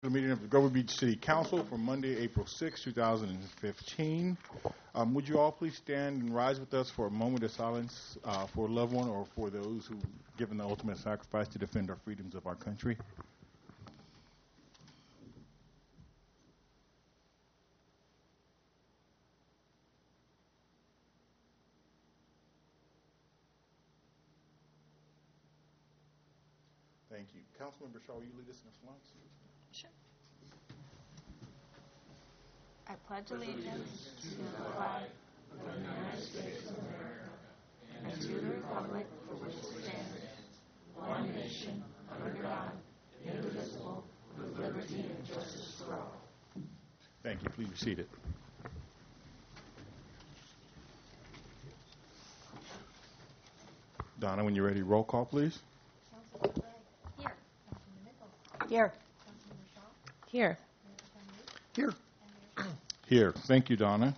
The meeting of the Grover Beach City Council for Monday, April 6, 2015. Would you all please stand and rise with us for a moment of silence for a loved one or for those who've given the ultimate sacrifice to defend our freedoms of our country? Thank you. Councilmember Shaw, will you lead us in the flags? Sure. I pledge allegiance to the flag of the United States of America and to the republic for which it stands, one nation, under God, indivisible, with liberty and justice for all. Thank you. Please be seated. Donna, when you're ready, roll call, please. Councilmember Gregg. Here. Councilmember Nichols. Here. Councilmember Shaw. Here. Mayor Henry. Here. Here. Thank you, Donna.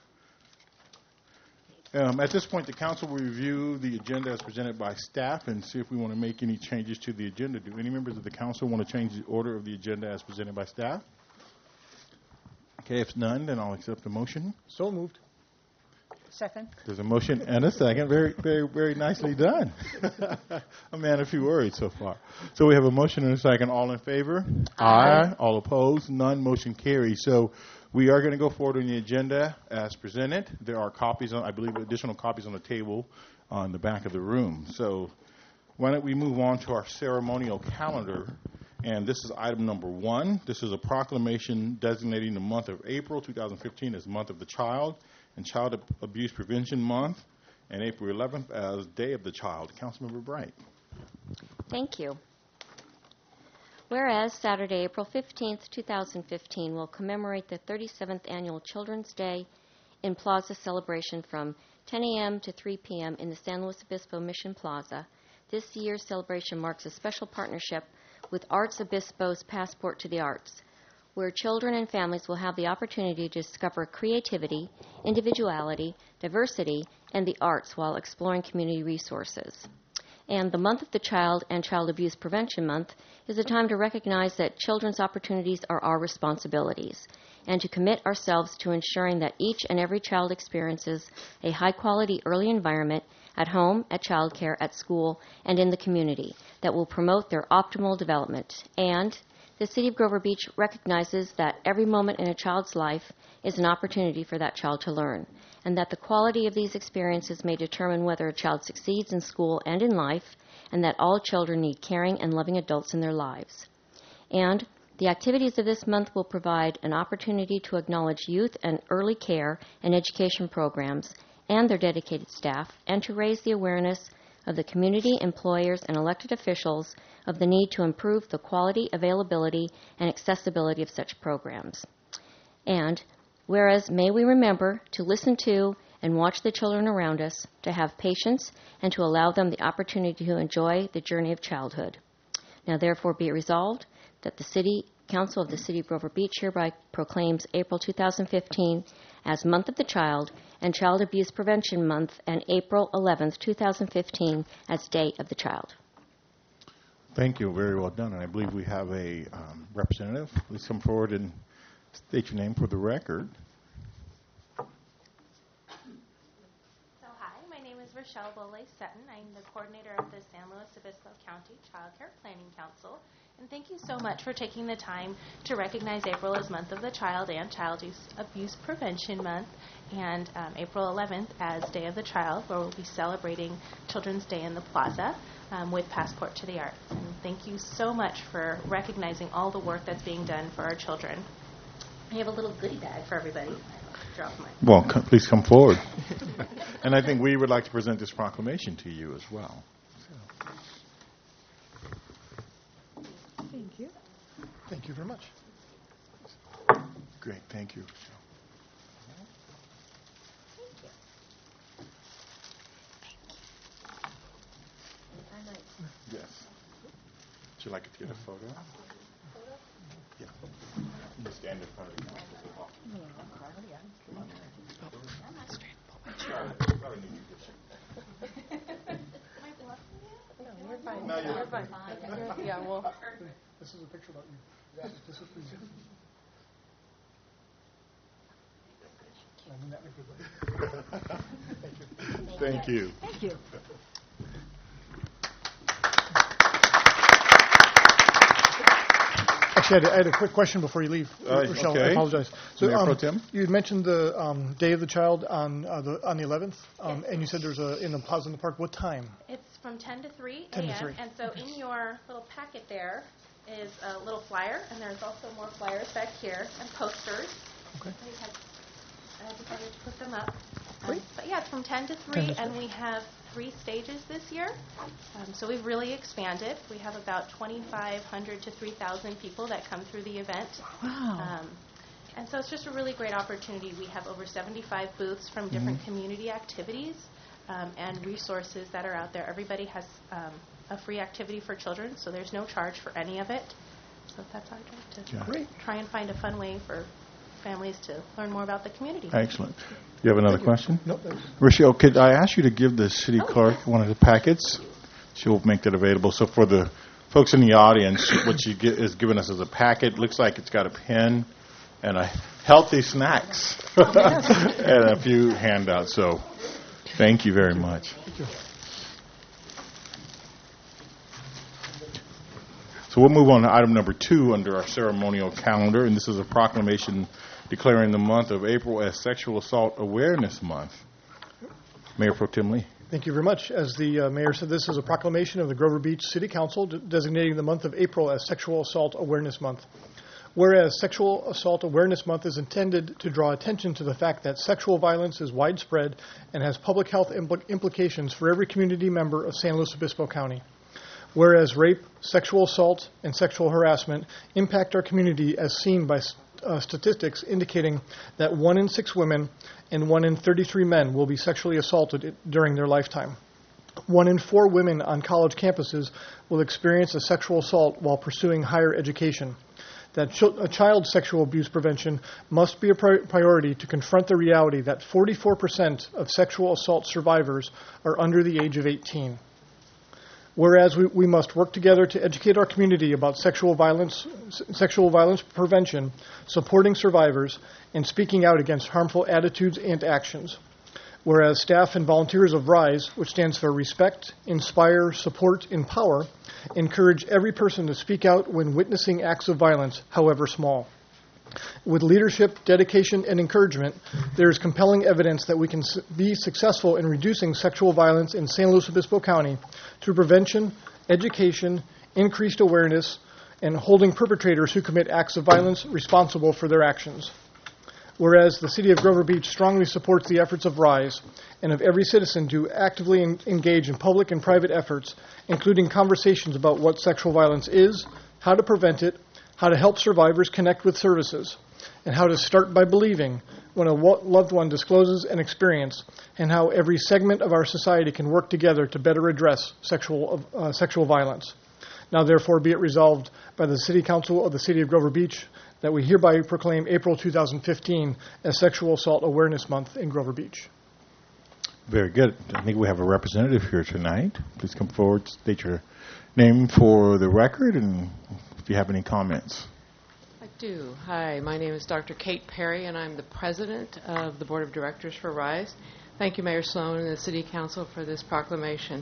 At this point, the council will review the agenda as presented by staff and see if we want to make any changes to the agenda. Do any members of the council want to change the order of the agenda as presented by staff? Okay, if none, then I'll accept the motion. So moved. Second. There's a motion and a second. Very, very, very nicely done. A man of few words so far. So we have a motion and a second. All in favor? Aye. All opposed? None. Motion carries. So we are going to go forward on the agenda as presented. There are copies, I believe, additional copies on the table on the back of the room. So why don't we move on to our ceremonial calendar? And this is item number 1. This is a proclamation designating the month of April 2015 as Month of the Child and Child Abuse Prevention Month, and April 11th as Day of the Child. Councilmember Bright. Thank you. Whereas Saturday, April 15th, 2015 will commemorate the 37th Annual Children's Day in Plaza celebration from 10 a.m. to 3 p.m. in the San Luis Obispo Mission Plaza. This year's celebration marks a special partnership with Arts Obispo's Passport to the Arts, where children and families will have the opportunity to discover creativity, individuality, diversity, and the arts while exploring community resources. And the Month of the Child and Child Abuse Prevention Month is a time to recognize that children's opportunities are our responsibilities and to commit ourselves to ensuring that each and every child experiences a high-quality early environment at home, at childcare, at school, and in the community that will promote their optimal development. And the City of Grover Beach recognizes that every moment in a child's life is an opportunity for that child to learn, and that the quality of these experiences may determine whether a child succeeds in school and in life, and that all children need caring and loving adults in their lives. And the activities of this month will provide an opportunity to acknowledge youth and early care and education programs and their dedicated staff, and to raise the awareness of the community, employers, and elected officials of the need to improve the quality, availability, and accessibility of such programs. And whereas may we remember to listen to and watch the children around us, to have patience, and to allow them the opportunity to enjoy the journey of childhood. Now therefore be it resolved that the City Council of the City of Grover Beach hereby proclaims April 2015 as Month of the Child and Child Abuse Prevention Month, and April 11th, 2015 as Day of the Child. Thank you. Very well done. And I believe we have a representative. Please come forward and state your name for the record. So hi, my name is Rochelle Bole-Sutton. I'm the coordinator of the San Luis Obispo County Child Care Planning Council. And thank you so much for taking the time to recognize April as Month of the Child and Child Abuse Prevention Month, and April 11th as Day of the Child, where we'll be celebrating Children's Day in the Plaza with Passport to the Arts. And thank you so much for recognizing all the work that's being done for our children. I have a little goodie bag for everybody. Well, please come forward. And I think we would like to present this proclamation to you as well. Thank you. Thank you very much. Great. Thank you. Yes. Would you like to get a photo? Yeah. You can stand in front of the council. Come on. I'm not straight. Probably need to get Am I blocking you? No, you're fine. No, you're fine. Yeah, well. This is a picture about you. Thank you. Thank you. Actually, I had a quick question before you leave, Rochelle. Okay. I apologize. Mayor Pro Tem? You had mentioned the Day of the Child on the 11th, and you said there's in the Plaza in the Park. What time? It's from 10 to 3 10 to a.m. 3. And so in your little packet there is a little flyer, and there's also more flyers back here and posters. Okay. I decided to put them up. Great. But yeah, it's from 10 to 3, 10 to 3. and we have 3 stages this year. So we've really expanded. We have about 2,500 to 3,000 people that come through the event. Wow. And so it's just a really great opportunity. We have over 75 booths from different community activities and resources that are out there. Everybody has a free activity for children, so there's no charge for any of it. So that's our job, to try and find a fun way for families to learn more about the community. Excellent. You have another question? No. Rochelle, could I ask you to give the city clerk one of the packets? She'll make that available. So for the folks in the audience, what she is giving us as a packet, looks like it's got a pen and a healthy snacks and a few handouts. So thank you very much. Thank you. So we'll move on to item number 2 under our ceremonial calendar, and this is a proclamation declaring the month of April as Sexual Assault Awareness Month. Mayor Pro Tem Lee. Thank you very much. As the mayor said, this is a proclamation of the Grover Beach City Council designating the month of April as Sexual Assault Awareness Month. Whereas Sexual Assault Awareness Month is intended to draw attention to the fact that sexual violence is widespread and has public health implications for every community member of San Luis Obispo County. Whereas rape, sexual assault, and sexual harassment impact our community as seen by statistics indicating that 1 in 6 women and 1 in 33 men will be sexually assaulted during their lifetime. 1 in 4 women on college campuses will experience a sexual assault while pursuing higher education. That child sexual abuse prevention must be a priority to confront the reality that 44% of sexual assault survivors are under the age of 18. Whereas we must work together to educate our community about sexual violence prevention, supporting survivors, and speaking out against harmful attitudes and actions. Whereas staff and volunteers of RISE, which stands for Respect, Inspire, Support, Empower, encourage every person to speak out when witnessing acts of violence, however small. With leadership, dedication, and encouragement, there is compelling evidence that we can be successful in reducing sexual violence in San Luis Obispo County through prevention, education, increased awareness, and holding perpetrators who commit acts of violence responsible for their actions. Whereas the City of Grover Beach strongly supports the efforts of RISE and of every citizen to actively engage in public and private efforts, including conversations about what sexual violence is, how to prevent it, how to help survivors connect with services, and how to start by believing when a loved one discloses an experience, and how every segment of our society can work together to better address sexual violence. Now, therefore, be it resolved by the City Council of the City of Grover Beach that we hereby proclaim April 2015 as Sexual Assault Awareness Month in Grover Beach. Very good. I think we have a representative here tonight. Please come forward, state your name for the record, and if you have any comments. I do. Hi, my name is Dr. Kate Perry, and I'm the president of the Board of Directors for RISE. Thank you, Mayor Sloan and the City Council, for this proclamation.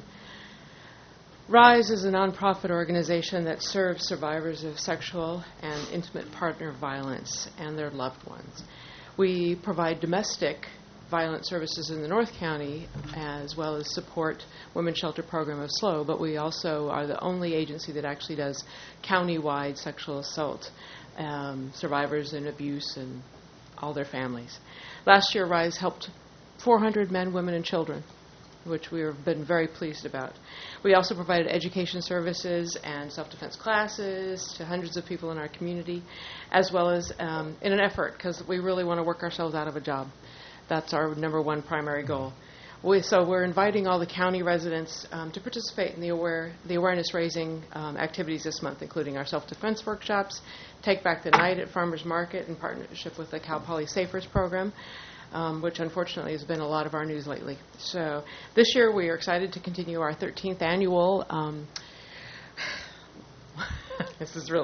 RISE is a nonprofit organization that serves survivors of sexual and intimate partner violence and their loved ones. We provide domestic violence services in the North County, as well as support Women's Shelter Program of SLO, but we also are the only agency that actually does county-wide sexual assault survivors and abuse and all their families. Last year, RISE helped 400 men, women, and children, which we have been very pleased about. We also provided education services and self-defense classes to hundreds of people in our community, as well as in an effort, because we really want to work ourselves out of a job. That's our number one primary goal. So we're inviting all the county residents to participate in the awareness-raising activities this month, including our self-defense workshops, Take Back the Night at Farmers Market in partnership with the Cal Poly Safers program, which unfortunately has been a lot of our news lately. So this year we are excited to continue our 13th annual, this is really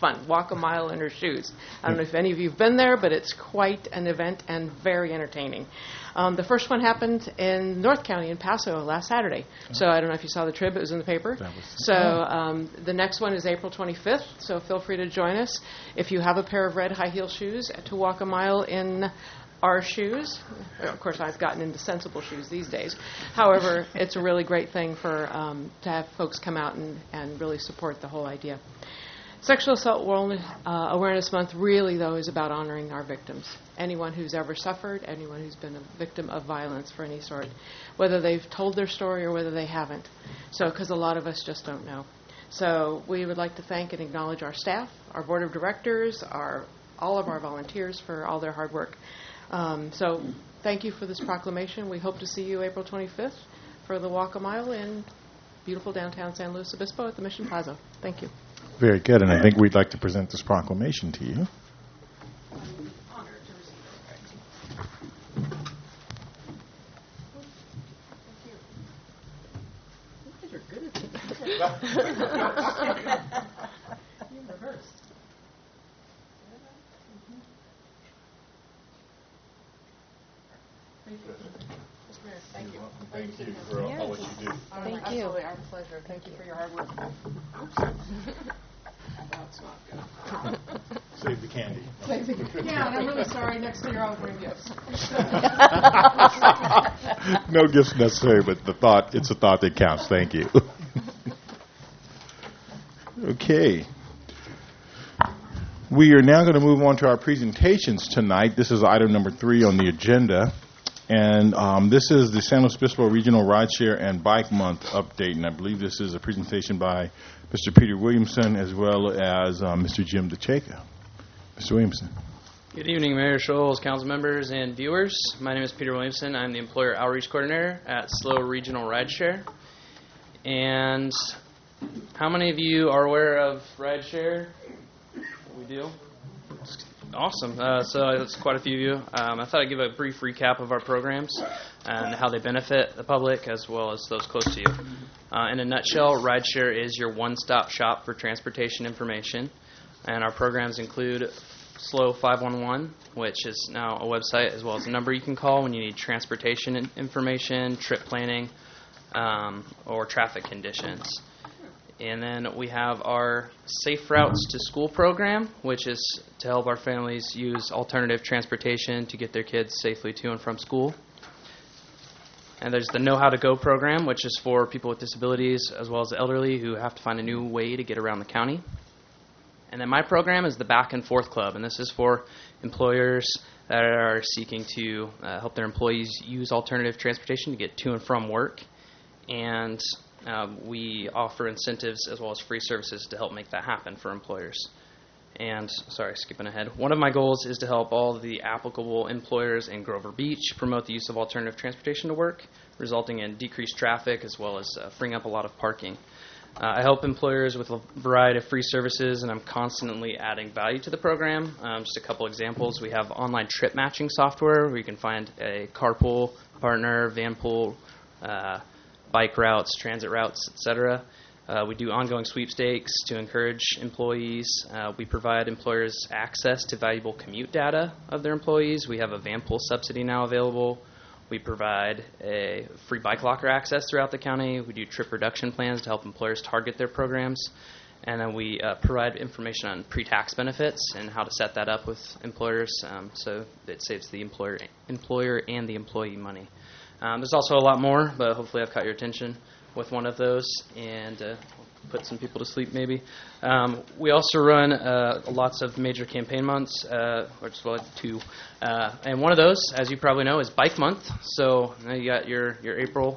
fun. Walk a mile in her shoes. I don't know if any of you have been there, but it's quite an event and very entertaining. The first one happened in North County in Paso last Saturday. So I don't know if you saw the trip. It was in the paper. So the next one is April 25th, so feel free to join us. If you have a pair of red high heel shoes, to walk a mile in our shoes. Of course, I've gotten into sensible shoes these days. However, it's a really great thing for to have folks come out and really support the whole idea. Sexual Assault Awareness Month really, though, is about honoring our victims. Anyone who's ever suffered, anyone who's been a victim of violence for any sort, whether they've told their story or whether they haven't. So, because a lot of us just don't know. So we would like to thank and acknowledge our staff, our board of directors, all of our volunteers for all their hard work. So thank you for this proclamation. We hope to see you April 25th for the Walk a Mile in beautiful downtown San Luis Obispo at the Mission Plaza. Thank you. Very good, and I think we'd like to present this proclamation to you. Thank you. Thank you for all what you do. Thank you. Absolutely, our pleasure. Thank you for your hard work. That's not good. Save the candy. Yeah, and I'm really sorry. Next year I'll bring gifts. No gifts necessary, but it's a thought that counts. Thank you. Okay. We are now going to move on to our presentations tonight. This is item number 3 on the agenda. And this is the San Luis Obispo Regional Rideshare and Bike Month update. And I believe this is a presentation by Mr. Peter Williamson as well as Mr. Jim DeCheca. Mr. Williamson. Good evening, Mayor Scholes, council members, and viewers. My name is Peter Williamson. I'm the Employer Outreach Coordinator at SLO Regional Rideshare. And how many of you are aware of Rideshare? We do? Awesome. So that's quite a few of you. I thought I'd give a brief recap of our programs and how they benefit the public as well as those close to you. In a nutshell, Rideshare is your one-stop shop for transportation information. And our programs include SLO 511, which is now a website, as well as a number you can call when you need transportation information, trip planning, or traffic conditions. And then we have our Safe Routes to School program, which is to help our families use alternative transportation to get their kids safely to and from school. And there's the Know How to Go program, which is for people with disabilities as well as the elderly who have to find a new way to get around the county. And then my program is the Back and Forth Club, and this is for employers that are seeking to help their employees use alternative transportation to get to and from work. And we offer incentives as well as free services to help make that happen for employers. And, sorry, skipping ahead, one of my goals is to help all of the applicable employers in Grover Beach promote the use of alternative transportation to work, resulting in decreased traffic as well as freeing up a lot of parking. I help employers with a variety of free services, and I'm constantly adding value to the program. Just a couple examples. We have online trip matching software where you can find a carpool partner, van pool, bike routes, transit routes, etc. We do ongoing sweepstakes to encourage employees. We provide employers access to valuable commute data of their employees. We have a van pool subsidy now available. We provide a free bike locker access throughout the county. We do trip reduction plans to help employers target their programs. And then we provide information on pre-tax benefits and how to set that up with employers so it saves the employer and the employee money. There's also a lot more, but hopefully I've caught your attention with one of those and put some people to sleep maybe. We also run lots of major campaign months, which is like 2. And one of those, as you probably know, is Bike Month. So you got your April.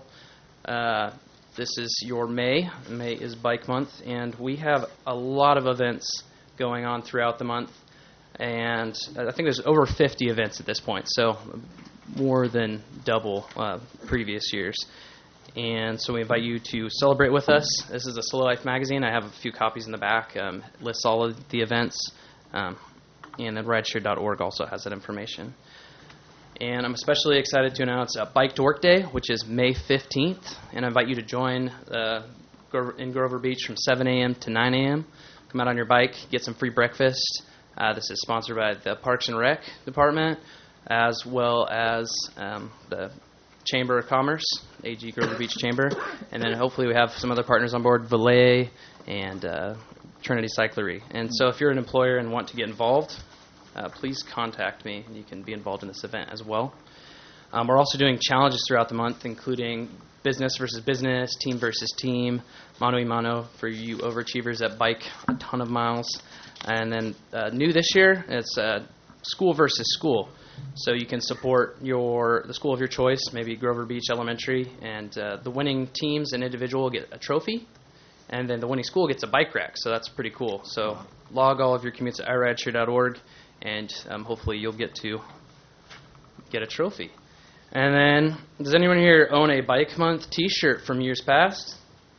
This is your May. May is Bike Month. And we have a lot of events going on throughout the month. And I think there's over 50 events at this point. So more than double previous years. And so we invite you to celebrate with us. This is a SLO Life magazine. I have a few copies in the back. Lists all of the events. And then rideshare.org also has that information. And I'm especially excited to announce Bike to Work Day, which is May 15th. And I invite you to join in Grover Beach from 7 a.m. to 9 a.m. come out on your bike, get some free breakfast. This is sponsored by the Parks and Rec Department, as well as the Chamber of Commerce, AG Grover Beach Chamber, and then hopefully we have some other partners on board, Valet and Trinity Cyclery. And so if you're an employer and want to get involved, please contact me, and you can be involved in this event as well. We're also doing challenges throughout the month, including business versus business, team versus team, mano y mano for you overachievers that bike a ton of miles. And then new this year, it's school versus school. So you can support the school of your choice, maybe Grover Beach Elementary, and the winning teams and individual get a trophy, and then the winning school gets a bike rack. So that's pretty cool. So log all of your commutes at iRideshare.org, and hopefully you'll get to get a trophy. And then, does anyone here own a Bike Month T-shirt from years past?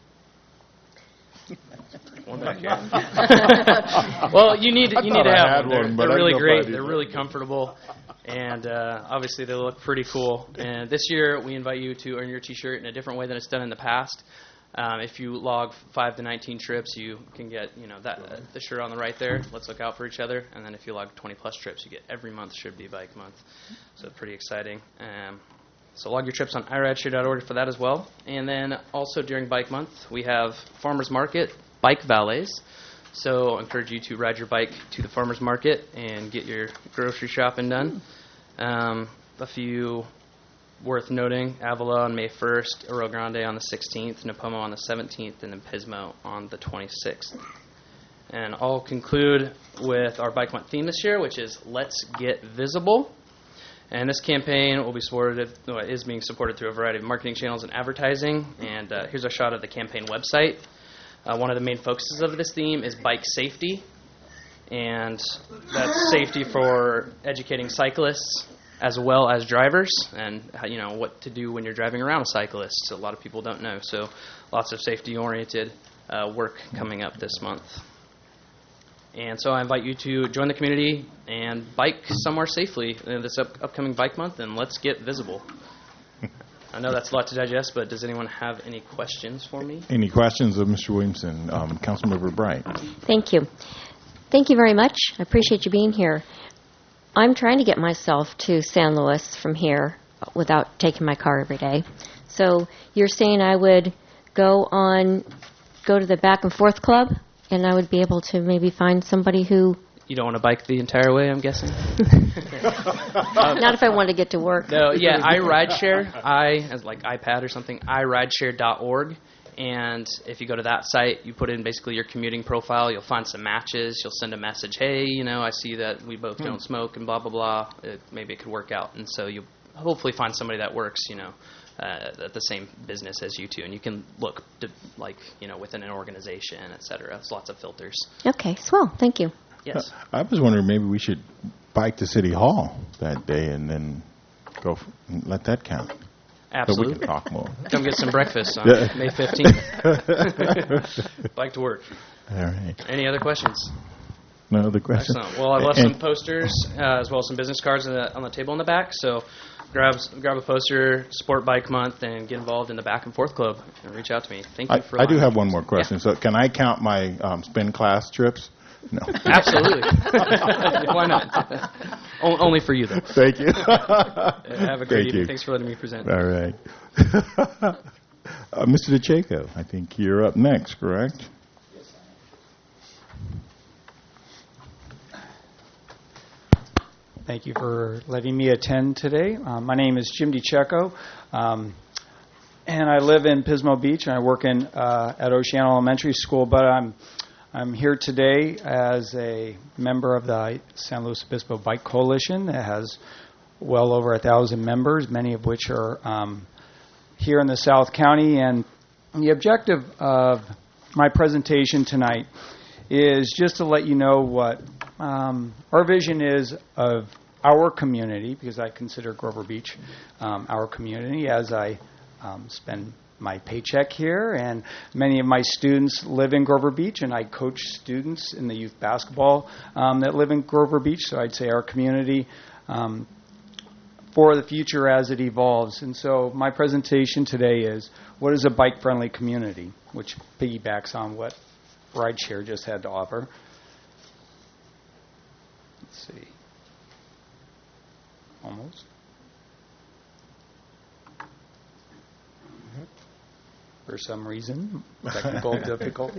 One back here. Well, you need to have one. They're really great. They're really comfortable, and obviously they look pretty cool. And this year, we invite you to earn your T-shirt in a different way than it's done in the past. If you log 5 to 19 trips, you can get the shirt on the right there. Let's look out for each other. And then if you log 20 plus trips, you get every month should be Bike Month. So pretty exciting. So log your trips on iRideshare.org for that as well. And then also during Bike Month, we have Farmers Market bike valets. So I encourage you to ride your bike to the farmers market and get your grocery shopping done. A few worth noting: Avila on May 1st, Oro Grande on the 16th, Nipomo on the 17th, and then Pismo on the 26th. And I'll conclude with our Bike Month theme this year, which is Let's Get Visible. And this campaign is being supported through a variety of marketing channels and advertising. And here's a shot of the campaign website. One of the main focuses of this theme is bike safety, and that's safety for educating cyclists as well as drivers, and what to do when you're driving around a cyclist. A lot of people don't know, so lots of safety-oriented work coming up this month. And so I invite you to join the community and bike somewhere safely in this upcoming Bike Month, and let's get visible. I know that's a lot to digest, but does anyone have any questions for me? Any questions of Mr. Williamson? Councilmember Bright. Thank you. Thank you very much. I appreciate you being here. I'm trying to get myself to San Luis from here without taking my car every day. So you're saying I would go to the Back and Forth Club, and I would be able to maybe find somebody who... You don't want to bike the entire way, I'm guessing? Not if I want to get to work. No, yeah, iRideshare, as like iPad or something, iRideshare.org. And if you go to that site, you put in basically your commuting profile, you'll find some matches, you'll send a message, hey, I see that we both don't smoke and blah, blah, blah. Maybe it could work out. And so you'll hopefully find somebody that works, at the same business as you two. And you can look, within an organization, et cetera. There's lots of filters. Okay, swell. Thank you. Yes. I was wondering maybe we should bike to City Hall that day and then let that count. Absolutely. So we can talk more. Come get some breakfast on May 15th. Bike to work. All right. Any other questions? No other questions? Excellent. Well, I left some posters as well as some business cards on the table in the back. So grab a poster, support Bike Month, and get involved in the Back and Forth Club. And reach out to me. Thank you for I do have one more question. Yeah. So can I count my spin class trips? No. Absolutely. Why not? Only for you, though. Thank you. Have a great evening. Thanks for letting me present. All right. Mr. DeCheco, I think you're up next, correct? Yes, I am. Thank you for letting me attend today. My name is Jim DeCheco, and I live in Pismo Beach, and I work at Oceana Elementary School, but I'm here today as a member of the San Luis Obispo Bike Coalition that has well over 1,000 members, many of which are here in the South County. And the objective of my presentation tonight is just to let you know what our vision is of our community, because I consider Grover Beach our community as I spend my paycheck here, and many of my students live in Grover Beach, and I coach students in the youth basketball that live in Grover Beach, so I'd say our community for the future as it evolves. And so my presentation today is, what is a bike-friendly community, which piggybacks on what rideshare just had to offer. Let's see. Almost. For some reason, technical difficulty.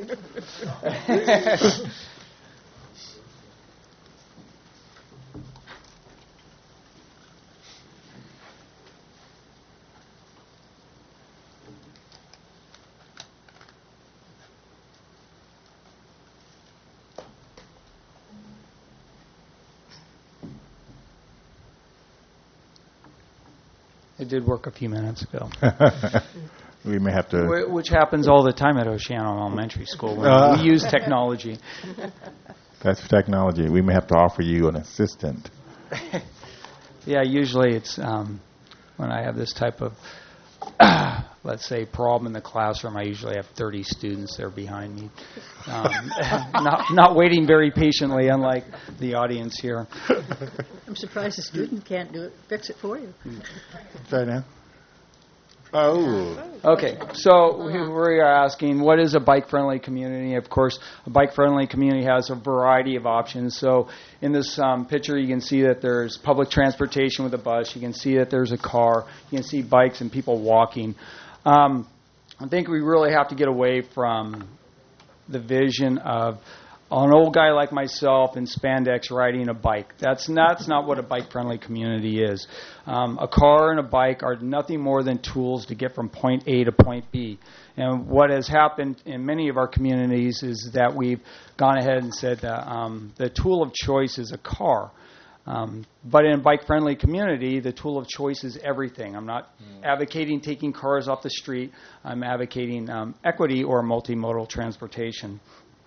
It did work a few minutes ago. We may have to. Which happens all the time at Oceana Elementary School when we use technology. That's technology. We may have to offer you an assistant. Yeah, usually it's when I have this type of, let's say, problem in the classroom, I usually have 30 students there behind me, not waiting very patiently, unlike the audience here. I'm surprised the student can't do it, fix it for you. Try now. Oh. Okay, so we were asking, what is a bike-friendly community? Of course, a bike-friendly community has a variety of options. So in this picture, you can see that there's public transportation with a bus. You can see that there's a car. You can see bikes and people walking. I think we really have to get away from the vision of an old guy like myself in spandex riding a bike. That's not what a bike-friendly community is. A car and a bike are nothing more than tools to get from point A to point B. And what has happened in many of our communities is that we've gone ahead and said that the tool of choice is a car. But in a bike-friendly community, the tool of choice is everything. I'm not advocating taking cars off the street. I'm advocating equity or multimodal transportation.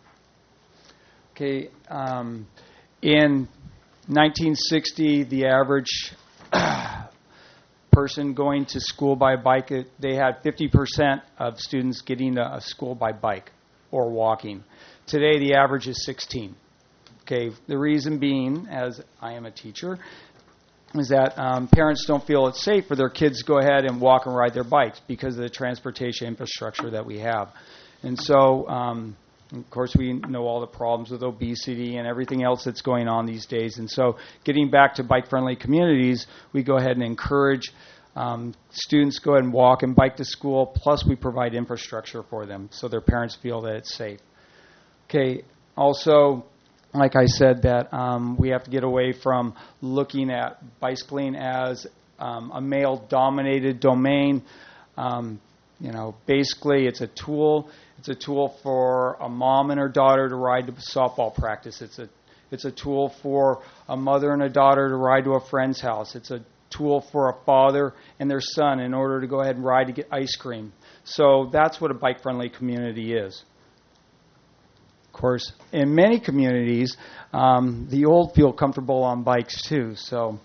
Okay, in 1960, the average person going to school by bike, they had 50% of students getting to school by bike or walking. Today, the average is 16. Okay, the reason being, as I am a teacher, is that parents don't feel it's safe for their kids to go ahead and walk and ride their bikes because of the transportation infrastructure that we have. And so, of course, we know all the problems with obesity and everything else that's going on these days. And so getting back to bike-friendly communities, we go ahead and encourage students go ahead and walk and bike to school, plus we provide infrastructure for them so their parents feel that it's safe. Okay, also, like I said, that we have to get away from looking at bicycling as a male-dominated domain. Basically, it's a tool. It's a tool for a mom and her daughter to ride to softball practice. It's a tool for a mother and a daughter to ride to a friend's house. It's a tool for a father and their son in order to go ahead and ride to get ice cream. So that's what a bike-friendly community is. Of course, in many communities, the old feel comfortable on bikes too. So,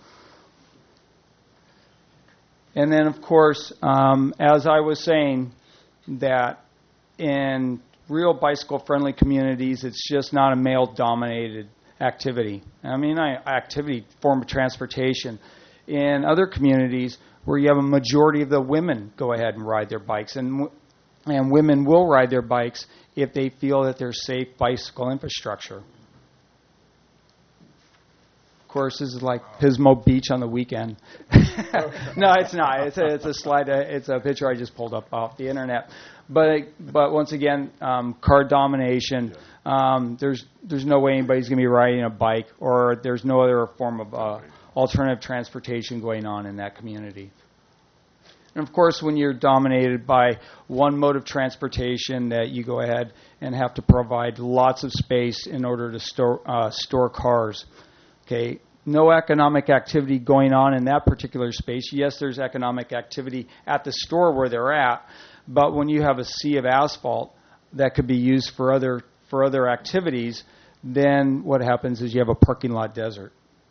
and then of course, as I was saying, that in real bicycle-friendly communities, it's just not a male-dominated activity. Activity, form of transportation. In other communities where you have a majority of the women go ahead and ride their bikes, and women will ride their bikes if they feel that there's safe bicycle infrastructure. Of course, this is like Pismo Beach on the weekend. No, it's not. It's a slide. It's a picture I just pulled up off the internet. But once again, car domination. There's no way anybody's going to be riding a bike, or there's no other form of alternative transportation going on in that community. And of course, when you're dominated by one mode of transportation, that you go ahead and have to provide lots of space in order to store cars. Okay, no economic activity going on in that particular space. Yes, there's economic activity at the store where they're at, but when you have a sea of asphalt that could be used for other activities, then what happens is you have a parking lot desert.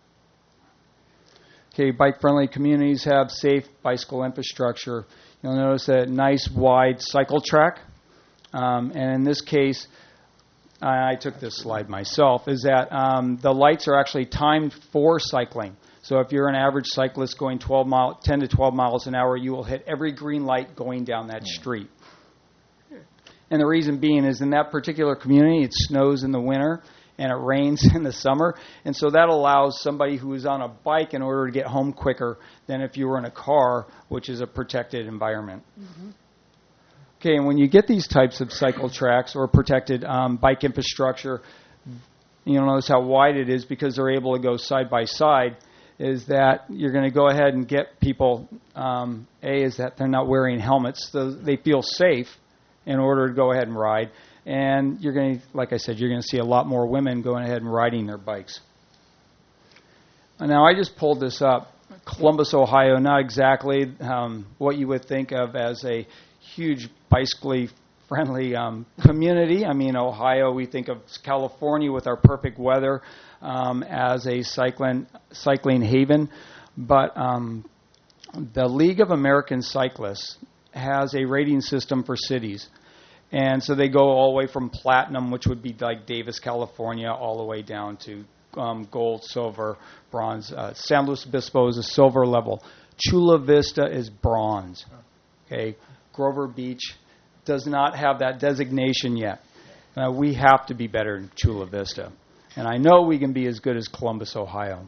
Okay, bike-friendly communities have safe bicycle infrastructure. You'll notice a nice wide cycle track. And in this case, I took this slide myself, is that the lights are actually timed for cycling. So if you're an average cyclist going 10 to 12 miles an hour, you will hit every green light going down that street. And the reason being is in that particular community, it snows in the winter and it rains in the summer. And so that allows somebody who is on a bike in order to get home quicker than if you were in a car, which is a protected environment. Mm-hmm. Okay, and when you get these types of cycle tracks or protected bike infrastructure, you'll notice how wide it is because they're able to go side by side, is that you're going to go ahead and get people, is that they're not wearing helmets, so they feel safe in order to go ahead and ride. And you're going to, like I said, you're going to see a lot more women going ahead and riding their bikes. And now I just pulled this up. Columbus, Ohio, not exactly what you would think of as a huge bicycle-friendly community. I mean, Ohio, we think of California with our perfect weather as a cycling haven. But the League of American Cyclists has a rating system for cities. And so they go all the way from platinum, which would be like Davis, California, all the way down to gold, silver, bronze. San Luis Obispo is a silver level. Chula Vista is bronze. Okay, Grover Beach does not have that designation yet. We have to be better than Chula Vista. And I know we can be as good as Columbus, Ohio.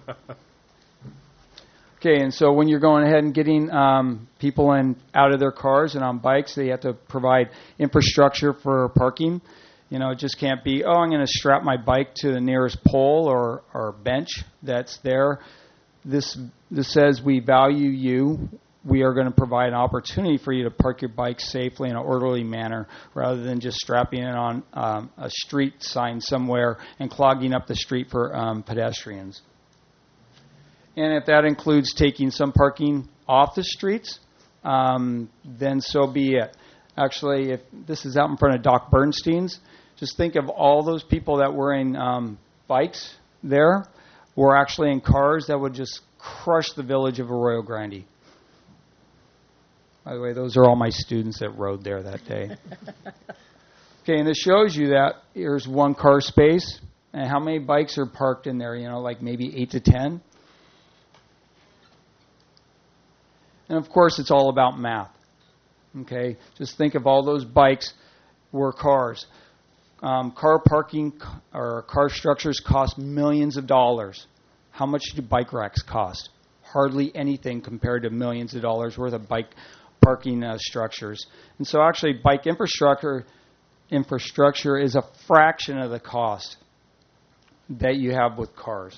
Okay, and so when you're going ahead and getting people in out of their cars and on bikes, they have to provide infrastructure for parking. You know, it just can't be, I'm going to strap my bike to the nearest pole or bench that's there. This says we value you. We are going to provide an opportunity for you to park your bike safely in an orderly manner rather than just strapping it on a street sign somewhere and clogging up the street for pedestrians. And if that includes taking some parking off the streets, then so be it. Actually, if this is out in front of Doc Bernstein's, just think of all those people that were in bikes there were actually in cars that would just crush the village of Arroyo Grande. By the way, those are all my students that rode there that day. Okay, and this shows you that here's one car space, and how many bikes are parked in there, like maybe 8 to 10? And, of course, it's all about math. Okay, just think of all those bikes were cars. Car parking or car structures cost millions of dollars. How much do bike racks cost? Hardly anything compared to millions of dollars worth of bike parking structures. And so actually bike infrastructure is a fraction of the cost that you have with cars.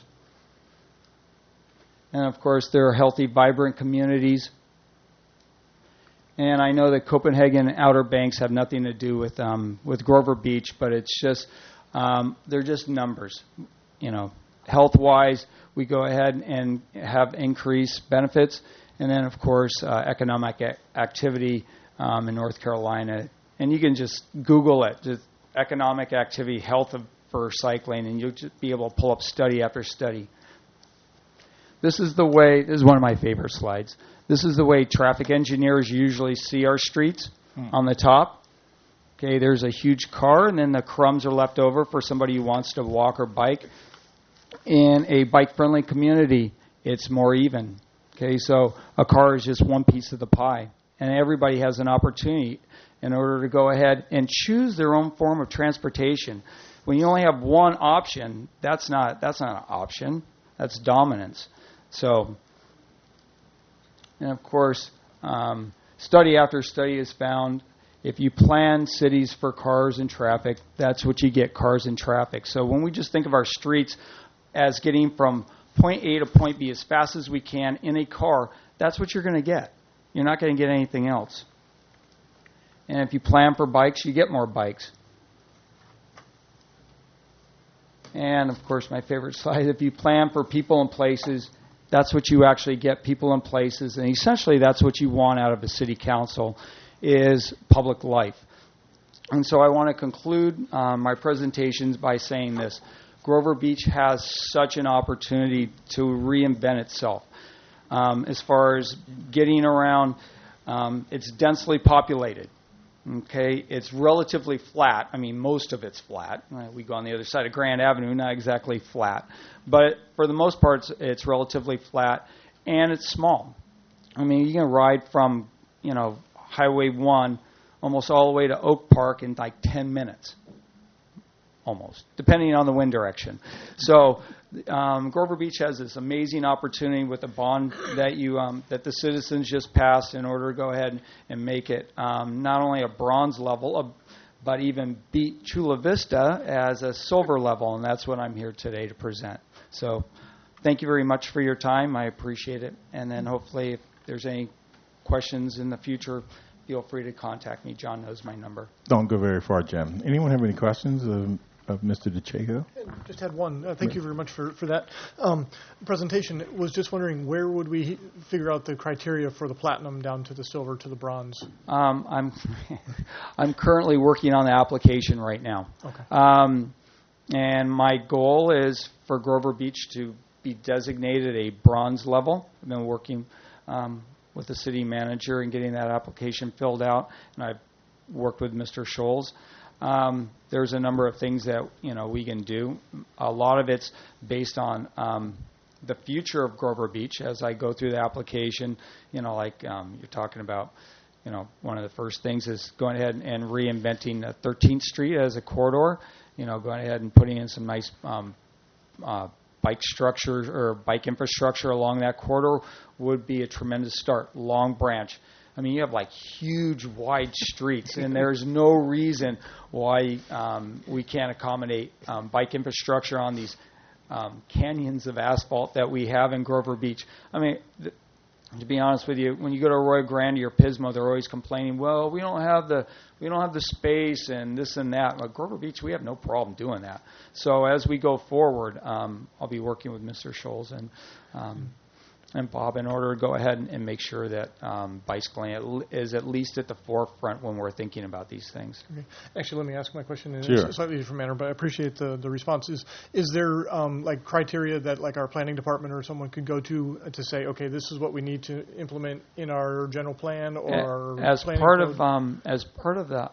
And of course there are healthy, vibrant communities. And I know that Copenhagen and Outer Banks have nothing to do with Grover Beach, but it's just they're just numbers. Health-wise, we go ahead and have increased benefits. And then, of course, economic activity in North Carolina. And you can just Google it, just economic activity, health for cycling, and you'll just be able to pull up study after study. This is one of my favorite slides. This is the way traffic engineers usually see our streets on the top. Okay, there's a huge car, and then the crumbs are left over for somebody who wants to walk or bike. In a bike-friendly community, it's more even. Okay, so a car is just one piece of the pie, and everybody has an opportunity in order to go ahead and choose their own form of transportation. When you only have one option, that's not an option. That's dominance. So, and of course, study after study has found if you plan cities for cars and traffic, that's what you get, cars and traffic. So when we just think of our streets as getting from point A to point B as fast as we can in a car, that's what you're going to get. You're not going to get anything else. And if you plan for bikes, you get more bikes. And, of course, my favorite slide, if you plan for people and places, that's what you actually get, people and places. And essentially that's what you want out of a city council is public life. And so I want to conclude my presentations by saying this. Grover Beach has such an opportunity to reinvent itself. As far as getting around, it's densely populated. Okay, it's relatively flat. I mean, most of it's flat. We go on the other side of Grand Avenue, not exactly flat. But for the most part, it's relatively flat, and it's small. I mean, you can ride from, Highway 1 almost all the way to Oak Park in like 10 minutes, almost, depending on the wind direction. So Grover Beach has this amazing opportunity with the bond that the citizens just passed in order to go ahead and make it not only a bronze level, but even beat Chula Vista as a silver level, and that's what I'm here today to present. So thank you very much for your time. I appreciate it. And then hopefully if there's any questions in the future, feel free to contact me. John knows my number. Don't go very far, Jim. Anyone have any questions of Mr. DeCheco? Just had one. Thank you very much for that presentation. Was just wondering, where would we figure out the criteria for the platinum down to the silver to the bronze? I'm currently working on the application right now. Okay. And my goal is for Grover Beach to be designated a bronze level. I've been working with the city manager and getting that application filled out, and I've worked with Mr. Scholes. There's a number of things that we can do. A lot of it's based on the future of Grover Beach as I go through the application. You're talking about. One of the first things is going ahead and reinventing 13th Street as a corridor. Going ahead and putting in some nice bike structure or bike infrastructure along that corridor would be a tremendous start. Long Branch. I mean, you have like huge, wide streets, and there's no reason why we can't accommodate bike infrastructure on these canyons of asphalt that we have in Grover Beach. I mean, to be honest with you, when you go to Arroyo Grande or Pismo, they're always complaining, well, we don't have the space and this and that. Like Grover Beach, we have no problem doing that. So as we go forward, I'll be working with Mr. Scholes and Bob in order to go ahead and make sure that bicycling is at least at the forefront when we're thinking about these things. Okay. Actually, let me ask my question in Sure. a slightly different manner, but I appreciate the response. Is there criteria that our planning department or someone could go to say, okay, this is what we need to implement in our general plan or as part of the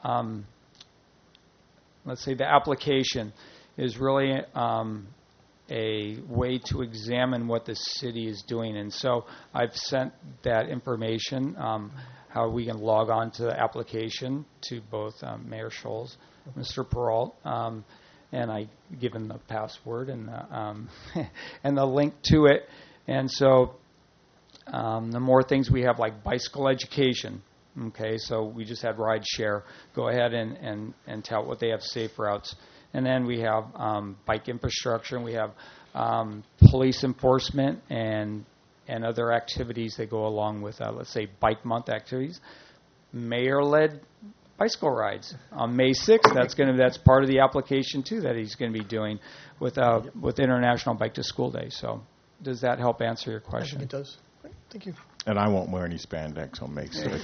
let's say the application is really a way to examine what the city is doing. And so I've sent that information, how we can log on to the application to both Mayor Scholes, Mr. Peralt, and I given the password and and the link to it. And so the more things we have, like bicycle education. Okay, so we just had Ride Share. Go ahead and tout what they have safe routes. And then we have bike infrastructure, and we have police enforcement and other activities that go along with, let's say, Bike Month activities. Mayor-led bicycle rides on May 6th. That's part of the application too that he's going to be doing with International Bike to School Day. So, does that help answer your question? I think it does. Right. Thank you. And I won't wear any spandex on May 6th.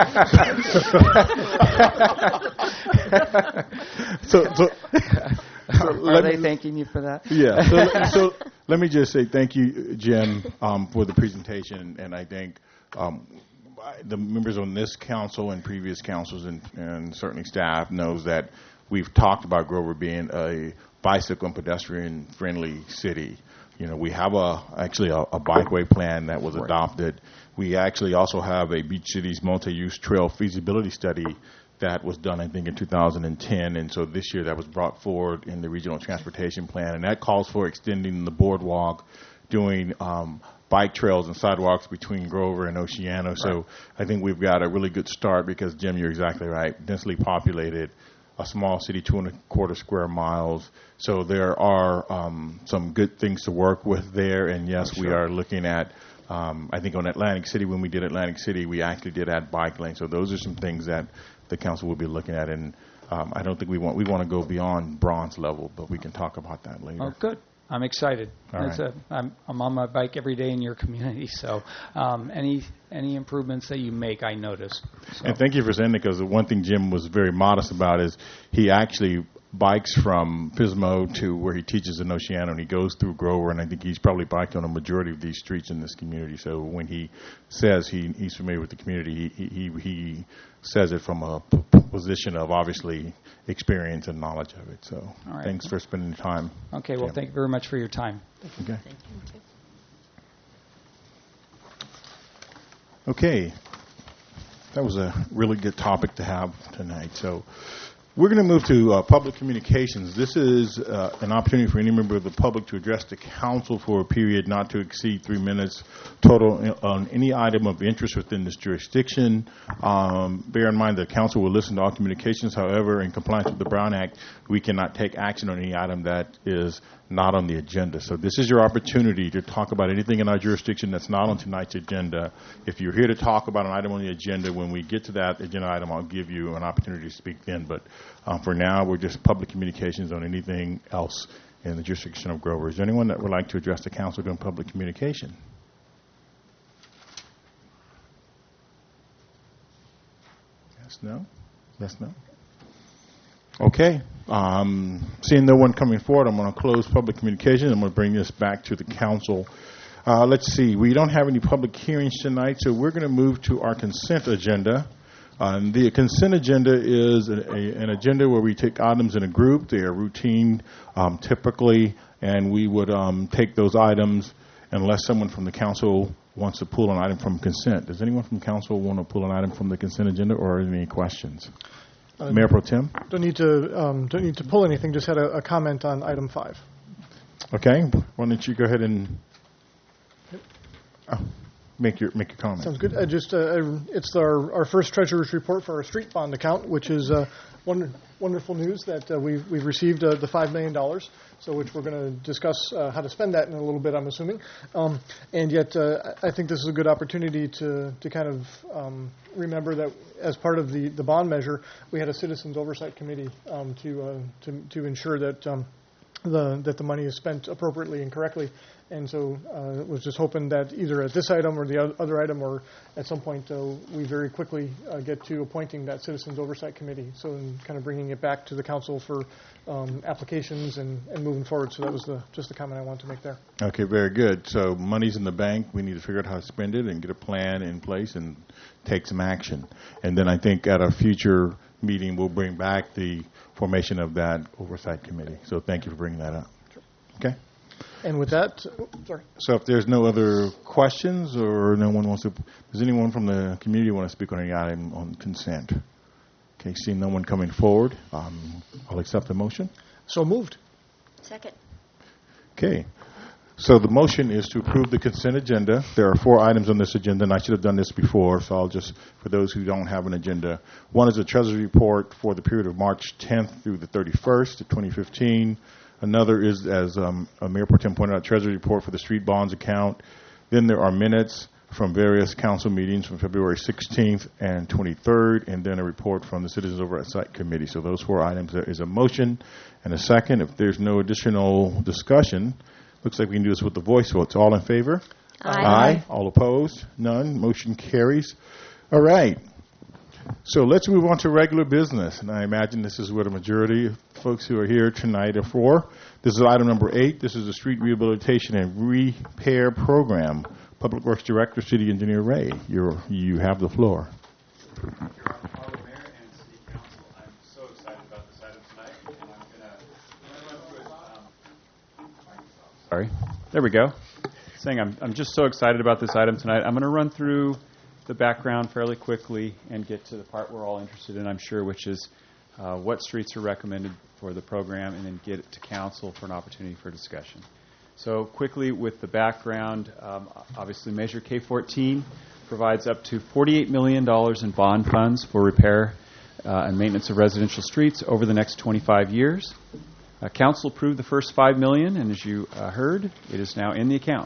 Are they thanking you for that? Yeah. So let me just say thank you, Jim, for the presentation. And I think the members on this council and previous councils and certainly staff knows that we've talked about Grover being a bicycle and pedestrian friendly city. We have actually a bikeway plan that was adopted. We actually also have a Beach Cities multi-use trail feasibility study that was done, I think, in 2010. And so this year that was brought forward in the regional transportation plan. And that calls for extending the boardwalk, doing bike trails and sidewalks between Grover and Oceano. Right. So I think we've got a really good start because, Jim, you're exactly right. Densely populated, a small city, 2.25 square miles. So there are some good things to work with there. And, yes, we are looking at, I think on Atlantic City, when we did Atlantic City, we actually did add bike lanes. So those are some things that the council will be looking at. And I don't think we want to go beyond bronze level, but we can talk about that later. Oh, good. I'm excited. Right. I'm on my bike every day in your community, so any improvements that you make, I notice. So. And thank you for saying that, because the one thing Jim was very modest about is he actually bikes from Pismo to where he teaches in Oceano, and he goes through Grover, and I think he's probably biked on a majority of these streets in this community. So when he says he's familiar with the community, he says it from a position of obviously experience and knowledge of it. So right. Thanks for spending time. Okay, well, Jim. Thank you very much for your time. Okay. Okay. That was a really good topic to have tonight. So we're going to move to public communications. This is an opportunity for any member of the public to address the council for a period not to exceed 3 minutes total on any item of interest within this jurisdiction. Bear in mind that council will listen to all communications. However, in compliance with the Brown Act, we cannot take action on any item that is not on the agenda. So this is your opportunity to talk about anything in our jurisdiction that's not on tonight's agenda. If you're here to talk about an item on the agenda, when we get to that agenda item, I'll give you an opportunity to speak then. But for now, we're just public communications on anything else in the jurisdiction of Grover. Is there anyone that would like to address the council during public communication? Yes, no? Yes, no? Okay. Seeing no one coming forward, I'm going to close public communication. I'm going to bring this back to the council. Let's see. We don't have any public hearings tonight, so we're going to move to our consent agenda. The consent agenda is an agenda where we take items in a group. They are routine, typically, and we would take those items unless someone from the council wants to pull an item from consent. Does anyone from council want to pull an item from the consent agenda, or are there any questions? Mayor Pro Tem? Don't need to pull anything. Just had a comment on item 5. Okay. Why don't you go ahead and make your comment. Sounds good. It's our first treasurer's report for our street bond account, which is wonderful news that we've received the $5 million. So which we're going to discuss how to spend that in a little bit, I'm assuming. And yet, I think this is a good opportunity to kind of remember that as part of the bond measure, we had a citizens oversight committee to ensure that the money is spent appropriately and correctly. And so was just hoping that either at this item or the other item or at some point we very quickly get to appointing that Citizens Oversight Committee. So kind of bringing it back to the council for applications and moving forward. So that was just the comment I wanted to make there. Okay, very good. So money's in the bank. We need to figure out how to spend it and get a plan in place and take some action. And then I think at a future meeting we'll bring back the formation of that Oversight Committee. So thank you for bringing that up. Sure. Okay. And with that, sorry. So if there's no other questions or no one wants to, does anyone from the community want to speak on any item on consent? Okay, seeing no one coming forward, I'll accept the motion. So moved. Second. Okay. So the motion is to approve the consent agenda. There are 4 items on this agenda, and I should have done this before, so I'll just, for those who don't have an agenda, one is a Treasury report for the period of March 10th through the 31st of 2015. Another is, as Mayor Pro Tem pointed out, Treasury report for the street bonds account. Then there are minutes from various council meetings from February 16th and 23rd, and then a report from the Citizens Oversight Committee. So those 4 items, there is a motion and a second. If there's no additional discussion, looks like we can do this with the voice votes. All in favor? Aye. All opposed? None. Motion carries. All right. So let's move on to regular business. And I imagine this is what a majority of folks who are here tonight are for. This is item number 8. This is the Street Rehabilitation and Repair Program. Public Works Director, City Engineer Ray, you have the floor. Your Honor, Mayor and City Council, I'm so excited about this item tonight, and I'm going to run through it. Sorry. There we go. Saying I'm just so excited about this item tonight. I'm going to run through the background fairly quickly and get to the part we're all interested in, I'm sure, which is what streets are recommended for the program, and then get it to council for an opportunity for discussion. So quickly with the background, obviously Measure K14 provides up to $48 million in bond funds for repair and maintenance of residential streets over the next 25 years. Council approved the first $5 million, and as you heard, it is now in the account.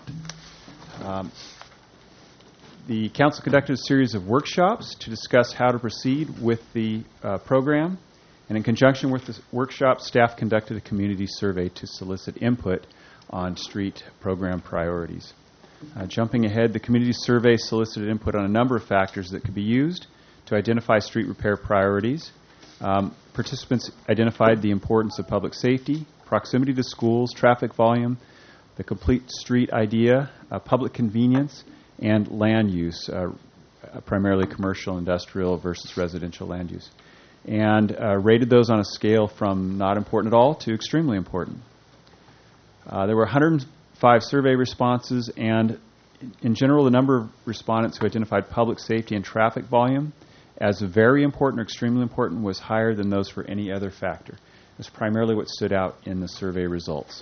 The council conducted a series of workshops to discuss how to proceed with the program, and in conjunction with the workshop, staff conducted a community survey to solicit input on street program priorities. Jumping ahead, the community survey solicited input on a number of factors that could be used to identify street repair priorities. Participants identified the importance of public safety, proximity to schools, traffic volume, the complete street idea, public convenience, and land use, primarily commercial, industrial versus residential land use, and rated those on a scale from not important at all to extremely important. There were 105 survey responses, and in general, the number of respondents who identified public safety and traffic volume as very important or extremely important was higher than those for any other factor. That's primarily what stood out in the survey results.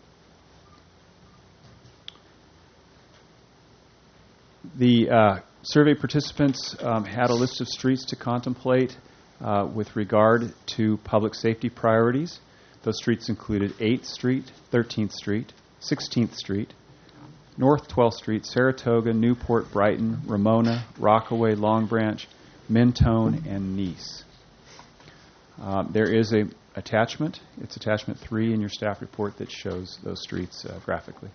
The survey participants had a list of streets to contemplate with regard to public safety priorities. Those streets included 8th Street, 13th Street, 16th Street, North 12th Street, Saratoga, Newport, Brighton, Ramona, Rockaway, Long Branch, Mentone, and Nice. There is an attachment. It's attachment 3 in your staff report that shows those streets graphically.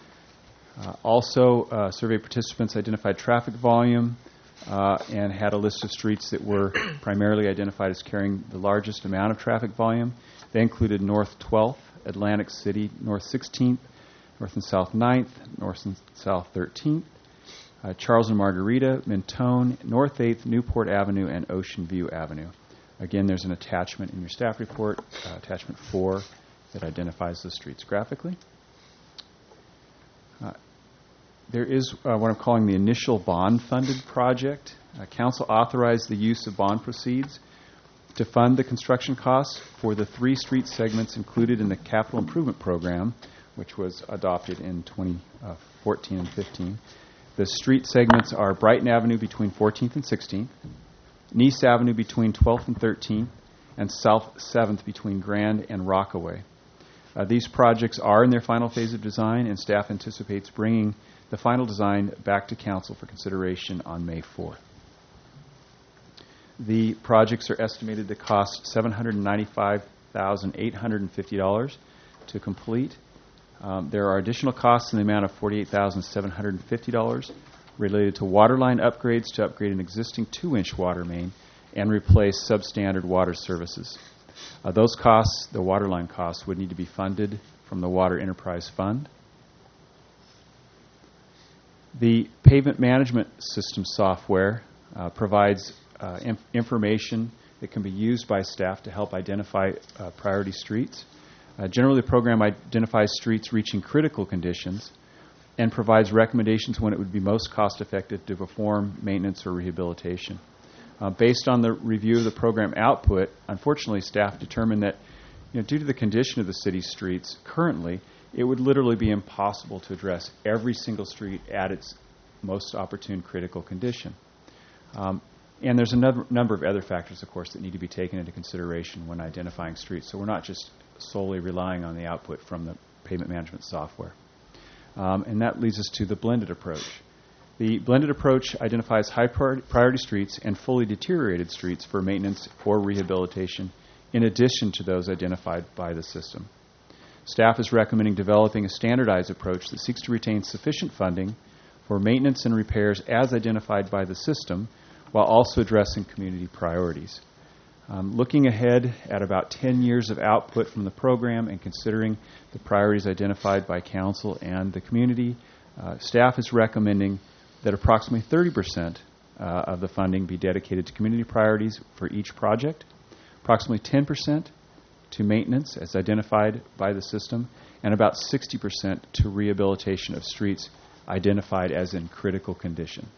Also, survey participants identified traffic volume and had a list of streets that were primarily identified as carrying the largest amount of traffic volume. They included North 12th, Atlantic City, North 16th, North and South 9th, North and South 13th, Charles and Margarita, Mentone, North 8th, Newport Avenue, and Ocean View Avenue. Again, there's an attachment in your staff report, attachment 4, that identifies the streets graphically. There is what I'm calling the initial bond-funded project. Council authorized the use of bond proceeds to fund the construction costs for the 3 street segments included in the capital improvement program, which was adopted in 2014 and 15. The street segments are Brighton Avenue between 14th and 16th, Nice Avenue between 12th and 13th, and South 7th between Grand and Rockaway. These projects are in their final phase of design, and staff anticipates bringing the final design back to Council for consideration on May 4th. The projects are estimated to cost $795,850 to complete. There are additional costs in the amount of $48,750 related to waterline upgrades to upgrade an existing 2-inch water main and replace substandard water services. Those costs, the waterline costs, would need to be funded from the Water Enterprise Fund. The pavement management system software provides information that can be used by staff to help identify priority streets. Generally, the program identifies streets reaching critical conditions and provides recommendations when it would be most cost-effective to perform maintenance or rehabilitation. Based on the review of the program output, unfortunately, staff determined that due to the condition of the city's streets currently, it would literally be impossible to address every single street at its most opportune critical condition. And there's a number of other factors, of course, that need to be taken into consideration when identifying streets. So we're not just solely relying on the output from the pavement management software. And that leads us to the blended approach. The blended approach identifies high priority streets and fully deteriorated streets for maintenance or rehabilitation in addition to those identified by the system. Staff is recommending developing a standardized approach that seeks to retain sufficient funding for maintenance and repairs as identified by the system while also addressing community priorities. Looking ahead at about 10 years of output from the program and considering the priorities identified by Council and the community, staff is recommending that approximately 30% of the funding be dedicated to community priorities for each project, approximately 10% to maintenance as identified by the system, and about 60% to rehabilitation of streets identified as in critical condition.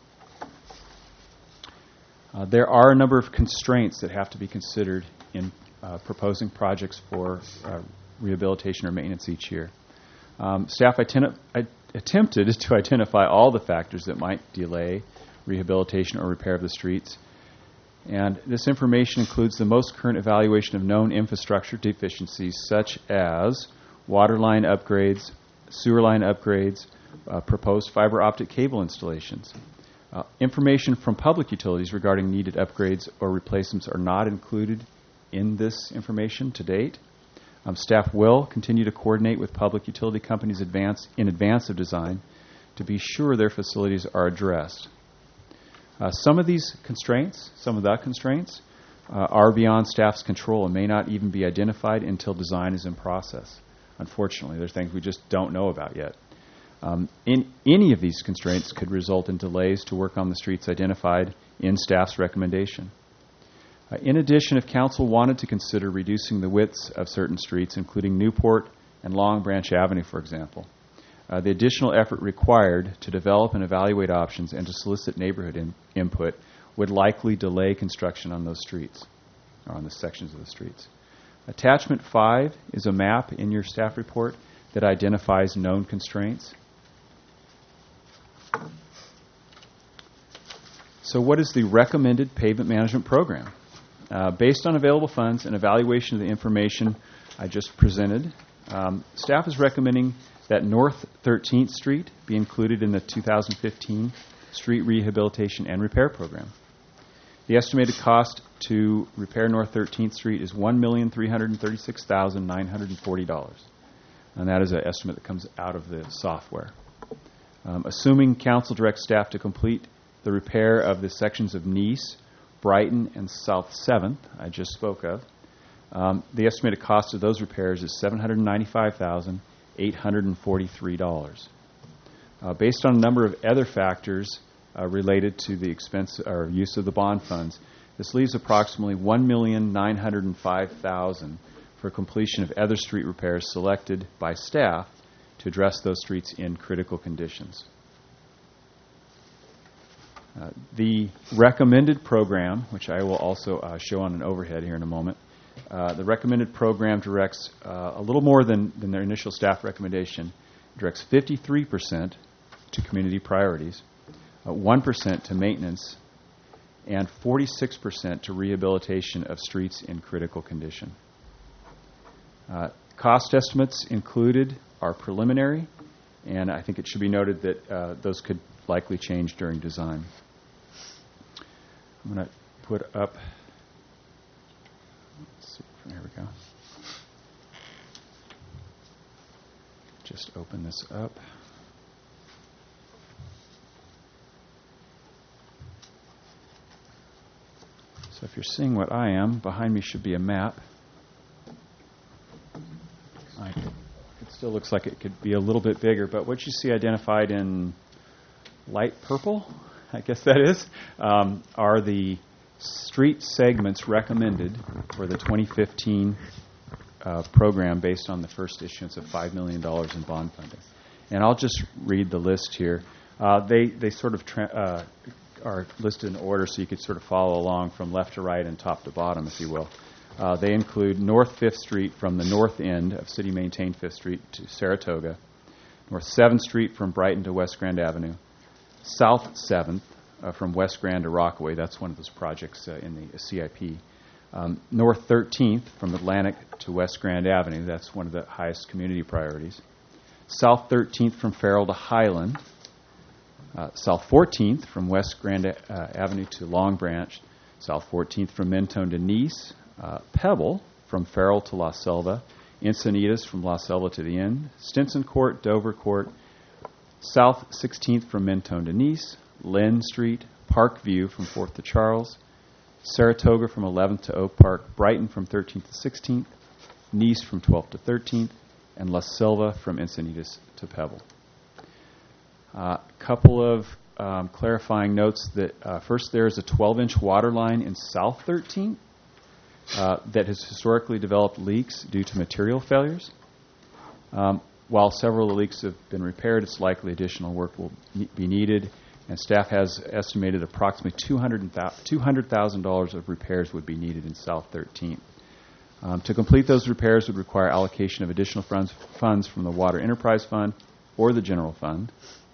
There are a number of constraints that have to be considered in proposing projects for rehabilitation or maintenance each year. Staff attempted to identify all the factors that might delay rehabilitation or repair of the streets. And this information includes the most current evaluation of known infrastructure deficiencies such as water line upgrades, sewer line upgrades, proposed fiber optic cable installations. Information from public utilities regarding needed upgrades or replacements are not included in this information to date. Staff will continue to coordinate with public utility companies in advance of design to be sure their facilities are addressed. Some of the constraints are beyond staff's control and may not even be identified until design is in process. Unfortunately, there's things we just don't know about yet. Any of these constraints could result in delays to work on the streets identified in staff's recommendation. In addition, if Council wanted to consider reducing the widths of certain streets, including Newport and Long Branch Avenue, for example, the additional effort required to develop and evaluate options and to solicit neighborhood input would likely delay construction on those streets, or on the sections of the streets. Attachment 5 is a map in your staff report that identifies known constraints. So what is the recommended pavement management program? Based on available funds and evaluation of the information I just presented, staff is recommending that North 13th Street be included in the 2015 Street Rehabilitation and Repair Program. The estimated cost to repair North 13th Street is $1,336,940. And that is an estimate that comes out of the software. Assuming council directs staff to complete the repair of the sections of Nice, Brighton, and South 7th I just spoke of, the estimated cost of those repairs is $795,843. Based on a number of other factors related to the expense or use of the bond funds, this leaves approximately $1,905,000 for completion of other street repairs selected by staff to address those streets in critical conditions. The recommended program, which I will also show on an overhead here in a moment, the recommended program directs a little more than their initial staff recommendation, directs 53% to community priorities, 1% to maintenance, and 46% to rehabilitation of streets in critical condition. Cost estimates included are preliminary, and I think it should be noted that those could likely change during design. I'm going to put up, let's see, there we go. Just open this up. So if you're seeing what I am, behind me should be a map. It still looks like it could be a little bit bigger, but what you see identified in light purple, I guess that is, are the street segments recommended for the 2015 program based on the first issuance of $5 million in bond funding. And I'll just read the list here. They sort of are listed in order so you could sort of follow along from left to right and top to bottom, if you will. They include North 5th Street from the north end of city-maintained 5th Street to Saratoga, North 7th Street from Brighton to West Grand Avenue, South 7th from West Grand to Rockaway. That's one of those projects in the CIP. North 13th from Atlantic to West Grand Avenue. That's one of the highest community priorities. South 13th from Farrell to Highland. South 14th from West Grand Avenue to Long Branch. South 14th from Mentone to Nice. Pebble from Farrell to La Selva. Encinitas from La Selva to the end. Stinson Court, Dover Court. South 16th from Mentone to Nice. Lynn Street. Parkview from 4th to Charles. Saratoga from 11th to Oak Park. Brighton from 13th to 16th. Nice from 12th to 13th. And La Selva from Encinitas to Pebble. A couple of clarifying notes that first there is a 12-inch water line in South 13th that has historically developed leaks due to material failures. While several of the leaks have been repaired, it's likely additional work will be needed, and staff has estimated approximately $200,000 of repairs would be needed in South 13th. To complete those repairs would require allocation of additional funds from the Water Enterprise Fund or the General Fund.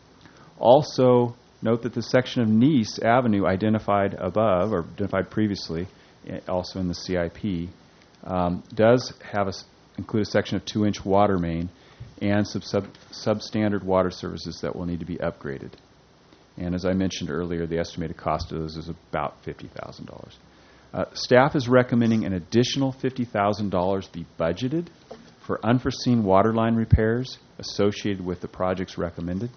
Also, note that the section of Nice Avenue identified above, or identified previously, also in the CIP, does have include a section of 2-inch water main and substandard water services that will need to be upgraded. And as I mentioned earlier, the estimated cost of those is about $50,000. Staff is recommending an additional $50,000 be budgeted for unforeseen water line repairs associated with the projects recommended.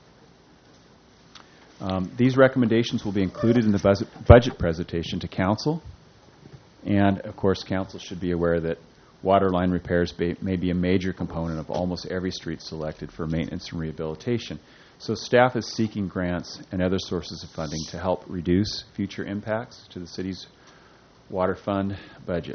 These recommendations will be included in the budget presentation to Council. And, of course, Council should be aware that water line repairs may be a major component of almost every street selected for maintenance and rehabilitation. So staff is seeking grants and other sources of funding to help reduce future impacts to the city's water fund budget.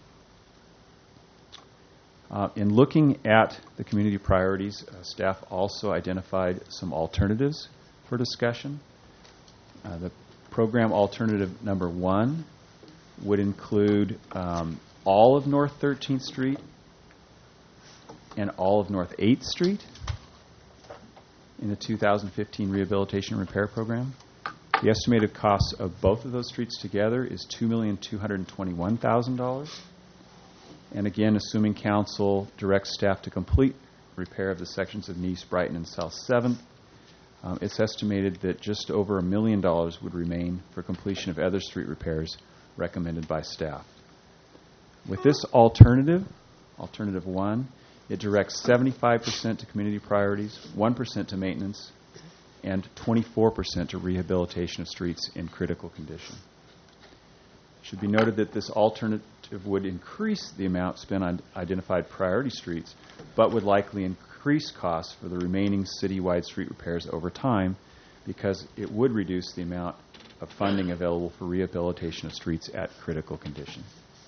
In looking at the community priorities, staff also identified some alternatives for discussion. The Program alternative number 1 would include all of North 13th Street and all of North 8th Street in the 2015 Rehabilitation and Repair Program. The estimated cost of both of those streets together is $2,221,000. And again, assuming council directs staff to complete repair of the sections of Nice, Brighton, and South 7th, it's estimated that just over $1 million would remain for completion of other street repairs recommended by staff. With this alternative 1, it directs 75% to community priorities, 1% to maintenance, and 24% to rehabilitation of streets in critical condition. It should be noted that this alternative would increase the amount spent on identified priority streets, but would likely increase costs for the remaining citywide street repairs over time because it would reduce the amount of funding available for rehabilitation of streets at critical condition.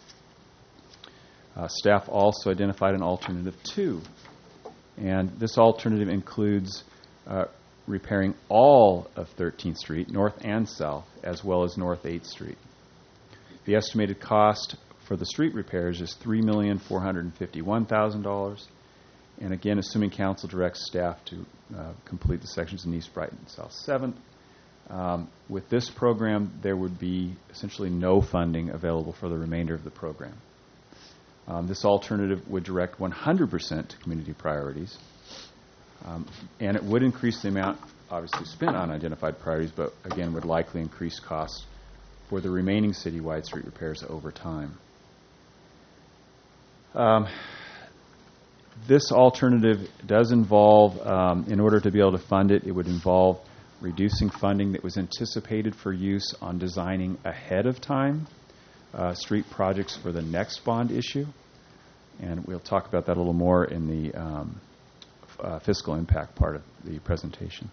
Staff also identified an alternative 2, and this alternative includes repairing all of 13th Street, north and south, as well as North 8th Street. The estimated cost for the street repairs is $3,451,000, and again, assuming council directs staff to complete the sections in East Brighton and South 7th. With this program, there would be essentially no funding available for the remainder of the program. This alternative would direct 100% to community priorities, and it would increase the amount obviously spent on identified priorities, but again would likely increase costs for the remaining citywide street repairs over time. This alternative does involve, in order to be able to fund it, it would involve reducing funding that was anticipated for use on designing ahead of time street projects for the next bond issue. And we'll talk about that a little more in the fiscal impact part of the presentation.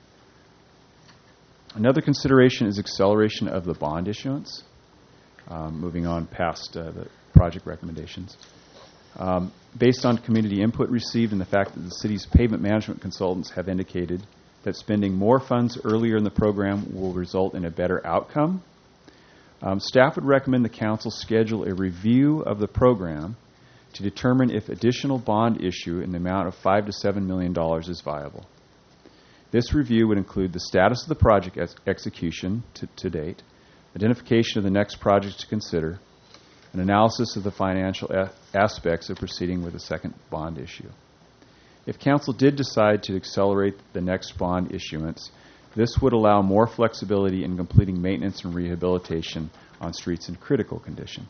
Another consideration is acceleration of the bond issuance, moving on past the project recommendations. Based on community input received and the fact that the city's pavement management consultants have indicated that spending more funds earlier in the program will result in a better outcome, staff would recommend the council schedule a review of the program to determine if additional bond issue in the amount of $5 to $7 million is viable. This review would include the status of the project execution to date, identification of the next projects to consider, an analysis of the financial aspects of proceeding with a second bond issue. If council did decide to accelerate the next bond issuance, this would allow more flexibility in completing maintenance and rehabilitation on streets in critical condition.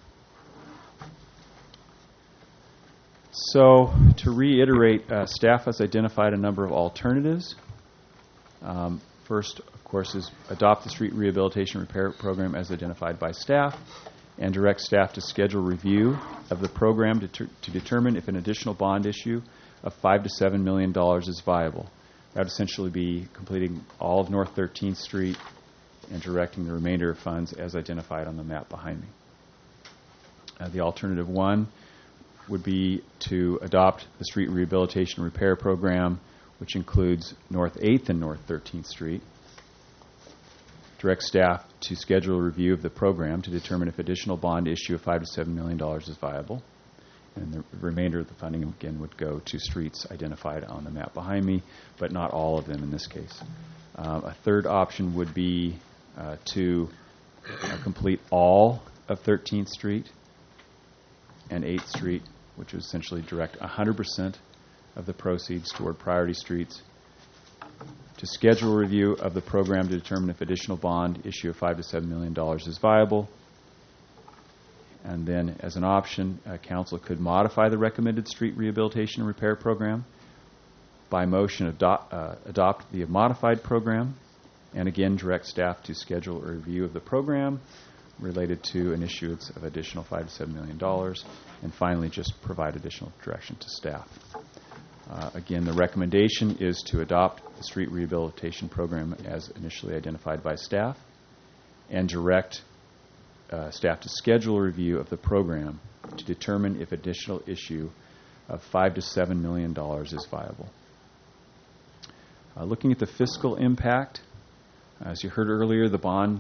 So, to reiterate, staff has identified a number of alternatives. First, of course, is adopt the street rehabilitation repair program as identified by staff and direct staff to schedule review of the program to determine if an additional bond issue of $5 to $7 million is viable. That would essentially be completing all of North 13th Street and directing the remainder of funds as identified on the map behind me. The alternative 1 would be to adopt the street rehabilitation repair program, which includes North 8th and North 13th Street. Direct staff to schedule a review of the program to determine if additional bond issue of $5 to $7 million is viable. And the remainder of the funding, again, would go to streets identified on the map behind me, but not all of them in this case. A third option would be to complete all of 13th Street and 8th Street, which would essentially direct 100% of the proceeds toward priority streets, to schedule a review of the program to determine if additional bond issue of $5 to $7 million is viable. And then, as an option, council could modify the recommended street rehabilitation and repair program by motion, adopt the modified program, and again direct staff to schedule a review of the program related to an issuance of additional $5 to $7 million, and finally just provide additional direction to staff. Again, the recommendation is to adopt the street rehabilitation program as initially identified by staff and direct staff to schedule a review of the program to determine if additional issue of $5 to $7 million is viable. Looking at the fiscal impact, as you heard earlier, the bond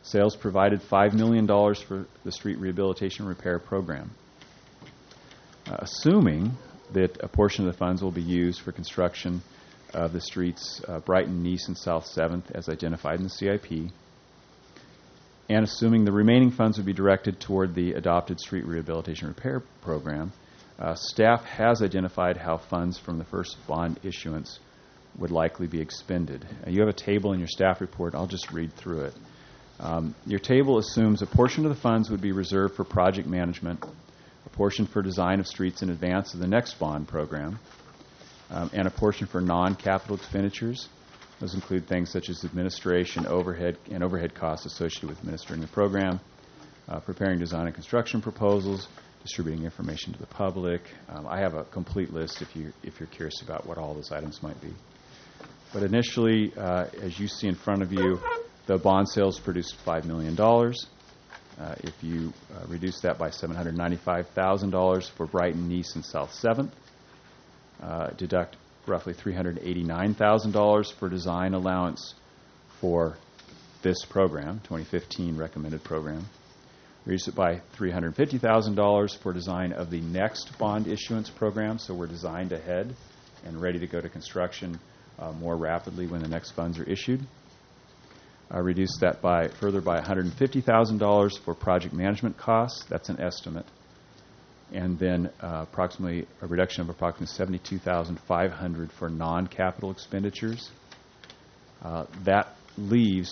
Sales provided $5 million for the street rehabilitation repair program. Assuming that a portion of the funds will be used for construction of the streets Brighton, Nice, and South 7th as identified in the CIP, and assuming the remaining funds would be directed toward the adopted street rehabilitation repair program, staff has identified how funds from the first bond issuance would likely be expended. You have a table in your staff report. I'll just read through it. Your table assumes a portion of the funds would be reserved for project management, a portion for design of streets in advance of the next bond program, and a portion for non-capital expenditures. Those include things such as administration, overhead costs associated with administering the program, preparing design and construction proposals, distributing information to the public. I have a complete list if you're curious about what all those items might be. But initially, as you see in front of you, the bond sales produced $5 million. If you reduce that by $795,000 for Brighton, Nice, and South 7th, deduct roughly $389,000 for design allowance for this program, 2015 recommended program. Reduce it by $350,000 for design of the next bond issuance program, so we're designed ahead and ready to go to construction more rapidly when the next funds are issued. Reduce that further by $150,000 for project management costs. That's an estimate. And then a reduction of approximately $72,500 for non-capital expenditures. That leaves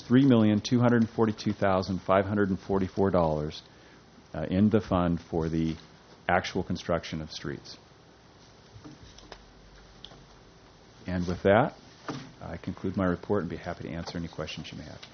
$3,242,544 in the fund for the actual construction of streets. And with that, I conclude my report and be happy to answer any questions you may have.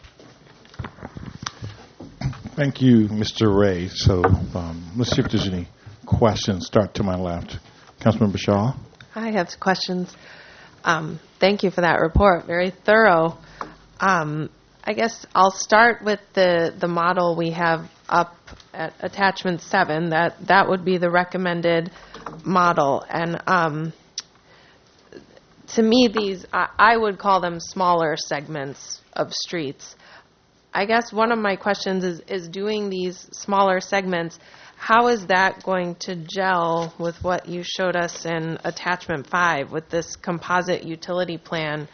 Thank you, Mr. Ray. So let's see if there's any questions. Start to my left. Councilmember Shaw. I have questions. Thank you for that report. Very thorough. I guess I'll start with the model we have up at attachment 7. That would be the recommended model. And to me, these, I would call them smaller segments of streets. I guess one of my questions is doing these smaller segments, how is that going to gel with what you showed us in attachment 5 with this composite utility plan?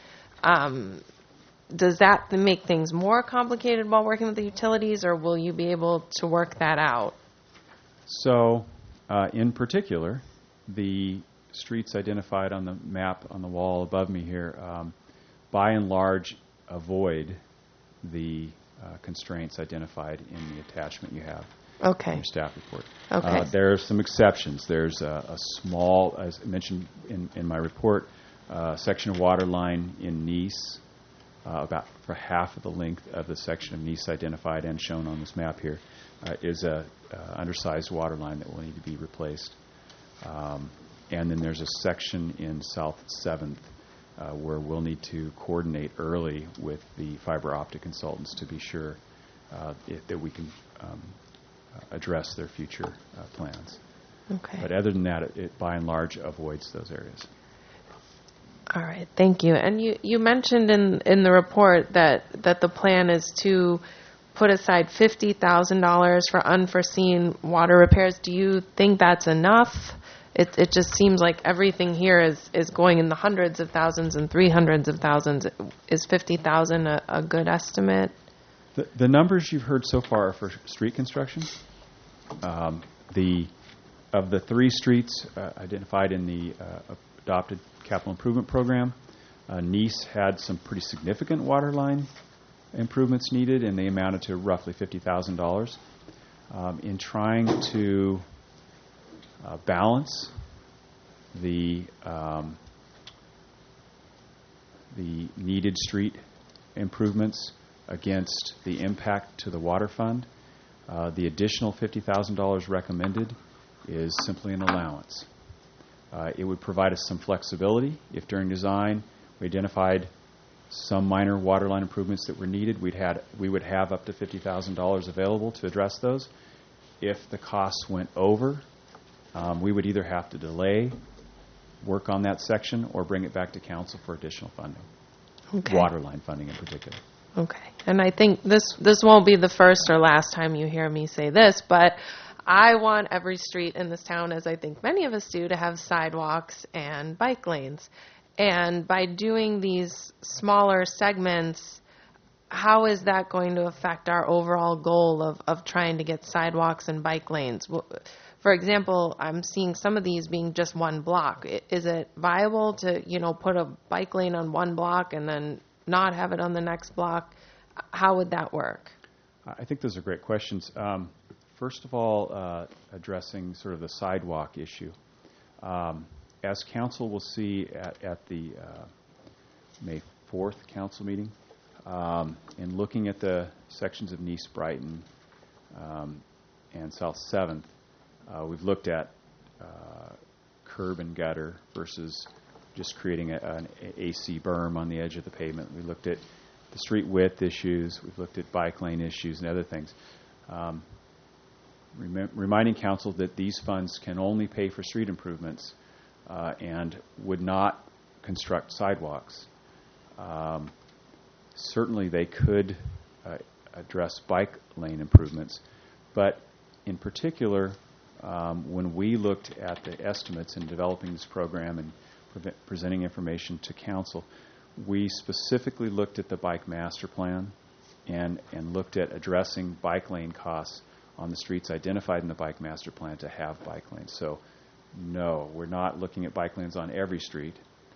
Does that make things more complicated while working with the utilities, or will you be able to work that out? So, in particular, the streets identified on the map on the wall above me here, by and large, avoid the constraints identified in the attachment you have in your staff report. Okay. There are some exceptions. There's a small, as mentioned in my report, section of water line in Nice, about for half of the length of the section of Nice identified and shown on this map here, is a undersized water line that will need to be replaced. And then there's a section in South 7th where we'll need to coordinate early with the fiber optic consultants to be sure that we can address their future plans. Okay. But other than that, it by and large avoids those areas. All right, thank you. And you mentioned in the report that the plan is to put aside $50,000 for unforeseen water repairs. Do you think that's enough? It just seems like everything here is going in the hundreds of thousands and 300s of thousands. Is $50,000 a good estimate? The numbers you've heard so far are for street construction. Of the 3 streets identified in the adopted capital improvement program, Nice had some pretty significant water line improvements needed, and they amounted to roughly $50,000. In trying to balance the needed street improvements against the impact to the water fund, the additional $50,000 recommended is simply an allowance. It would provide us some flexibility. If during design we identified some minor water line improvements that were needed, we would have up to $50,000 available to address those. If the costs went over, we would either have to delay work on that section or bring it back to council for additional funding, Okay. water line funding in particular. Okay. And I think this won't be the first or last time you hear me say this, but I want every street in this town, as I think many of us do, to have sidewalks and bike lanes. And by doing these smaller segments, how is that going to affect our overall goal of trying to get sidewalks and bike lanes? For example, I'm seeing some of these being just one block. Is it viable to, put a bike lane on one block and then not have it on the next block? How would that work? I think those are great questions. First of all, addressing sort of the sidewalk issue. As council will see at the May 4th council meeting, in looking at the sections of Nice Brighton and South 7th, we've looked at curb and gutter versus just creating an AC berm on the edge of the pavement. We looked at the street width issues. We've looked at bike lane issues and other things. Reminding council that these funds can only pay for street improvements and would not construct sidewalks. Certainly they could address bike lane improvements, but in particular, when we looked at the estimates in developing this program and presenting information to council, we specifically looked at the bike master plan and looked at addressing bike lane costs on the streets identified in the bike master plan to have bike lanes. So no, we're not looking at bike lanes on every street.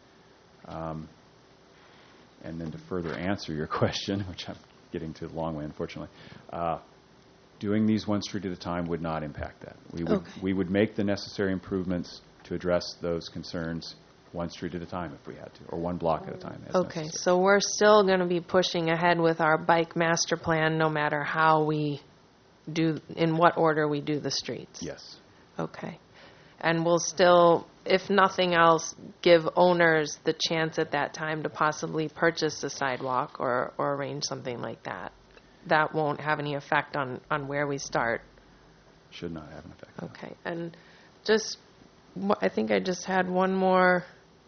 And then to further answer your question, which I'm getting to the long way, unfortunately, doing these one street at a time would not impact that. We would make the necessary improvements to address those concerns one street at a time if we had to, or one block at a time. Okay, so we're still going to be pushing ahead with our bike master plan no matter how we do, in what order we do the streets? Yes. Okay. And we'll still, if nothing else, give owners the chance at that time to possibly purchase a sidewalk or arrange something like that. That won't have any effect on where we start. Should not have an effect. Okay. And just, I think I just had one more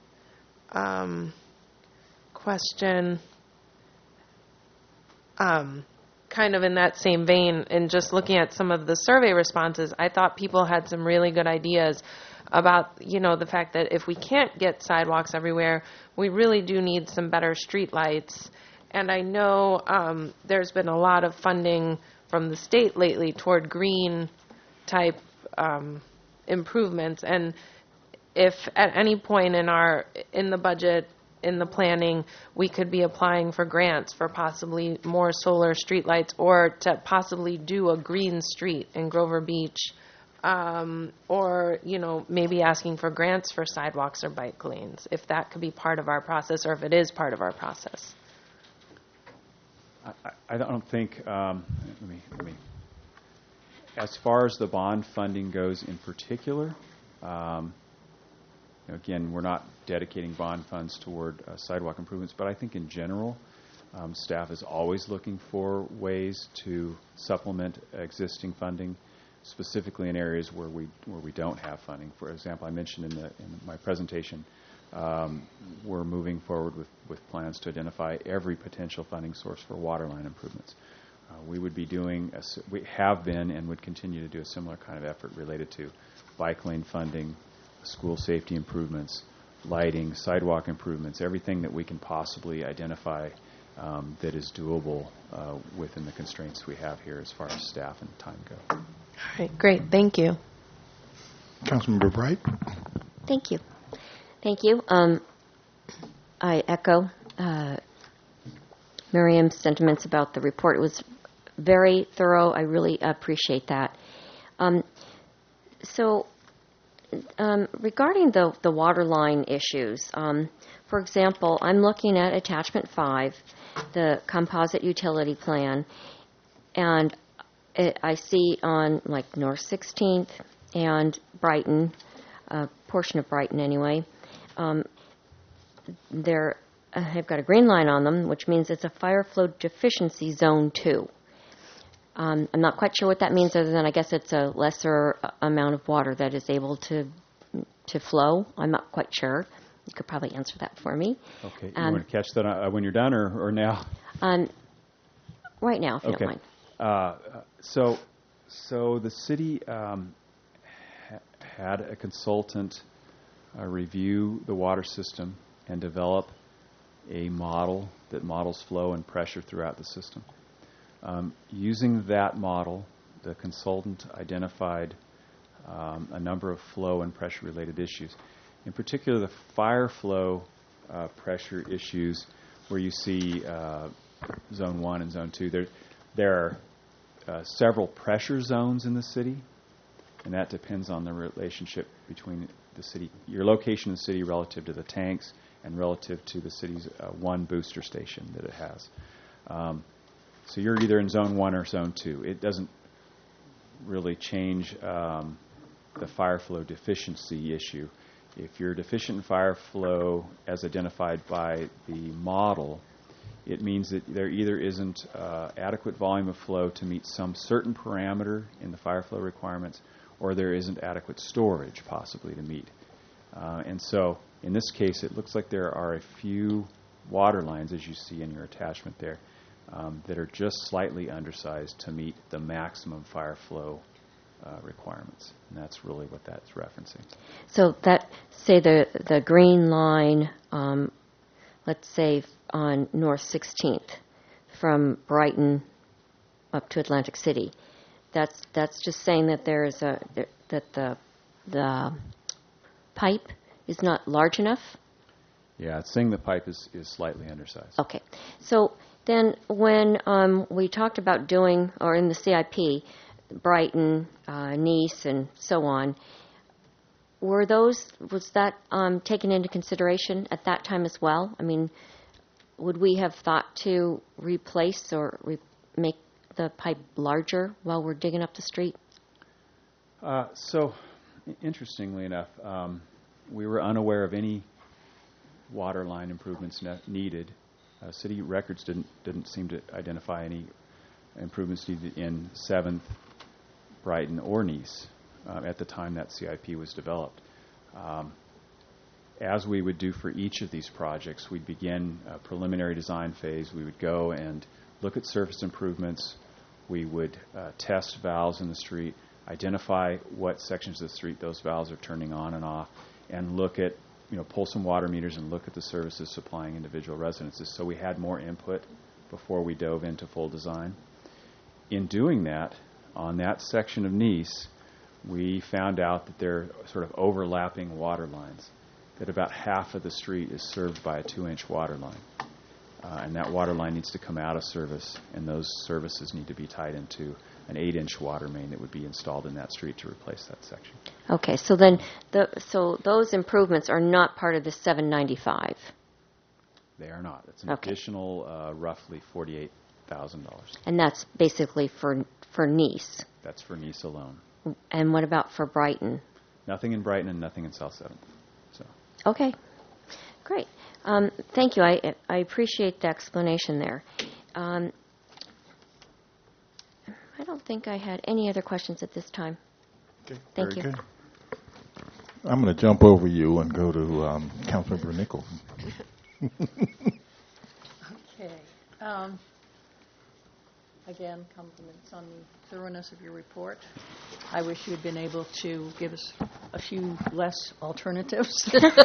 question. Kind of in that same vein, and just looking at some of the survey responses, I thought people had some really good ideas about, the fact that if we can't get sidewalks everywhere, we really do need some better street lights. And I know there's been a lot of funding from the state lately toward green type improvements. And if at any point in the budget, in the planning, we could be applying for grants for possibly more solar streetlights, or to possibly do a green street in Grover Beach, or maybe asking for grants for sidewalks or bike lanes, if that could be part of our process, or if it is part of our process. I don't think. Let me. As far as the bond funding goes, in particular. Again, we're not dedicating bond funds toward sidewalk improvements, but I think in general, staff is always looking for ways to supplement existing funding, specifically in areas where we don't have funding. For example, I mentioned in my presentation, we're moving forward with plans to identify every potential funding source for water line improvements. We would be doing, we have been and would continue to do a similar kind of effort related to bike lane funding, school safety improvements, lighting, sidewalk improvements, everything that we can possibly identify that is doable within the constraints we have here as far as staff and time go. All right, great. Thank you. Councilmember Bright. Thank you. Thank you. I echo Miriam's sentiments about the report. It was very thorough. I really appreciate that. Regarding the water line issues, for example, I'm looking at attachment 5, the composite utility plan, and I see on like North 16th and Brighton, a portion of Brighton anyway, have got a green line on them, which means it's a fire flow deficiency zone 2. I'm not quite sure what that means, other than I guess it's a lesser amount of water that is able to flow. I'm not quite sure. You could probably answer that for me. Okay. You want to catch that when you're done or now? right now, if you Okay. don't mind. So the city had a consultant review the water system and develop a model that models flow and pressure throughout the system. Using that model, the consultant identified a number of flow and pressure-related issues. In particular, the fire flow pressure issues, where you see Zone 1 and Zone 2. There are several pressure zones in the city, and that depends on the relationship between the city, your location in the city relative to the tanks and relative to the city's one booster station that it has. So you're either in Zone 1 or Zone 2. It doesn't really change the fire flow deficiency issue. If you're deficient in fire flow as identified by the model, it means that there either isn't adequate volume of flow to meet some certain parameter in the fire flow requirements, or there isn't adequate storage possibly to meet. And so in this case, it looks like there are a few water lines, as you see in your attachment there, that are just slightly undersized to meet the maximum fire flow requirements. And that's really what that's referencing. So that, say the green line, let's say on North 16th from Brighton up to Atlantic City, that's just saying that that the pipe is not large enough? Yeah, it's saying the pipe is slightly undersized. Okay. So then when we talked about doing, or in the CIP, Brighton, Nice, and so on, was that taken into consideration at that time as well? I mean, would we have thought to replace or make the pipe larger while we're digging up the street? So, interestingly enough, we were unaware of any water line improvements needed. City records didn't seem to identify any improvements needed in 7th, Brighton, or Nice at the time that CIP was developed. As we would do for each of these projects, we'd begin a preliminary design phase. We would go and look at surface improvements. We would test valves in the street, identify what sections of the street those valves are turning on and off, and look at, pull some water meters and look at the services supplying individual residences. So we had more input before we dove into full design. In doing that, on that section of Nice, we found out that there are sort of overlapping water lines, that about half of the street is served by a 2-inch water line. And that water line needs to come out of service, and those services need to be tied into an 8-inch water main that would be installed in that street to replace that section. Okay, so then so those improvements are not part of the $795. They are not. It's an additional roughly $48,000. And that's basically for Nice. That's for Nice alone. And what about for Brighton? Nothing in Brighton and nothing in South 7th. So. Okay, great. Thank you. I appreciate the explanation there. I don't think I had any other questions at this time. Okay. Thank you. Good. I'm going to jump over you and go to Councilmember Nichols. Okay. Again, compliments on the thoroughness of your report. I wish you had been able to give us a few less alternatives.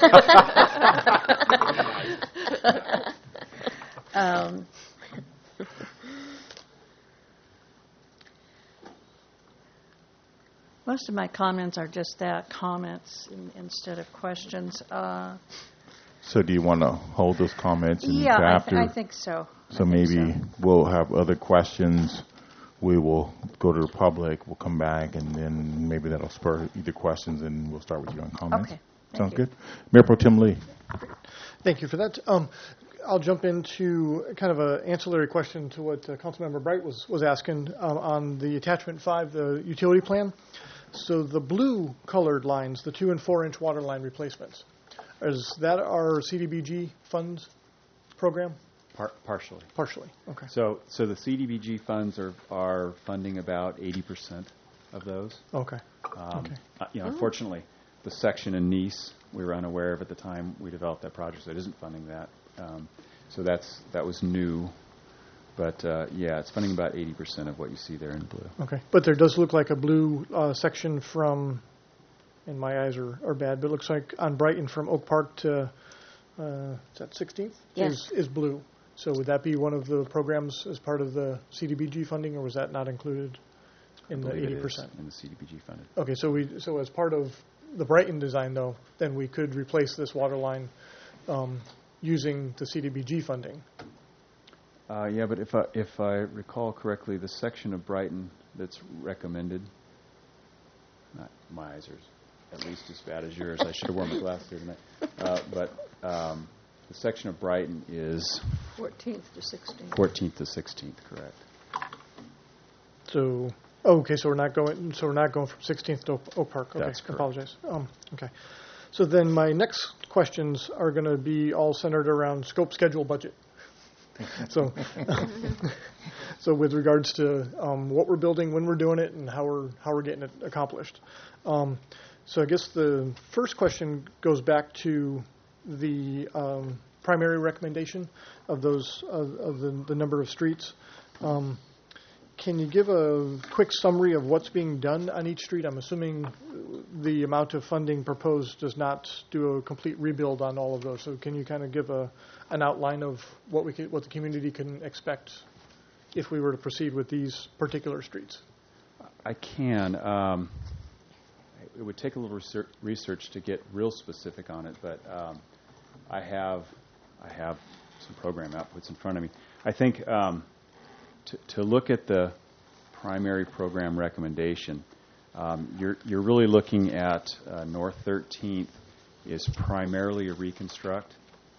Most of my comments are just that, comments instead of questions. So do you want to hold those comments Yeah, after? I think so. So maybe we'll have other questions. We will go to the public. We'll come back, and then maybe that'll spur either questions, and we'll start with you on comments. Okay. Sounds good. Mayor Pro Tem Lee. Thank you for that. I'll jump into kind of an ancillary question to what Councilmember Bright was asking on the attachment 5, the utility plan. So the blue colored lines, the 2- and 4-inch water line replacements, is that our CDBG funds program? Partially. Partially, okay. So the CDBG funds are funding about 80% of those. Okay. Unfortunately, the section in Nice we were unaware of at the time we developed that project, so it isn't funding that. So that was new. But yeah, it's funding about 80% of what you see there in blue. Okay. But there does look like a blue section from, and my eyes are bad, but it looks like on Brighton from Oak Park to, is that 16th? Yes. Is blue. So would that be one of the programs as part of the CDBG funding, or was that not included in the I believe it 80%? is in the CDBG funded. Okay, so as part of the Brighton design, though, then we could replace this water line using the CDBG funding. Yeah, but if I recall correctly, the section of Brighton that's recommended, my eyes are at least as bad as yours. I should have worn my glasses here tonight. But the section of Brighton is 14th to 16th. 14th to 16th, correct? So, okay, so we're not going from 16th to Oak Park. Okay, That's correct. I apologize. Okay. So then my next questions are going to be all centered around scope, schedule, budget. So, so with regards to what we're building, when we're doing it, and how we're getting it accomplished. So I guess the first question goes back to the primary recommendation of those of the number of streets. Can you give a quick summary of what's being done on each street? I'm assuming the amount of funding proposed does not do a complete rebuild on all of those. So can you kind of give an outline of what the community can expect if we were to proceed with these particular streets? I can. It would take a little research to get real specific on it, but I have some program outputs in front of me. I think to look at the primary program recommendation, you're really looking at North 13th is primarily a reconstruct.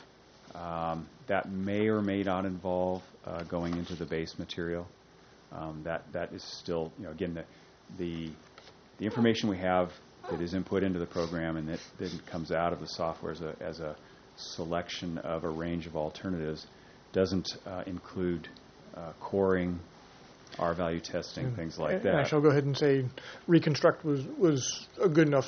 That may or may not involve going into the base material. That is still, again, the information we have that is input into the program and that then comes out of the software as a selection of a range of alternatives doesn't include coring, R-value testing, things like that. Actually, I'll go ahead and say reconstruct was a good enough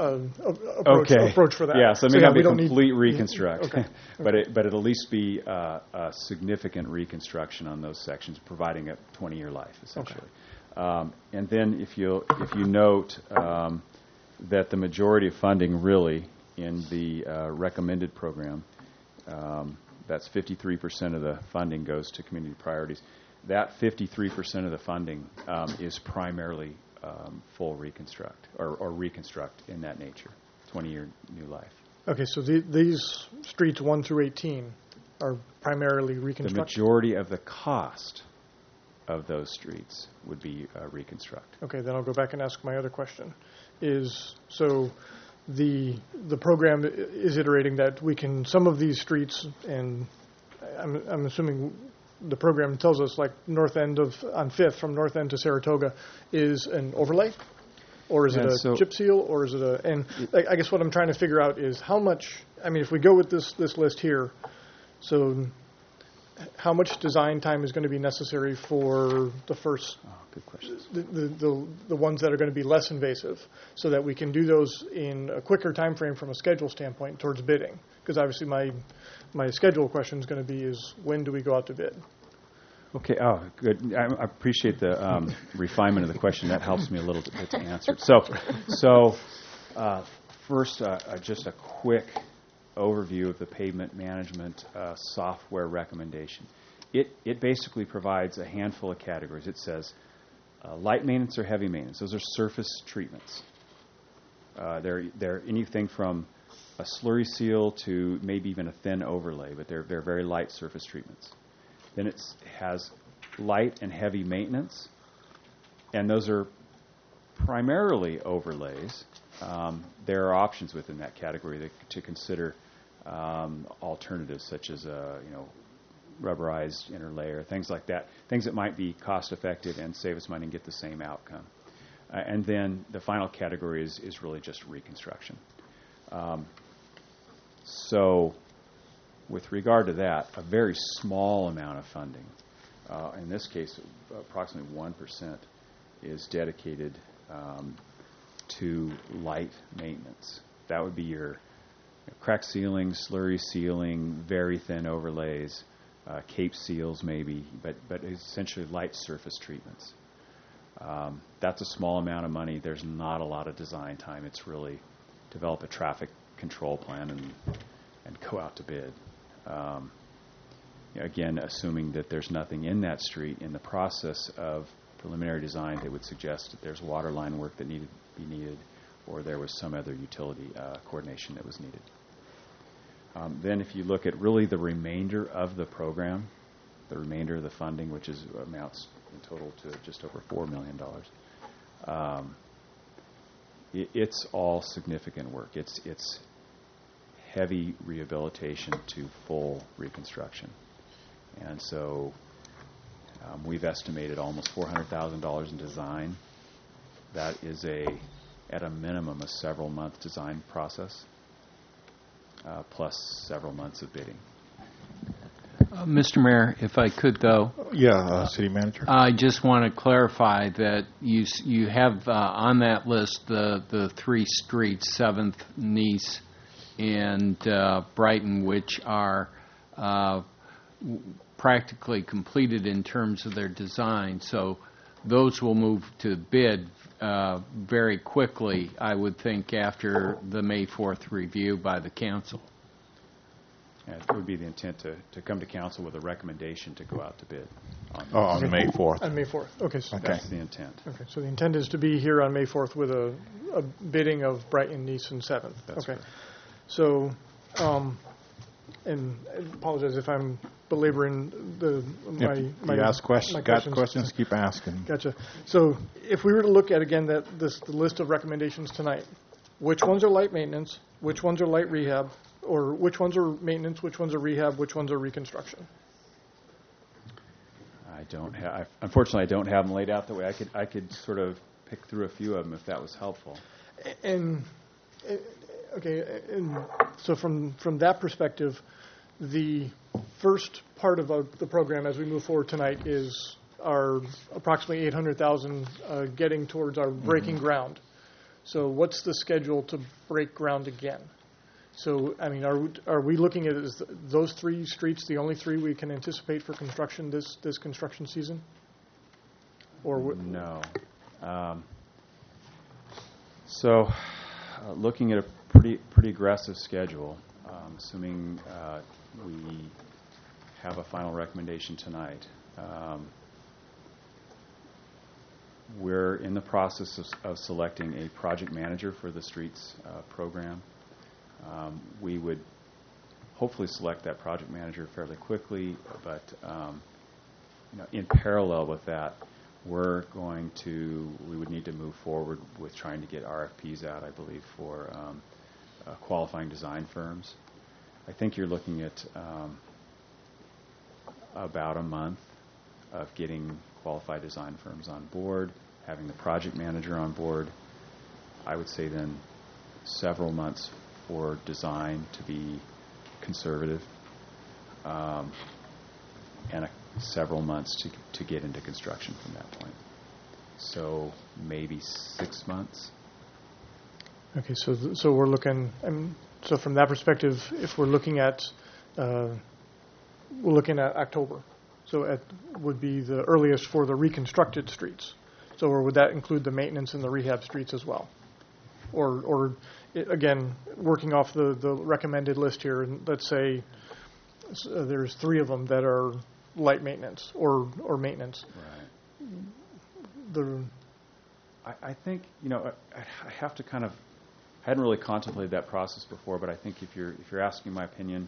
approach for that. Yeah, so it may not be a complete need, reconstruct, okay. but it'll at least be a significant reconstruction on those sections, providing a 20-year life, essentially. Okay. And then if you note that the majority of funding really in the recommended program, that's 53% of the funding goes to community priorities. That 53% of the funding is primarily full reconstruct or reconstruct in that nature, 20-year new life. Okay, so these streets 1 through 18 are primarily reconstruct? The majority of the cost of those streets would be reconstruct. Okay, then I'll go back and ask my other question. So the program is iterating that we can, some of these streets, and I'm assuming the program tells us like north end on 5th from North End to Saratoga is an overlay? Or is it a chip seal? Or is it and I guess what I'm trying to figure out is how much, if we go with this list here, so how much design time is going to be necessary for the first, good questions. The ones that are going to be less invasive, so that we can do those in a quicker time frame from a schedule standpoint towards bidding? Because obviously my schedule question is going to be is when do we go out to bid? Okay. Oh, good. I appreciate the refinement of the question. That helps me a little bit to answer it. So first, just a quick overview of the pavement management software recommendation. It basically provides a handful of categories. It says light maintenance or heavy maintenance. Those are surface treatments. They're anything from a slurry seal to maybe even a thin overlay, but they're very light surface treatments. Then it has light and heavy maintenance, and those are primarily overlays. There are options within that category to consider alternatives such as rubberized interlayer, things like that, things that might be cost-effective and save us money and get the same outcome. And then the final category is really just reconstruction. So with regard to that, a very small amount of funding, in this case approximately 1%, is dedicated to light maintenance. That would be your crack sealing, slurry sealing, very thin overlays, cape seals maybe, but essentially light surface treatments. That's a small amount of money. There's not a lot of design time. It's really develop a traffic control plan and go out to bid. Again, assuming that there's nothing in that street in the process of preliminary design that would suggest that there's water line work that needed to be needed, or there was some other utility coordination that was needed. Then if you look at really the remainder of the program, the remainder of the funding, which amounts in total to just over $4 million, it's all significant work. It's heavy rehabilitation to full reconstruction. And so we've estimated almost $400,000 in design. That is at a minimum, a several-month design process, plus several months of bidding. Mr. Mayor, if I could, though. Yeah, City Manager. I just want to clarify that you have on that list the three streets, 7th, Nice, and Brighton, which are practically completed in terms of their design. So those will move to bid very quickly, I would think, after the May 4th review by the council. And it would be the intent to come to council with a recommendation to go out to bid. On May 4th. On May 4th. Okay. So That's the intent. Okay. So the intent is to be here on May 4th with a bidding of Brighton, Nice, and 7th. That's okay. correct. So, and I apologize if I'm belaboring my you ask questions, my got questions, keep asking. Gotcha. So if we were to look at, again, the list of recommendations tonight, which ones are light maintenance, which ones are light rehab, or which ones are maintenance, which ones are rehab, which ones are reconstruction? Unfortunately, I don't have them laid out that way. I could sort of pick through a few of them if that was helpful. And so from that perspective, the first part of the program as we move forward tonight is our approximately $800,000 getting towards our breaking ground. So what's the schedule to break ground again? So, I mean, are we looking at those three streets the only three we can anticipate for construction this construction season? Or no. So, looking at a pretty aggressive schedule, assuming we have a final recommendation tonight. We're in the process of selecting a project manager for the streets program. We would hopefully select that project manager fairly quickly, but in parallel with that, we would need to move forward with trying to get RFPs out, I believe, for qualifying design firms. I think you're looking at about a month of getting qualified design firms on board, having the project manager on board. I would say then several months for design to be conservative, and several months to get into construction from that point. So maybe 6 months. Okay, so we're looking, so from that perspective, if we're looking at October, so would be the earliest for the reconstructed streets. So, or would that include the maintenance and the rehab streets as well? Or again, working off the recommended list here, and let's say there's 3 of them that are light maintenance or maintenance. Right. I think, I have to kind of, I hadn't really contemplated that process before, but I think if you're asking my opinion,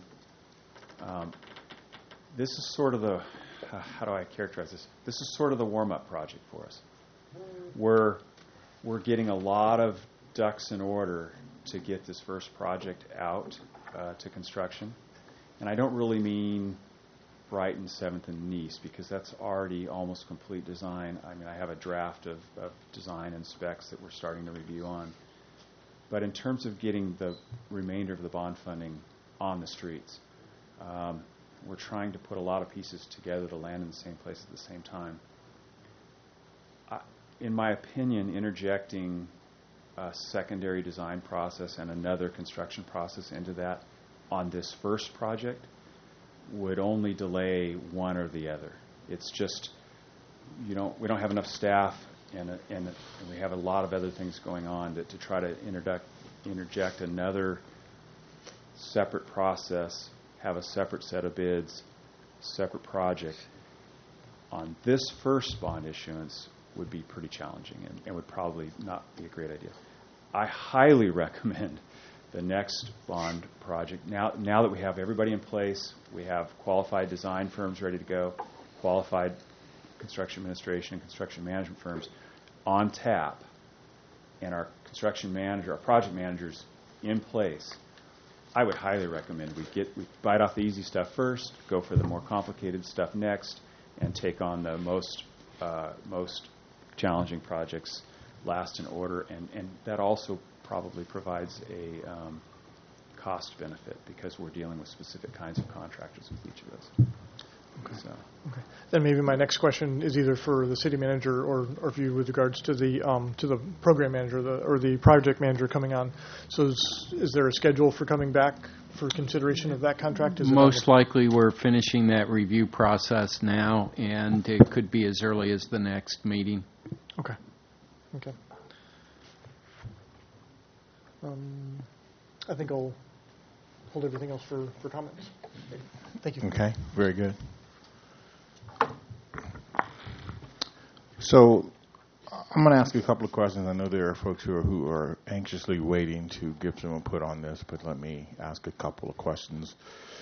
this is sort of how do I characterize this? This is sort of the warm-up project for us. We're getting a lot of ducks in order to get this first project out to construction. And I don't really mean Brighton, 7th, and Nice, because that's already almost complete design. I mean, I have a draft of design and specs that we're starting to review on. But in terms of getting the remainder of the bond funding on the streets, we're trying to put a lot of pieces together to land in the same place at the same time. In my opinion, interjecting a secondary design process and another construction process into that on this first project would only delay one or the other. It's just, we don't have enough staff, and we have a lot of other things going on to try to interject another separate process, have a separate set of bids, separate project on this first bond issuance would be pretty challenging and would probably not be a great idea. I highly recommend the next bond project. Now that we have everybody in place, we have qualified design firms ready to go, qualified construction administration and construction management firms on tap, and our construction manager, our project managers in place, I would highly recommend we bite off the easy stuff first, go for the more complicated stuff next, and take on the most challenging projects last in order, and that also probably provides a cost benefit because we're dealing with specific kinds of contractors with each of those. Okay. Okay. Then maybe my next question is either for the city manager or for you with regards to the program manager or the project manager coming on. So is there a schedule for coming back for consideration of that contract? Most likely we're finishing that review process now, and it could be as early as the next meeting. Okay. Okay. I think I'll hold everything else for comments. Thank you. Okay, very good. So I'm going to ask you a couple of questions. I know there are folks who are anxiously waiting to give some input on this, but let me ask a couple of questions.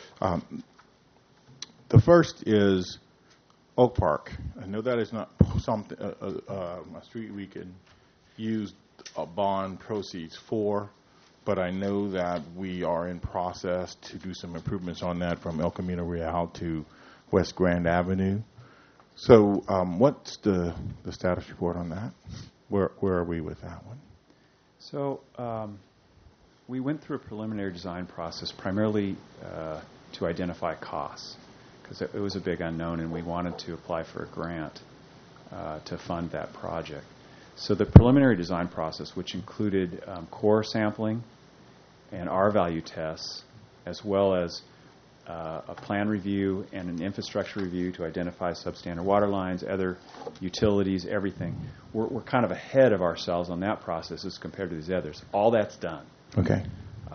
The first is Oak Park. I know that is not something a street we can use bond proceeds for, but I know that we are in process to do some improvements on that from El Camino Real to West Grand Avenue. So what's the status report on that? Where are we with that one? So we went through a preliminary design process primarily to identify costs because it was a big unknown, and we wanted to apply for a grant to fund that project. So the preliminary design process, which included core sampling and R-value tests, as well as a plan review and an infrastructure review to identify substandard water lines, other utilities, everything. We're kind of ahead of ourselves on that process as compared to these others. All that's done. Okay.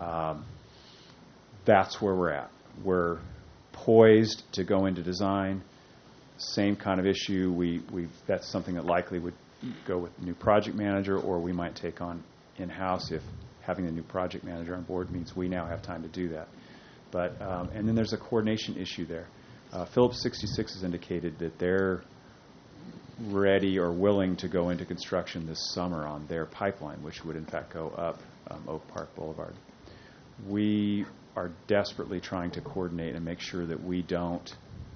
That's where we're at. We're poised to go into design. Same kind of issue. That's something that likely would go with the new project manager, or we might take on in-house if having the new project manager on board means we now have time to do that. But and then there's a coordination issue there. Phillips 66 has indicated that they're ready or willing to go into construction this summer on their pipeline, which would in fact go up Oak Park Boulevard. We are desperately trying to coordinate and make sure that we don't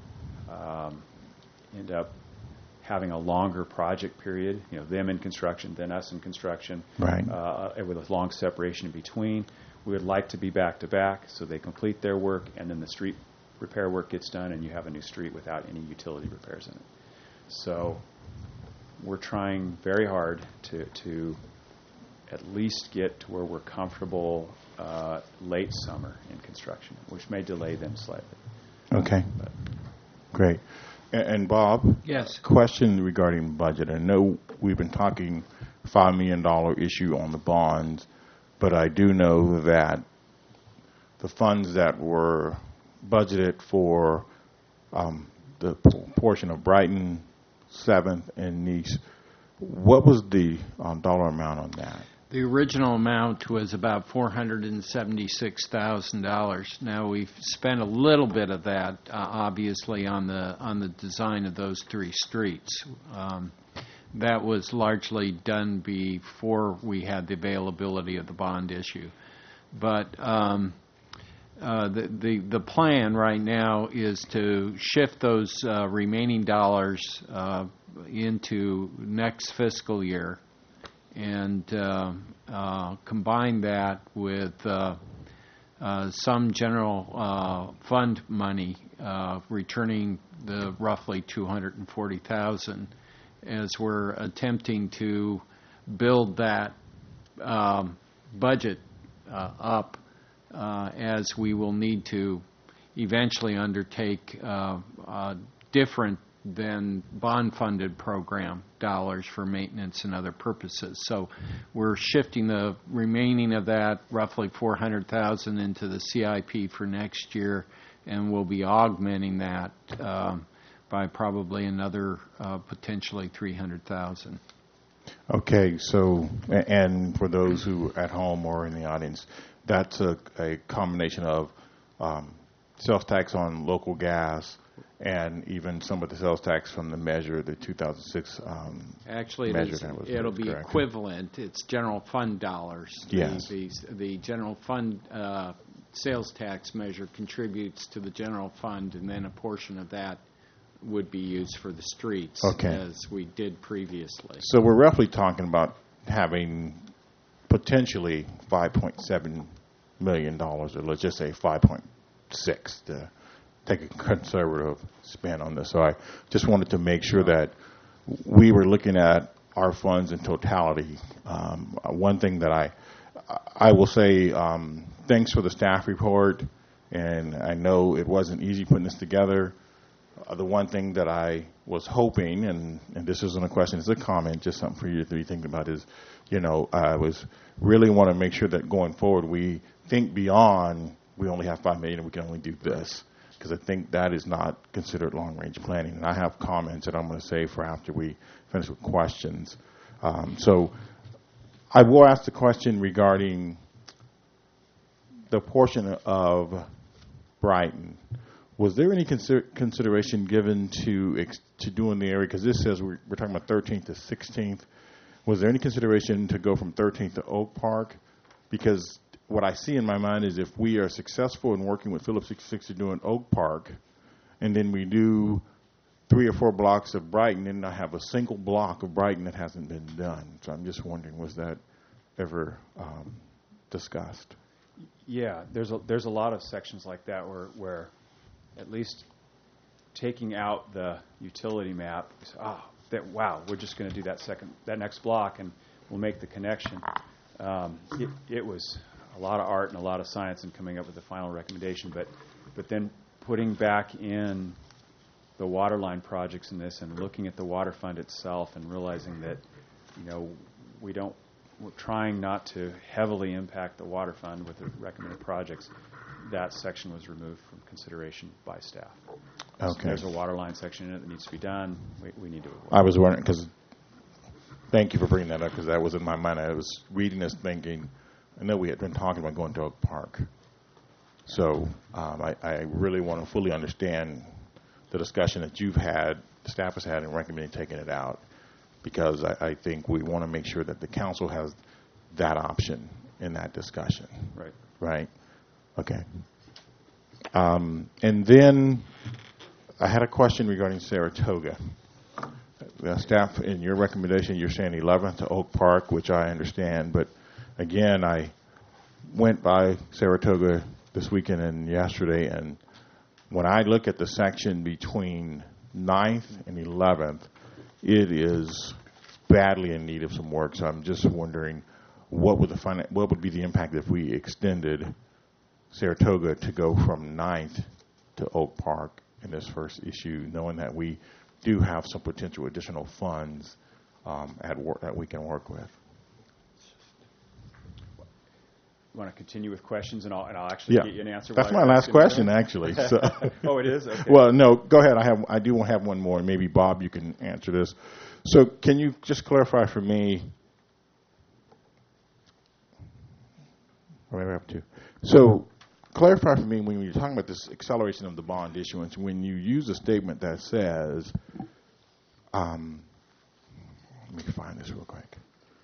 end up having a longer project period, them in construction, then us in construction, right? With a long separation in between. We would like to be back-to-back so they complete their work, and then the street repair work gets done, and you have a new street without any utility repairs in it. So we're trying very hard to at least get to where we're comfortable late summer in construction, which may delay them slightly. Okay. Great. And Bob? Yes. Question regarding budget. I know we've been talking $5 million issue on the bonds, but I do know that the funds that were budgeted for the portion of Brighton, 7th, and Nice, what was the dollar amount on that? The original amount was about $476,000. Now we've spent a little bit of that, obviously, on the design of those three streets. That was largely done before we had the availability of the bond issue. But the plan right now is to shift those remaining dollars into next fiscal year and combine that with some general fund money, returning the roughly $240,000 as we're attempting to build that budget up as we will need to eventually undertake different than bond-funded program dollars for maintenance and other purposes. So we're shifting the remaining of that, roughly $400,000, into the CIP for next year, and we'll be augmenting that by probably another potentially $300,000. Okay, so, and for those who at home or in the audience, that's a combination of sales tax on local gas and even some of the sales tax from the measure, the 2006 Actually, measure. it'll be correct. Equivalent. It's general fund dollars. Yes. The general fund sales tax measure contributes to the general fund, and then a portion of that would be used for the streets, as we did previously. So we're roughly talking about having potentially $5.7 million, or let's just say 5.6 to take a conservative spin on this. So I just wanted to make sure that we were looking at our funds in totality. One thing that I will say, thanks for the staff report, and I know it wasn't easy putting this together. The one thing that I was hoping, and this isn't a question, it's a comment, just something for you to be thinking about, is, I was really want to make sure that going forward we think beyond, we only have $5 million and we can only do this, because I think that is not considered long-range planning. And I have comments that I'm going to say for after we finish with questions. So I will ask the question regarding the portion of Brighton. Was there any consideration given to doing the area, because this says we're talking about 13th to 16th. Was there any consideration to go from 13th to Oak Park? Because what I see in my mind is if we are successful in working with Phillips 66 to do an Oak Park, and then we do 3 or 4 blocks of Brighton, and I have a single block of Brighton that hasn't been done. So I'm just wondering, was that ever discussed? Yeah, there's a lot of sections like that where at least taking out the utility map, we're just going to do that next block, and we'll make the connection. It was a lot of art and a lot of science in coming up with the final recommendation, but then putting back in the water line projects in this and looking at the water fund itself and realizing that we're trying not to heavily impact the water fund with the recommended projects. That section was removed from consideration by staff. Okay. So there's a water line section in it that needs to be done. We need to avoid. I was wondering, because thank you for bringing that up, because that was in my mind. I was reading this thinking, I know we had been talking about going to Oak Park. So I really want to fully understand the discussion that you've had, the staff has had, and recommending taking it out, because I think we want to make sure that the council has that option in that discussion. Right. Right? Okay. And then I had a question regarding Saratoga. Staff, in your recommendation, you're saying 11th to Oak Park, which I understand, but again, I went by Saratoga this weekend and yesterday, and when I look at the section between 9th and 11th, it is badly in need of some work. So I'm just wondering what would be the impact if we extended Saratoga to go from 9th to Oak Park in this first issue, knowing that we do have some potential additional funds at work that we can work with. You want to continue with questions, and I'll actually get you an answer. That's my last question, actually. So. Oh, it is? Okay. Well, no, go ahead. I do have one more, and maybe, Bob, you can answer this. So can you just clarify for me, or maybe I have to. So clarify for me, when you're talking about this acceleration of the bond issuance, when you use a statement that says, let me find this real quick.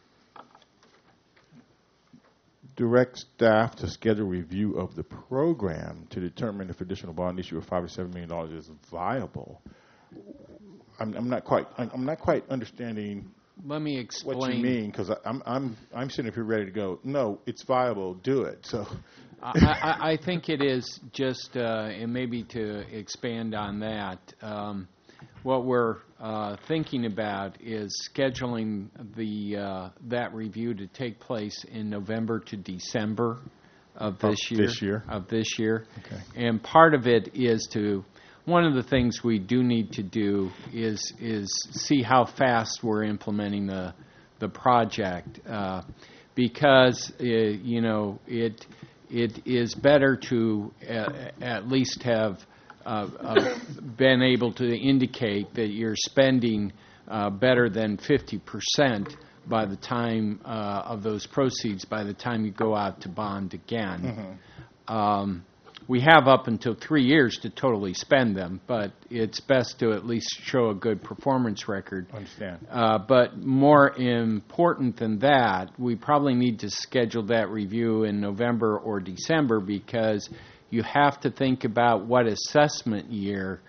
Direct staff to schedule review of the program to determine if additional bond issue of $5 to $7 million is viable. I'm not quite understanding. Let me explain what you mean, because I'm sitting up here ready to go. No, it's viable. Do it. So I think it is just, and maybe to expand on that. What we're thinking about is scheduling that review to take place in November to December of this year. This year? Of this year. Okay. And part of it is one of the things we do need to do is see how fast we're implementing the project, because it is better to at least have been able to indicate that you're spending better than 50% by the time of those proceeds by the time you go out to bond again. Mm-hmm. We have up until 3 years to totally spend them, but it's best to at least show a good performance record. Understand. But more important than that, we probably need to schedule that review in November or December, because you have to think about what assessment year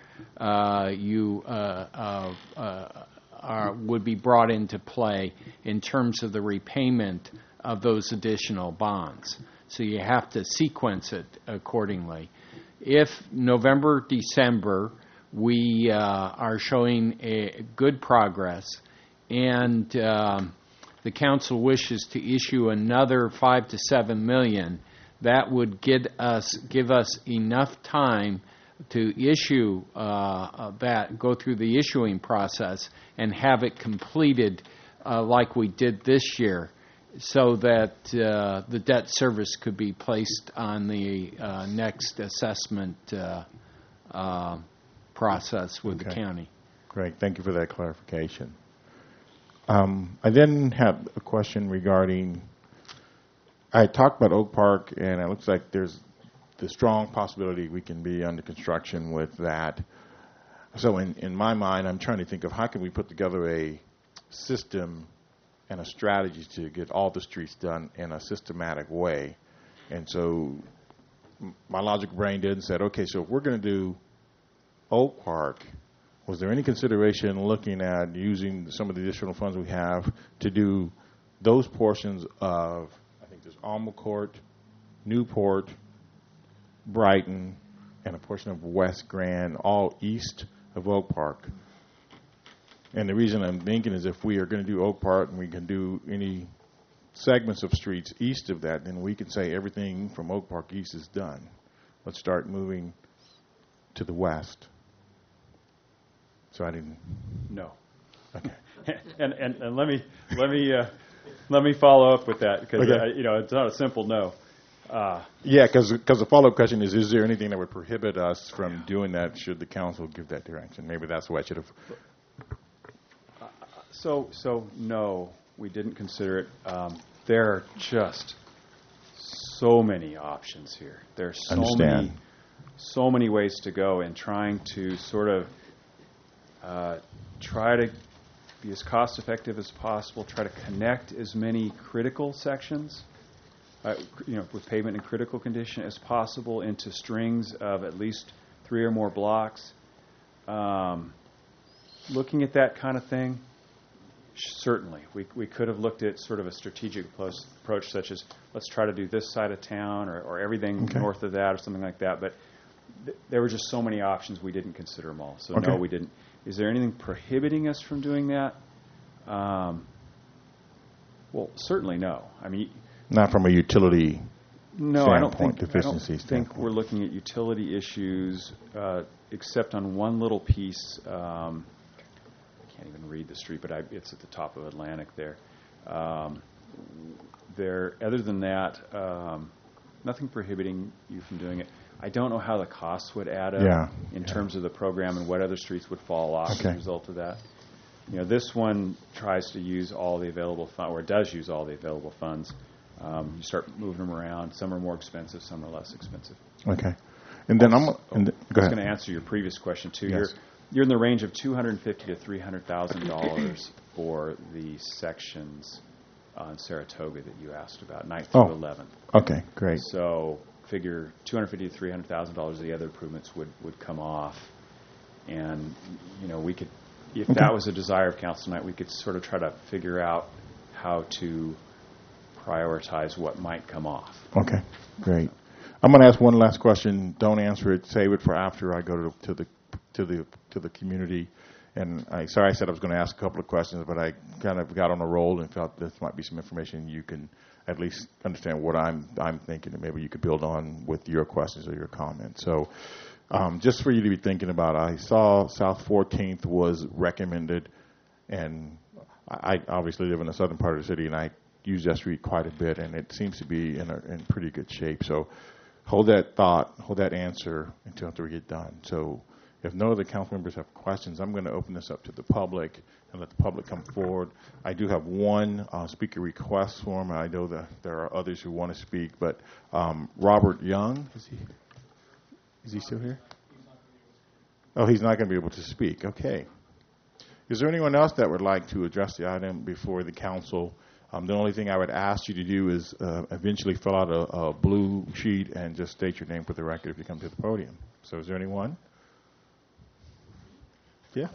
would be brought into play in terms of the repayment of those additional bonds. So you have to sequence it accordingly. If November, December, we are showing a good progress, and the council wishes to issue another $5 to $7 million, that would give us enough time to issue go through the issuing process and have it completed like we did this year, so that the debt service could be placed on the next assessment process with the county. Great. Thank you for that clarification. I then have a question regarding, I talked about Oak Park, and it looks like there's the strong possibility we can be under construction with that. So in my mind, I'm trying to think of how can we put together a system and a strategy to get all the streets done in a systematic way. And so my logical brain did and said, okay, so if we're going to do Oak Park, was there any consideration looking at using some of the additional funds we have to do those portions of, I think there's Alma Court, Newport, Brighton, and a portion of West Grand, all east of Oak Park? And the reason I'm thinking is if we are going to do Oak Park and we can do any segments of streets east of that, then we can say everything from Oak Park east is done. Let's start moving to the west. So I didn't. No. Okay. and let me follow up with that, because it's not a simple no. Yeah, because the follow-up question is there anything that would prohibit us from doing that should the council give that direction? Maybe that's the way I should have. So no, we didn't consider it. There are just so many options here. There's so many ways to go in trying to sort of try to be as cost effective as possible, try to connect as many critical sections, with pavement in critical condition as possible into strings of at least 3 or more blocks. Looking at that kind of thing, certainly. We could have looked at sort of a strategic approach, such as let's try to do this side of town or everything north of that or something like that. But there were just so many options, we didn't consider them all. So no, we didn't. Is there anything prohibiting us from doing that? Well, certainly no. I mean, not from a utility I don't deficiency think we're looking at utility issues, except on one little piece. I can't even read the street, but it's at the top of Atlantic there. Other than that, nothing prohibiting you from doing it. I don't know how the costs would add up in terms of the program and what other streets would fall off as a result of that. This one tries to use all the available funds, or does use all the available funds. You start moving them around. Some are more expensive, some are less expensive. Okay. And then go ahead. I was going to answer your previous question, too. Yes. You're in the range of $250,000 to $300,000 for the sections on Saratoga that you asked about, 9th through 11th. Okay, great. So figure $250,000 to $300,000 of the other improvements would come off. And, we could, if that was a desire of council tonight, we could sort of try to figure out how to prioritize what might come off. Okay, great. I'm going to ask one last question. Don't answer it. Save it for after I go to the community. and sorry I said I was going to ask a couple of questions, but I kind of got on a roll and felt this might be some information you can at least understand what I'm thinking, and maybe you could build on with your questions or your comments. So just for you to be thinking about, I saw South 14th was recommended, and I obviously live in the southern part of the city, and I use that street quite a bit, and it seems to be in pretty good shape. So hold that thought, hold that answer until we get done. So if no other council members have questions, I'm going to open this up to the public and let the public come forward. I do have one speaker request form, and I know that there are others who want to speak, but Robert Young, is he still here? Oh, he's not going to be able to speak. Okay. Is there anyone else that would like to address the item before the council? The only thing I would ask you to do is eventually fill out a blue sheet and just state your name for the record if you come to the podium. So is there anyone? Yeah.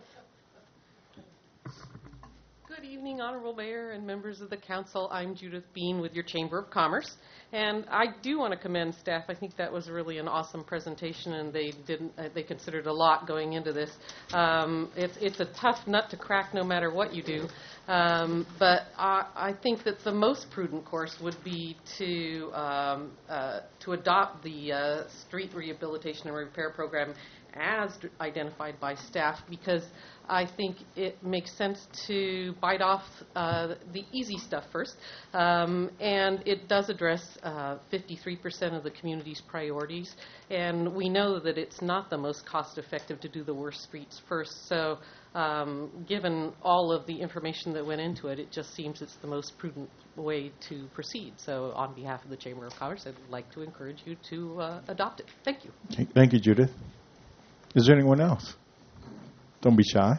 Good evening, Honorable Mayor and members of the council. I'm Judith Bean with your Chamber of Commerce, and I do want to commend staff. I think that was really an awesome presentation, and they considered a lot going into this. It's a tough nut to crack no matter what you do, but I think that the most prudent course would be to adopt the street rehabilitation and repair program as identified by staff, because I think it makes sense to bite off the easy stuff first, and it does address 53% of the community's priorities, and we know that it's not the most cost-effective to do the worst streets first, so given all of the information that went into it, it just seems it's the most prudent way to proceed. So on behalf of the Chamber of Commerce, I'd like to encourage you to adopt it. Thank you. Okay, thank you, Judith. Is there anyone else? Don't be shy.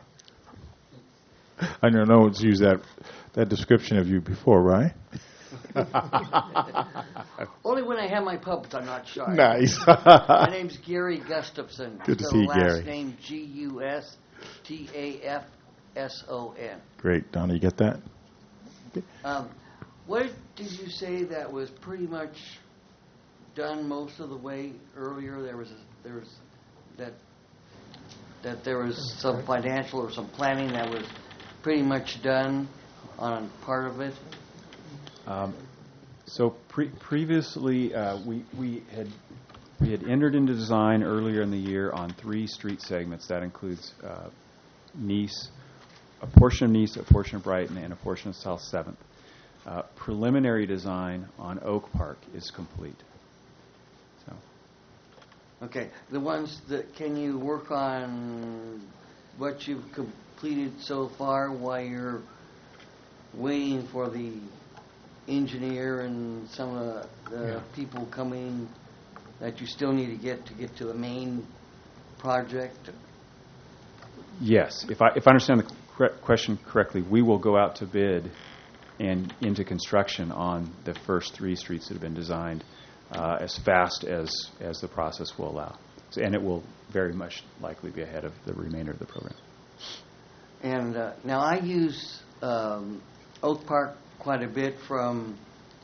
I know no one's used that description of you before, right? Only when I have my puppets, I'm not shy. Nice. My name's Gary Gustafson. Good to see you, Gary. Last name Gustafson. Great. Donna, you get that? What did you say that was pretty much done most of the way earlier? There was some financial or some planning that was pretty much done on part of it? So previously, we had entered into design earlier in the year on 3 street segments. That includes Nice, a portion of Nice, a portion of Brighton, and a portion of South 7th. Preliminary design on Oak Park is complete. So. Okay, the ones that, can you work on what you've completed so far while you're waiting for the engineer and some of the people coming that you still need to get to the main project? Yes, if I understand the question correctly, we will go out to bid and into construction on the first 3 streets that have been designed as fast as the process will allow. And it will very much likely be ahead of the remainder of the program. And now I use Oak Park quite a bit from,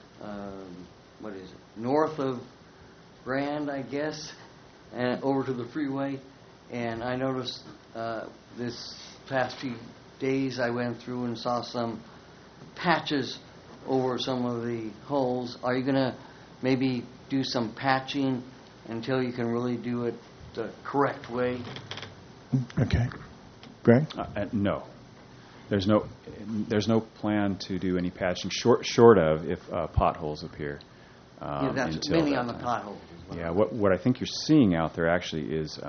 north of Grand, I guess, and over to the freeway. And I noticed this past few days I went through and saw some patches over some of the holes. Are you going to maybe do some patching until you can really do it the correct way? Okay. Greg? No. There's no plan to do any patching short of if potholes appear. That's mainly on the potholes. Yeah. What I think you're seeing out there actually is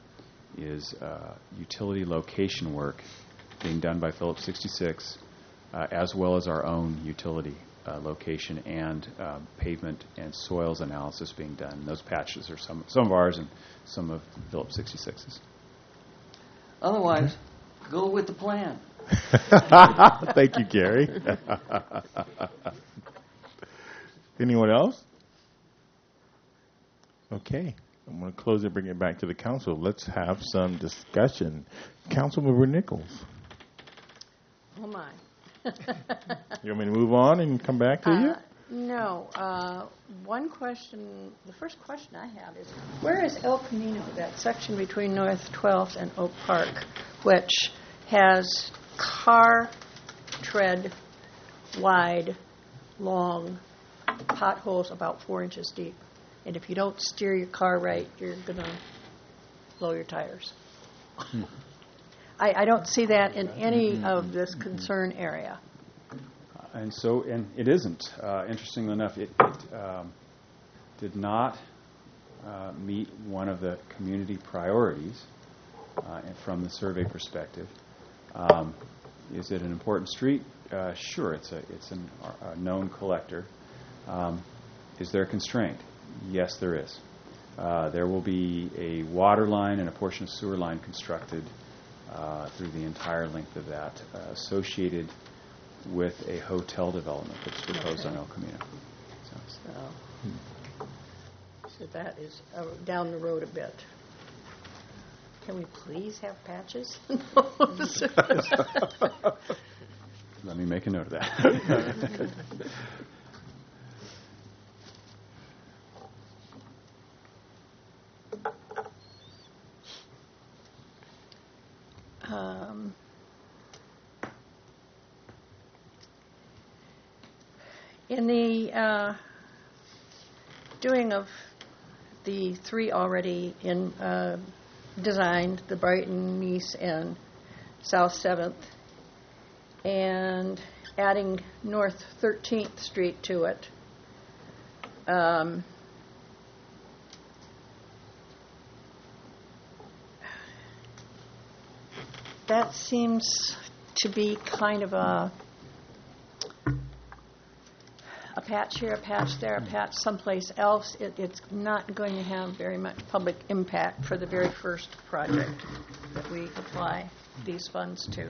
utility location work being done by Phillips 66, as well as our own utility location and pavement and soils analysis being done. Those patches are some of ours and some of Phillips 66's. Otherwise, go with the plan. Thank you, Gary. Anyone else? Okay. I'm going to close it and bring it back to the council. Let's have some discussion. Councilmember Nichols. Oh, my. You want me to move on and come back to you? No. One question, the first question I have is, where is El Camino, that section between North 12th and Oak Park, which has car tread wide, long potholes about 4 inches deep? And if you don't steer your car right, you're going to blow your tires. I don't see that in any of this concern area. And it isn't. Interestingly enough, it did not meet one of the community priorities from the survey perspective. Is it an important street? Sure, it's a known collector. Is there a constraint? Yes, there is. There will be a water line and a portion of sewer line constructed through the entire length of that, associated with a hotel development that's proposed on El Camino. So that is down the road a bit. Can we please have patches? Let me make a note of that. In the doing of the 3 already designed, the Brighton, Nice, and South 7th, and adding North 13th Street to it, that seems to be kind of a patch here, a patch there, a patch someplace else. It's not going to have very much public impact for the very first project that we apply these funds to.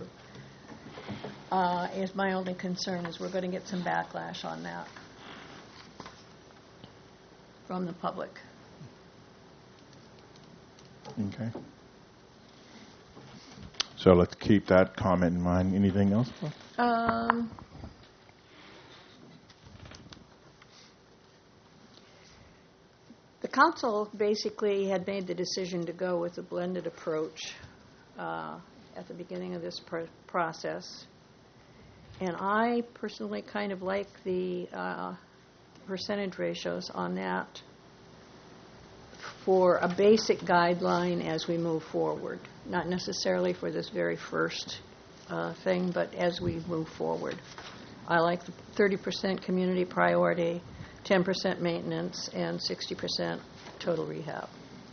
Is my only concern is we're going to get some backlash on that from the public. Okay. So let's keep that comment in mind. Anything else? The council basically had made the decision to go with a blended approach at the beginning of this process. And I personally kind of like the percentage ratios on that for a basic guideline as we move forward. Not necessarily for this very first thing, but as we move forward. I like the 30% community priority, 10% maintenance, and 60% total rehab.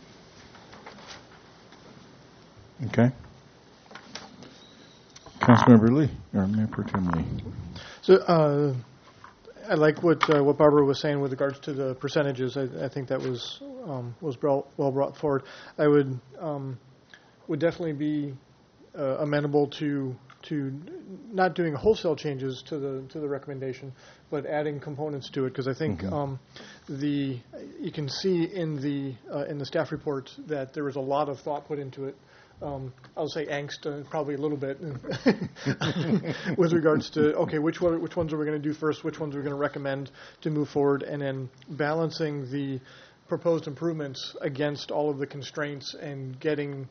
Okay. Councilmember Lee, or Mayor Pro Tem Lee. So I like what Barbara was saying with regards to the percentages. I think that was well brought forward. I would definitely be amenable to not doing wholesale changes to the recommendation, but adding components to it, because I think you can see in the staff report that there was a lot of thought put into it. I'll say angst, probably a little bit, with regards to, okay, which ones are we going to do first, which ones are we going to recommend to move forward, and then balancing the proposed improvements against all of the constraints and getting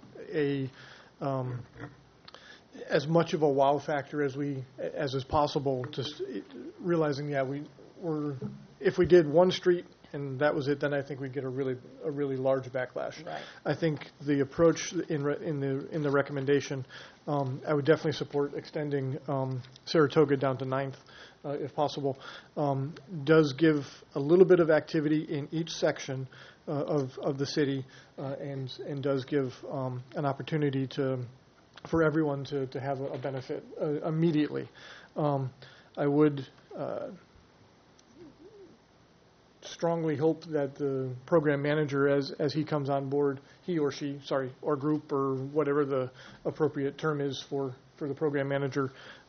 as much of a wow factor as is possible. Just realizing, if we did one street and that was it, then I think we'd get a really large backlash. Right. I think the approach in the recommendation, I would definitely support extending Saratoga down to 9th, if possible. Does give a little bit of activity in each section of the city, and does give an opportunity for everyone to have a benefit immediately. I would strongly hope that the program manager, as he comes on board, he or she, or group, or whatever the appropriate term is for the program manager,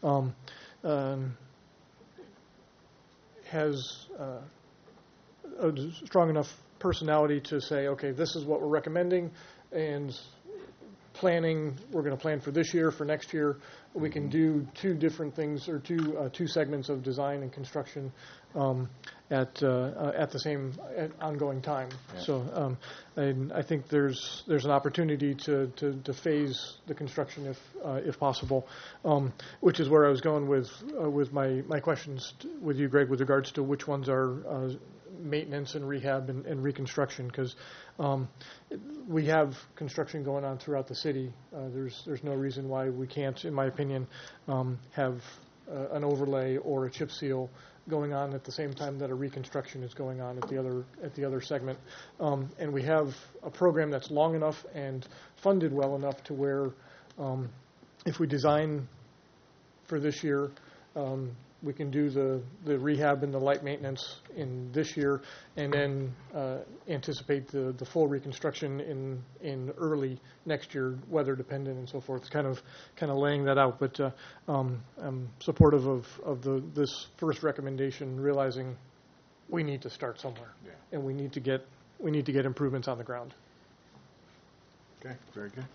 has a strong enough personality to say, okay, this is what we're recommending, and planning, we're going to plan for this year, for next year. We can do two different things, or two segments of design and construction at the same ongoing time. Yeah. So and I think there's an opportunity to phase the construction if possible, which is where I was going with my questions with you, Greg, with regards to which ones are maintenance and rehab and reconstruction, because we have construction going on throughout the city. There's no reason why we can't, in my opinion, have an overlay or a chip seal going on at the same time that a reconstruction is going on at the other segment. And we have a program that's long enough and funded well enough to where if we design for this year, we can do the rehab and the light maintenance in this year, and then anticipate the full reconstruction in early next year, weather dependent and so forth. It's kind of laying that out. But I'm supportive of this first recommendation, realizing we need to start somewhere, and we need to get improvements on the ground. Okay, very good.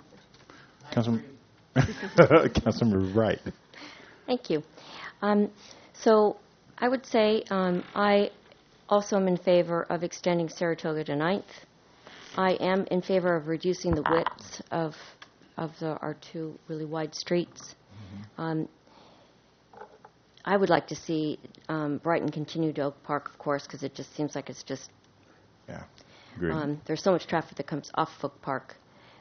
Councilmember Wright. Thank you. So I would say I also am in favor of extending Saratoga to 9th. I am in favor of reducing the widths of our two really wide streets. I would like to see Brighton continue to Oak Park, of course, because it just seems like it's just... Yeah, agreed. There's so much traffic that comes off Oak Park.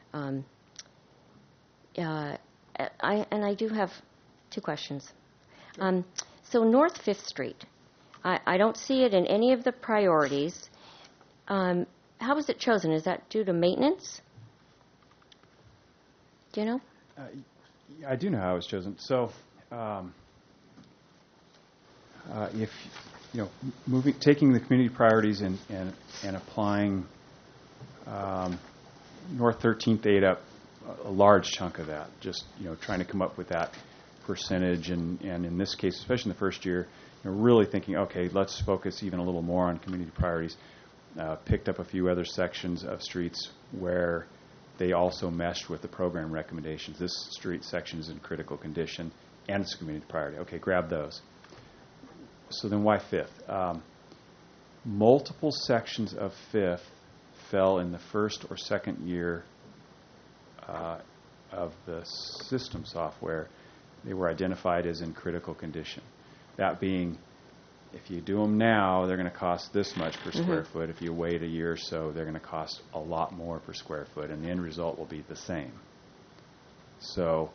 I do have two questions. So North 5th Street, I don't see it in any of the priorities. How was it chosen? Is that due to maintenance? Do you know? I do know how it was chosen. So if, taking the community priorities and applying North 13th ate up a large chunk of that, just, trying to come up with that percentage, and in this case, especially in the first year, really thinking, okay, let's focus even a little more on community priorities. Picked up a few other sections of streets where they also meshed with the program recommendations. This street section is in critical condition, and it's a community priority. Okay, grab those. So then why 5th? Multiple sections of 5th fell in the first or second year of the system software. They were identified as in critical condition. That being, if you do them now, they're going to cost this much per square foot. If you wait a year or so, they're going to cost a lot more per square foot, and the end result will be the same. So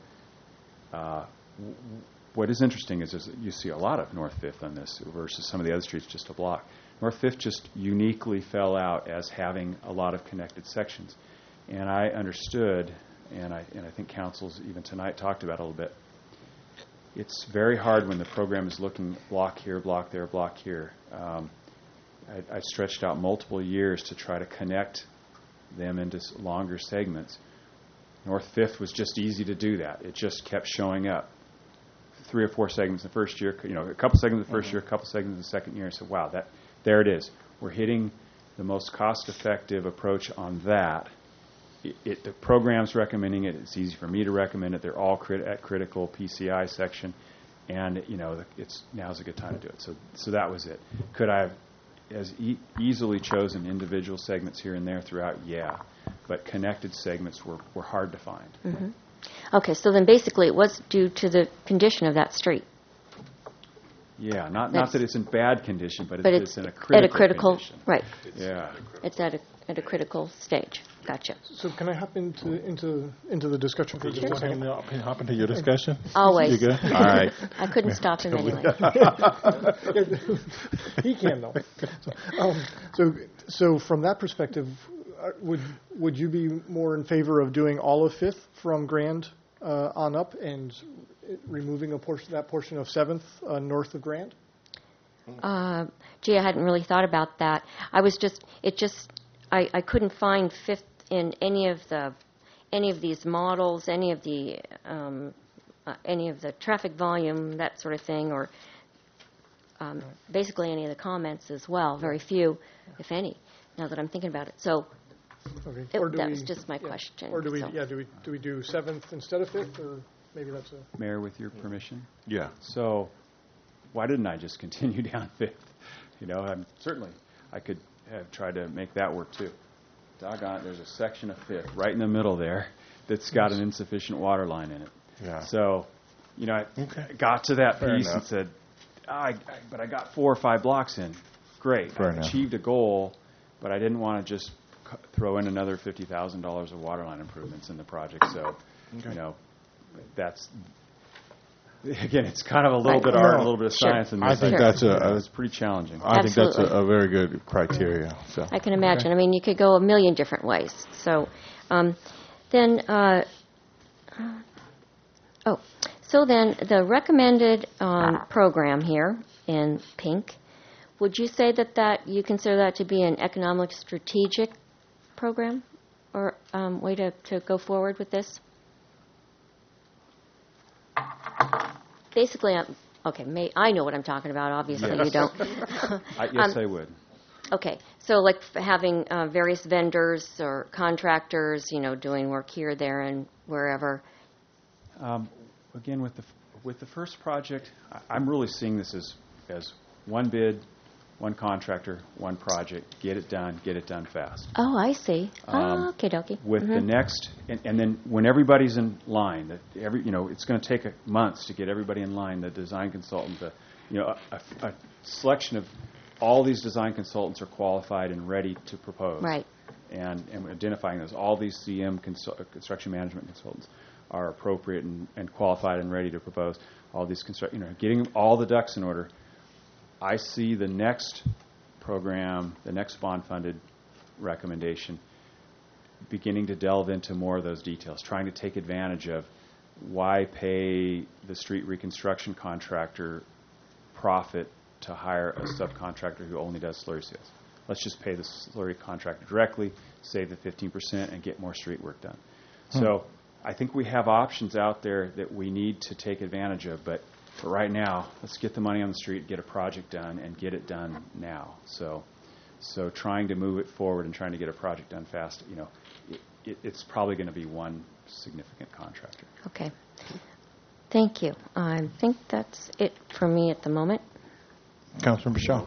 what is interesting is you see a lot of North 5th on this versus some of the other streets just a block. North 5th just uniquely fell out as having a lot of connected sections. And I understood, and I think councils even tonight talked about it a little bit, it's very hard when the program is looking block here, block there, block here. I stretched out multiple years to try to connect them into longer segments. North 5th was just easy to do that. It just kept showing up. 3 or 4 segments in the first year, a couple segments the first year, a couple segments the second year. I said, wow, there it is. We're hitting the most cost-effective approach on that. The program's recommending it. It's easy for me to recommend it. They're all at critical PCI section, and now's a good time to do it. So that was it. Could I have easily chosen individual segments here and there throughout? Yeah, but connected segments were hard to find. Mm-hmm. Okay, so then basically it was due to the condition of that street. Yeah, not that it's in bad condition, but it's in a critical condition. Right. Yeah. It's at a critical stage. Gotcha. So can I hop into the discussion for just a second? Can you hop into your discussion? Always. You good? All right. I couldn't stop him anyway. He can, though. So from that perspective, would you be more in favor of doing all of 5th from Grand on up and removing that portion of 7th north of Grand? Gee, I hadn't really thought about that. I couldn't find 5th in any of these models, any of the traffic volume, that sort of thing, or basically any of the comments as well. Very few, if any, now that I'm thinking about it. So Okay. That was just my question. Or do we, so. do we do 7th instead of 5th, or maybe that's a... Mayor, with your permission? Yeah. So why didn't I just continue down 5th? Certainly I could have tried to make that work too. Doggone it, there's a section of 5th right in the middle there that's got an insufficient water line in it. Yeah. So, I got to that Fair piece enough. and said, but I got 4 or 5 blocks in. Great. Fair I enough. achieved a goal, but I didn't want to just throw in another $50,000 of water line improvements in the project. So, that's, again, it's kind of a little bit of art, a little bit of science in this. I think it's pretty challenging. I think that's a very good criteria. So I can imagine. I mean, you could go a million different ways. So then the recommended program here in pink, would you say that you consider that to be an economic strategic program or way to go forward with this? Basically, I know what I'm talking about. Obviously, yes. you don't. Yes, I would. Okay, so like having various vendors or contractors, doing work here, there, and wherever. Again, with the first project, I'm really seeing this as one bid, one contractor, one project. Get it done fast. Oh, I see. Okay, dokie. With the next, and then when everybody's in line, it's going to take months to get everybody in line. The design consultant, a selection of all these design consultants are qualified and ready to propose. Right. And identifying those, all these CM construction management consultants are appropriate and qualified and ready to propose. All these getting all the ducks in order. I see the next program, the next bond-funded recommendation, beginning to delve into more of those details, trying to take advantage of why pay the street reconstruction contractor profit to hire a subcontractor who only does slurry seals. Let's just pay the slurry contractor directly, save the 15%, and get more street work done. So I think we have options out there that we need to take advantage of, but right now, let's get the money on the street, get a project done, and get it done now. So trying to move it forward and trying to get a project done fast, it's probably going to be one significant contractor. Okay. Thank you. I think that's it for me at the moment. Councilmember Shaw.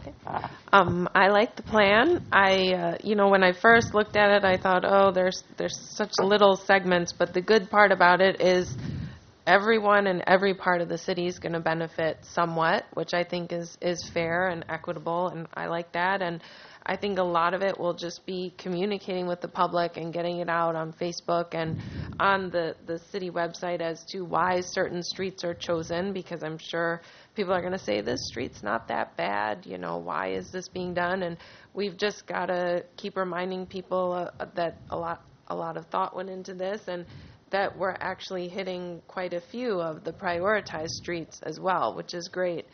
I like the plan. When I first looked at it, I thought, there's such little segments, but the good part about it is everyone in every part of the city is going to benefit somewhat, which I think is fair and equitable, and I like that. And I think a lot of it will just be communicating with the public and getting it out on Facebook and on the city website as to why certain streets are chosen, because I'm sure people are going to say, this street's not that bad, why is this being done? And we've just got to keep reminding people that a lot of thought went into this, and that we're actually hitting quite a few of the prioritized streets as well, which is great.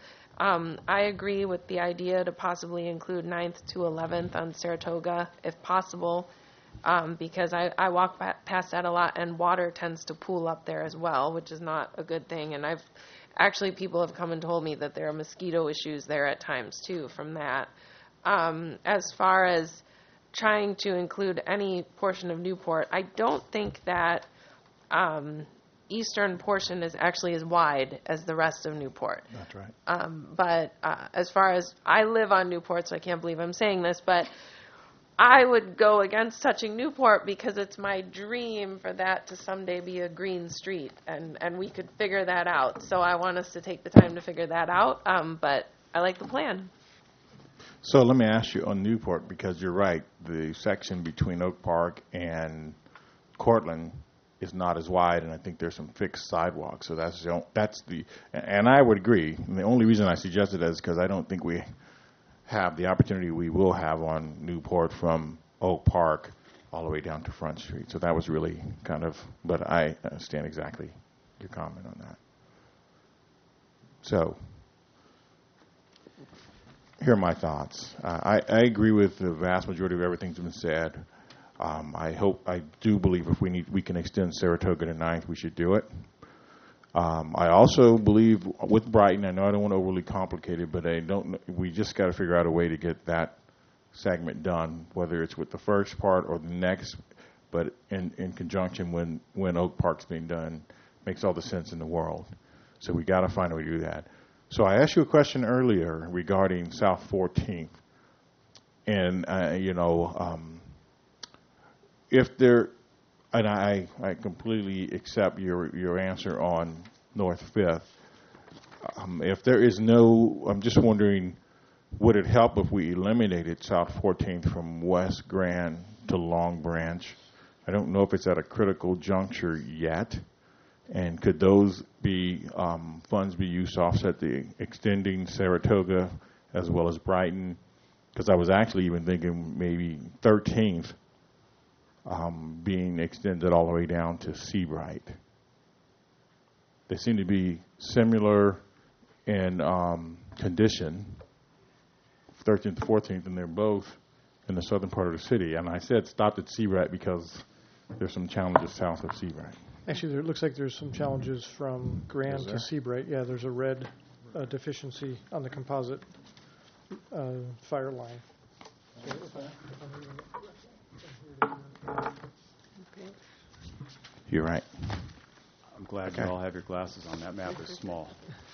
I agree with the idea to possibly include 9th to 11th on Saratoga, if possible, because I walk past that a lot, and water tends to pool up there as well, which is not a good thing. And people have come and told me that there are mosquito issues there at times, too, from that. As far as trying to include any portion of Newport, I don't think that eastern portion is actually as wide as the rest of Newport. That's right. But as far as I live on Newport, so I can't believe I'm saying this, but I would go against touching Newport because it's my dream for that to someday be a green street, and we could figure that out. So I want us to take the time to figure that out, but I like the plan. So let me ask you on Newport, because you're right, the section between Oak Park and Cortland is not as wide, and I think there's some fixed sidewalks. So and I would agree. And the only reason I suggested that is because I don't think we have the opportunity we will have on Newport from Oak Park all the way down to Front Street. So that was really but I understand exactly your comment on that. So here are my thoughts. I agree with the vast majority of everything that's been said. I do believe if we can extend Saratoga to 9th, we should do it. I also believe with Brighton, I know I don't want to overly complicate it, but we just got to figure out a way to get that segment done, whether it's with the first part or the next, but in conjunction when Oak Park's being done, makes all the sense in the world. So we got to find a way to do that. So I asked you a question earlier regarding South 14th, and if there, and I completely accept your answer on North 5th. If there is no, I'm just wondering, would it help if we eliminated South 14th from West Grand to Long Branch? I don't know if it's at a critical juncture yet. And could those be funds be used to offset the extending Saratoga as well as Brighton? Because I was actually even thinking maybe 13th being extended all the way down to Seabright. They seem to be similar in condition, 13th and 14th, and they're both in the southern part of the city. And I said stopped at Seabright because there's some challenges south of Seabright. Actually, it looks like there's some challenges from Grand to Seabright. Yeah, there's a red deficiency on the composite fire line. You're right. I'm glad you all have your glasses on. That map is small.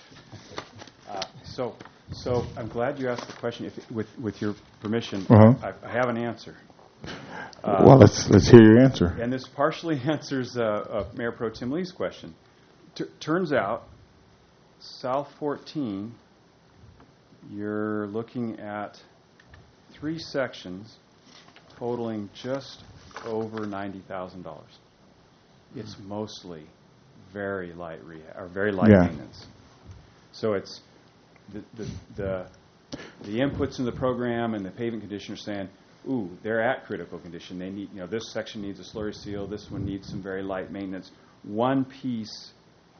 So I'm glad you asked the question. With your permission, I have an answer. Well, let's hear your answer. And this partially answers Mayor Pro Tem Lee's question. Turns out, South 14, you're looking at 3 sections totaling just over $90,000. It's mostly very light rehab or very light maintenance. So it's the inputs in the program and the pavement conditioner saying, ooh, they're at critical condition. They need, this section needs a slurry seal. This one needs some very light maintenance. One piece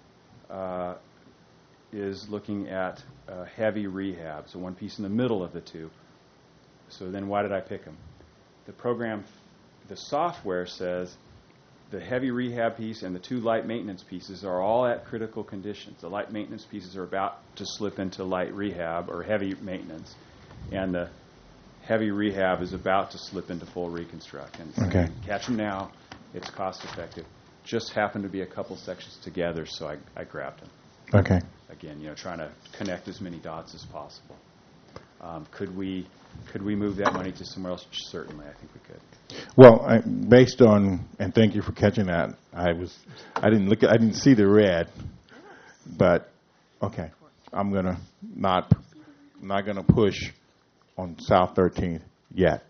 is looking at heavy rehab. So one piece in the middle of the two. So then why did I pick them? The program, the software says the heavy rehab piece and the 2 light maintenance pieces are all at critical conditions. The light maintenance pieces are about to slip into light rehab or heavy maintenance. And the heavy rehab is about to slip into full reconstruct. And catch them now. It's cost effective. Just happened to be a couple sections together, so I grabbed them. Okay. Again, trying to connect as many dots as possible. Could we move that money to somewhere else? Certainly, I think we could. Well, based on, and thank you for catching that. I didn't see the red, but okay. I'm not gonna push on South 13th yet,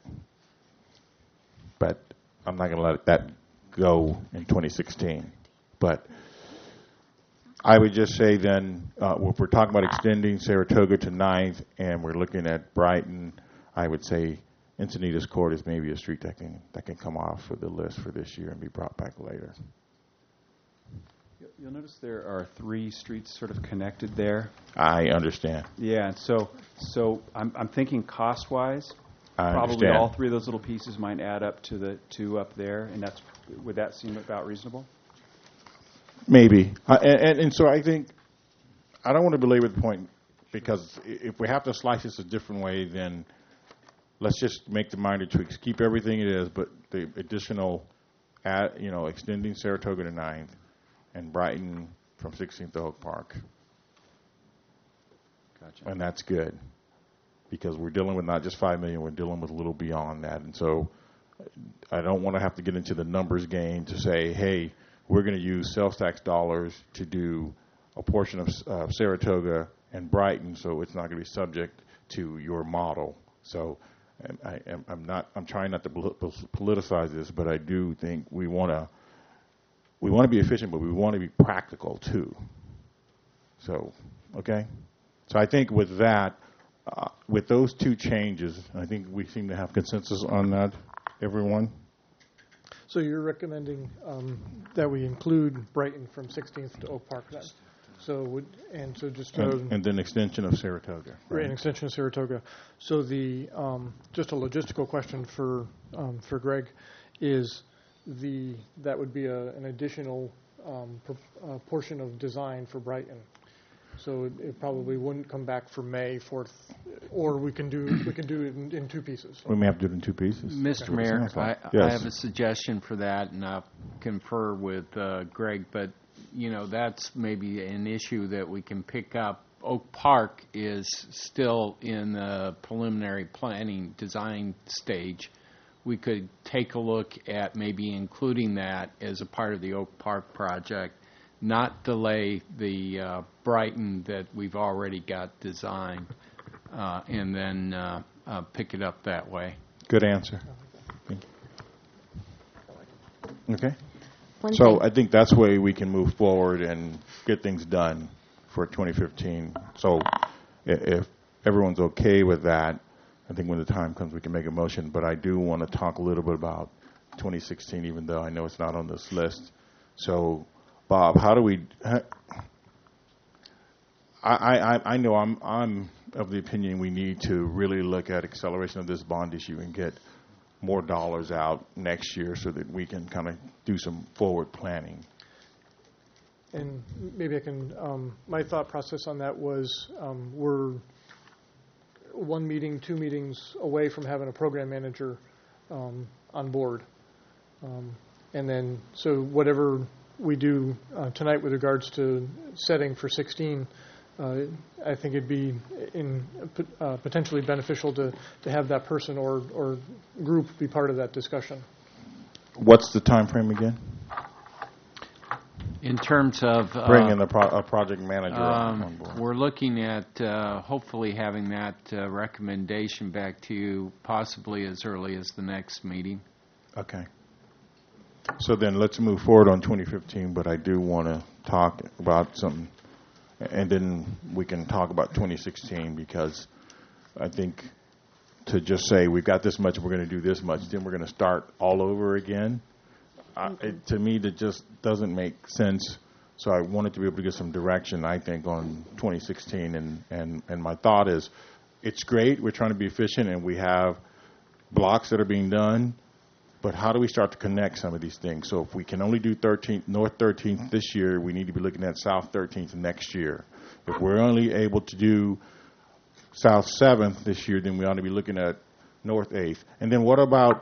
but I'm not gonna let that go in 2016. But I would just say then, if we're talking about extending Saratoga to 9th and we're looking at Brighton, I would say Encinitas Court is maybe a street that can come off of the list for this year and be brought back later. You'll notice there are 3 streets sort of connected there. I understand. Yeah, and so I'm thinking cost-wise, probably understand. all 3 of those little pieces might add up to the 2 up there, and would that seem about reasonable? Maybe. And so I think, I don't want to belabor the point, because if we have to slice this a different way, then let's just make the minor tweaks. Keep everything it is, but the additional, extending Saratoga to 9th and Brighton from 16th to Oak Park. Gotcha. And that's good, because we're dealing with not just $5 million, we're dealing with a little beyond that. And so I don't want to have to get into the numbers game to say, hey, we're going to use sales tax dollars to do a portion of Saratoga and Brighton, so it's not going to be subject to your model. So I'm trying not to politicize this, but I do think we want to be efficient, but we want to be practical too. So, okay. So I think with that, with those 2 changes, I think we seem to have consensus on that, everyone. So you're recommending that we include Brighton from 16th to Oak Park then? And then extension of Saratoga. Right, an extension of Saratoga. So just a logistical question for Greg is that would be an additional portion of design for Brighton. So it probably wouldn't come back for May 4th, or we can do it in two pieces. We may have to do it in two pieces. Mr. Mayor, I have a suggestion for that, and I'll confer with Greg, but, that's maybe an issue that we can pick up. Oak Park is still in the preliminary planning design stage. We could take a look at maybe including that as a part of the Oak Park project, not delay the Brighton that we've already got designed, and then pick it up that way. Good answer. Thank you. Okay. I think that's the way we can move forward and get things done for 2015. So if everyone's okay with that, I think when the time comes we can make a motion. But I do want to talk a little bit about 2016, even though I know it's not on this list. So, Bob, how do we? I know I'm of the opinion we need to really look at acceleration of this bond issue and get more dollars out next year so that we can kind of do some forward planning. And maybe I can. My thought process on that was we're 1 meeting, 2 meetings away from having a program manager on board, and then so whatever we do tonight with regards to setting for 16, I think it'd be potentially beneficial to have that person or group be part of that discussion. What's the time frame again? In terms of bringing a project manager on board, we're looking at hopefully having that recommendation back to you possibly as early as the next meeting. Okay. So then let's move forward on 2015, but I do want to talk about something, and then we can talk about 2016, because I think to just say we've got this much, we're going to do this much, then we're going to start all over again. To me, that just doesn't make sense. So I wanted to be able to get some direction, I think, on 2016. And my thought is, it's great. We're trying to be efficient, and we have blocks that are being done. But how do we start to connect some of these things? So if we can only do North 13th this year, we need to be looking at South 13th next year. If we're only able to do South 7th this year, then we ought to be looking at North 8th. And then what about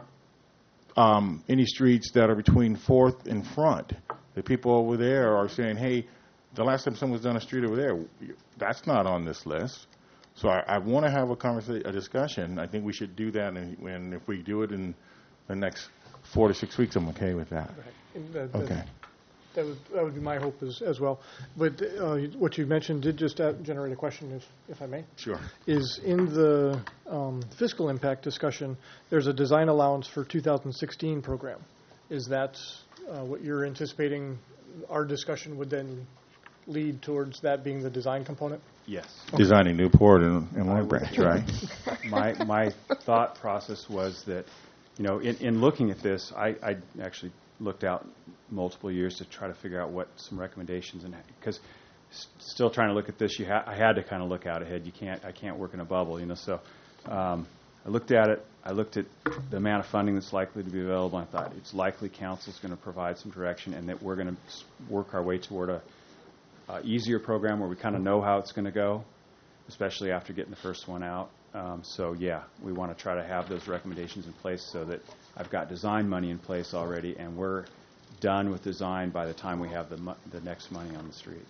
any streets that are between 4th and Front? The people over there are saying, hey, the last time someone's done a street over there, that's not on this list. So I want to have a discussion. I think we should do that, and if we do it in the next 4 to 6 weeks, I'm okay with that. Right. Okay. That would be my hope as well. But what you mentioned did just generate a question, if I may. Sure. Is in the fiscal impact discussion, there's a design allowance for 2016 program. Is that what you're anticipating? Our discussion would then lead towards that being the design component? Yes. Okay. Designing Newport and Long Branch, right? My thought process was that, in looking at this, I actually looked out multiple years to try to figure out what some recommendations, and because still trying to look at this, I had to kind of look out ahead. I can't work in a bubble, So I looked at it. I looked at the amount of funding that's likely to be available. And I thought it's likely council's going to provide some direction, and that we're going to work our way toward a easier program where we kind of know how it's going to go, especially after getting the first one out. We want to try to have those recommendations in place so that I've got design money in place already, and we're done with design by the time we have the next money on the street.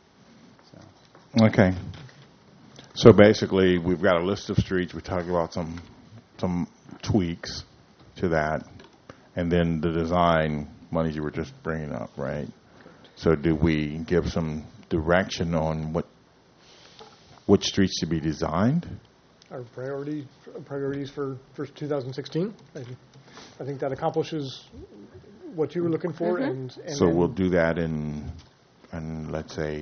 Okay. So basically, we've got a list of streets. We're talking about some tweaks to that, and then the design money you were just bringing up, right? So do we give some direction on which streets to be designed? Our priorities for 2016. I think that accomplishes what you were looking for. Mm-hmm. And so we'll do that in let's say,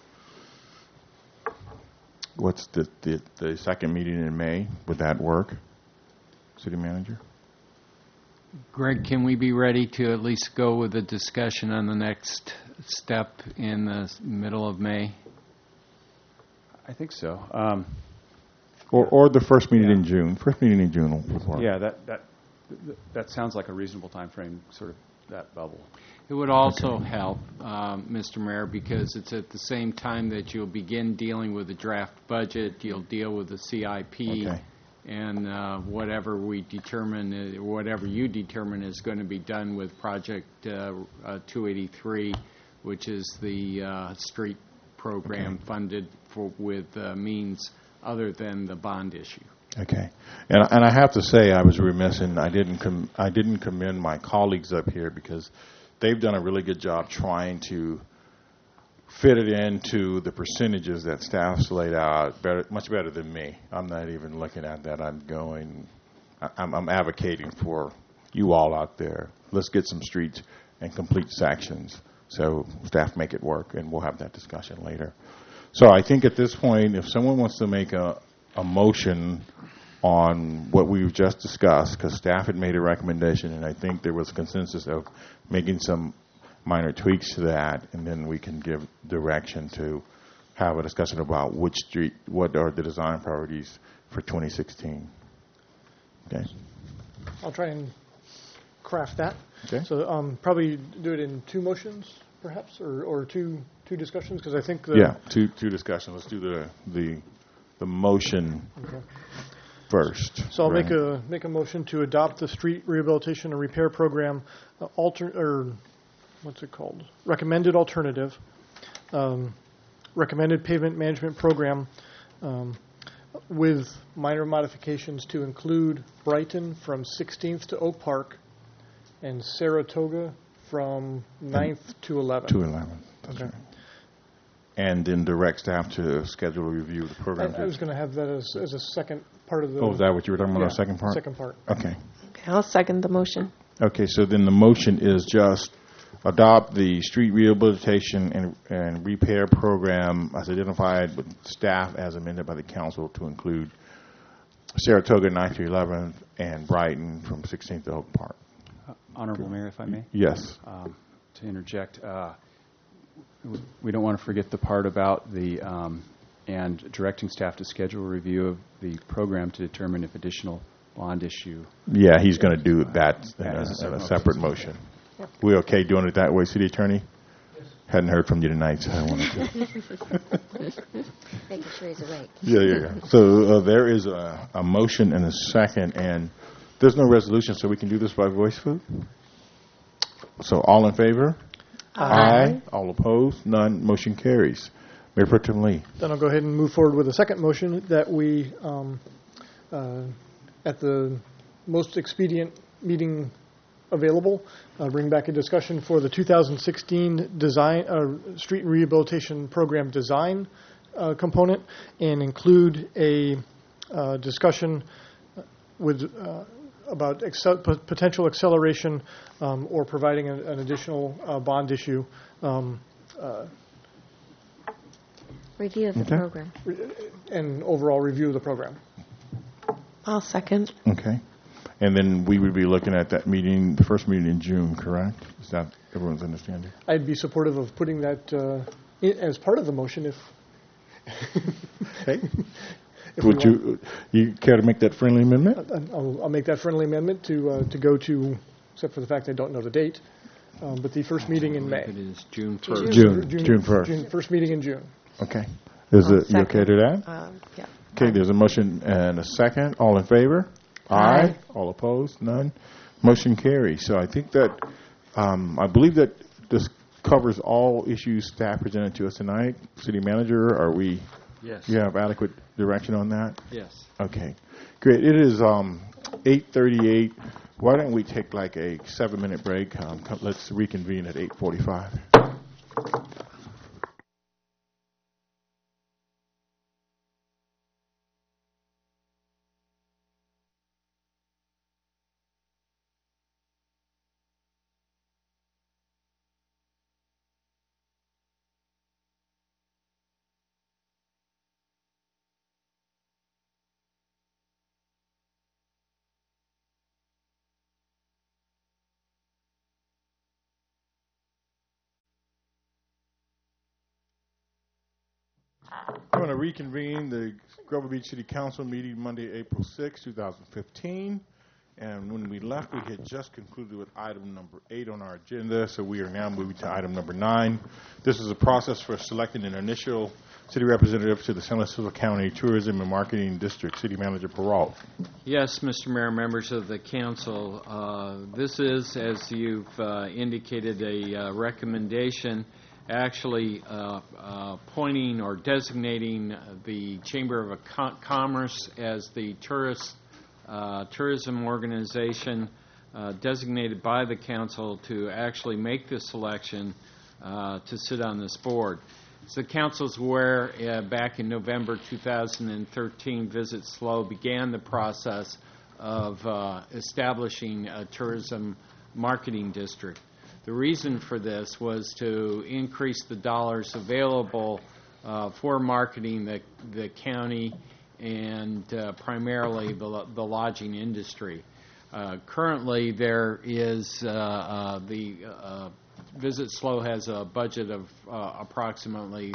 what's the second meeting in May? Would that work, City Manager? Greg, can we be ready to at least go with a discussion on the next step in the middle of May? I think so. Or the first meeting in June. First meeting in June will work. Yeah, that sounds like a reasonable time frame, sort of that bubble. It would also help, Mr. Mayor, because it's at the same time that you'll begin dealing with the draft budget, you'll deal with the CIP, and whatever we determine, whatever you determine is going to be done with Project 283, which is the street program funded with means other than the bond issue. Okay, and I have to say I was remiss and I didn't commend my colleagues up here because they've done a really good job trying to fit it into the percentages that staff's laid out much better than me. I'm not even looking at that. I'm advocating for you all out there. Let's get some streets and complete sections so staff make it work, and we'll have that discussion later. So I think at this point, if someone wants to make a motion on what we've just discussed, because staff had made a recommendation, and I think there was a consensus of making some minor tweaks to that, and then we can give direction to have a discussion about which street, what are the design priorities for 2016. Okay. I'll try and craft that. Okay. So probably do it in two motions, perhaps, or two discussions, because I think two discussions. Let's do the motion first. So I'll make a motion to adopt the street rehabilitation and repair program, recommended alternative, recommended pavement management program, with minor modifications to include Brighton from 16th to Oak Park, and Saratoga from 9th to 11th. To 11th. That's right. And then direct staff to schedule a review of the program. I was going to have that as a second part of the... Oh, is that what you were talking about, the second part? Second part. Okay. I'll second the motion. Okay, so then the motion is just adopt the street rehabilitation and repair program as identified with staff as amended by the council to include Saratoga 9th to 11th and Brighton from 16th to Oak Park. Honorable Mayor, if I may? Yes. To interject, we don't want to forget the part about the and directing staff to schedule a review of the program to determine if additional bond issue. Yeah, he's going to do that in a separate motion. We okay doing it that way, City Attorney? Yes. Hadn't heard from you tonight, so I wanted to. Making sure he's awake. Yeah. So there is a motion and a second, and there's no resolution, so we can do this by voice vote. So all in favor? Aye. All opposed? None. Motion carries. Mayor Pro Tem Lee. Then I'll go ahead and move forward with a second motion that we, at the most expedient meeting available, bring back a discussion for the 2016 street rehabilitation program design component, and include a discussion with about potential acceleration or providing an additional bond issue. Review of the program. And overall review of the program. I'll second. Okay. And then we would be looking at that meeting, the first meeting in June, correct? Is that everyone's understanding? I'd be supportive of putting that as part of the motion if... Okay. Would you care to make that friendly amendment? I'll make that friendly amendment to go to, except for the fact I don't know the date, but the first meeting in May. It is June 1st. June 1st. First meeting in June. Okay. You okay to that? Yeah. Okay, there's a motion and a second. All in favor? Aye. All opposed? None. Motion carries. So I think that, I believe that this covers all issues staff presented to us tonight. City Manager, are we? Yes. You have adequate direction on that? Yes. Okay. Great. It is 8:38. Why don't we take like a 7-minute break? Let's reconvene at 8:45. I'm going to reconvene the Grover Beach City Council meeting Monday, April 6, 2015. And when we left, we had just concluded with item number 8 on our agenda, so we are now moving to item number 9. This is a process for selecting an initial city representative to the San Luis Obispo County Tourism and Marketing District. City Manager Peralta. Yes, Mr. Mayor, members of the council. This is, as you've indicated, a recommendation actually appointing or designating the Chamber of Commerce as the tourism organization designated by the council to actually make the selection to sit on this board. As the council's aware, back in November 2013, Visit SLO began the process of establishing a tourism marketing district. The reason for this was to increase the dollars available for marketing the county and primarily the lodging industry. Currently, there is the Visit SLO has a budget of approximately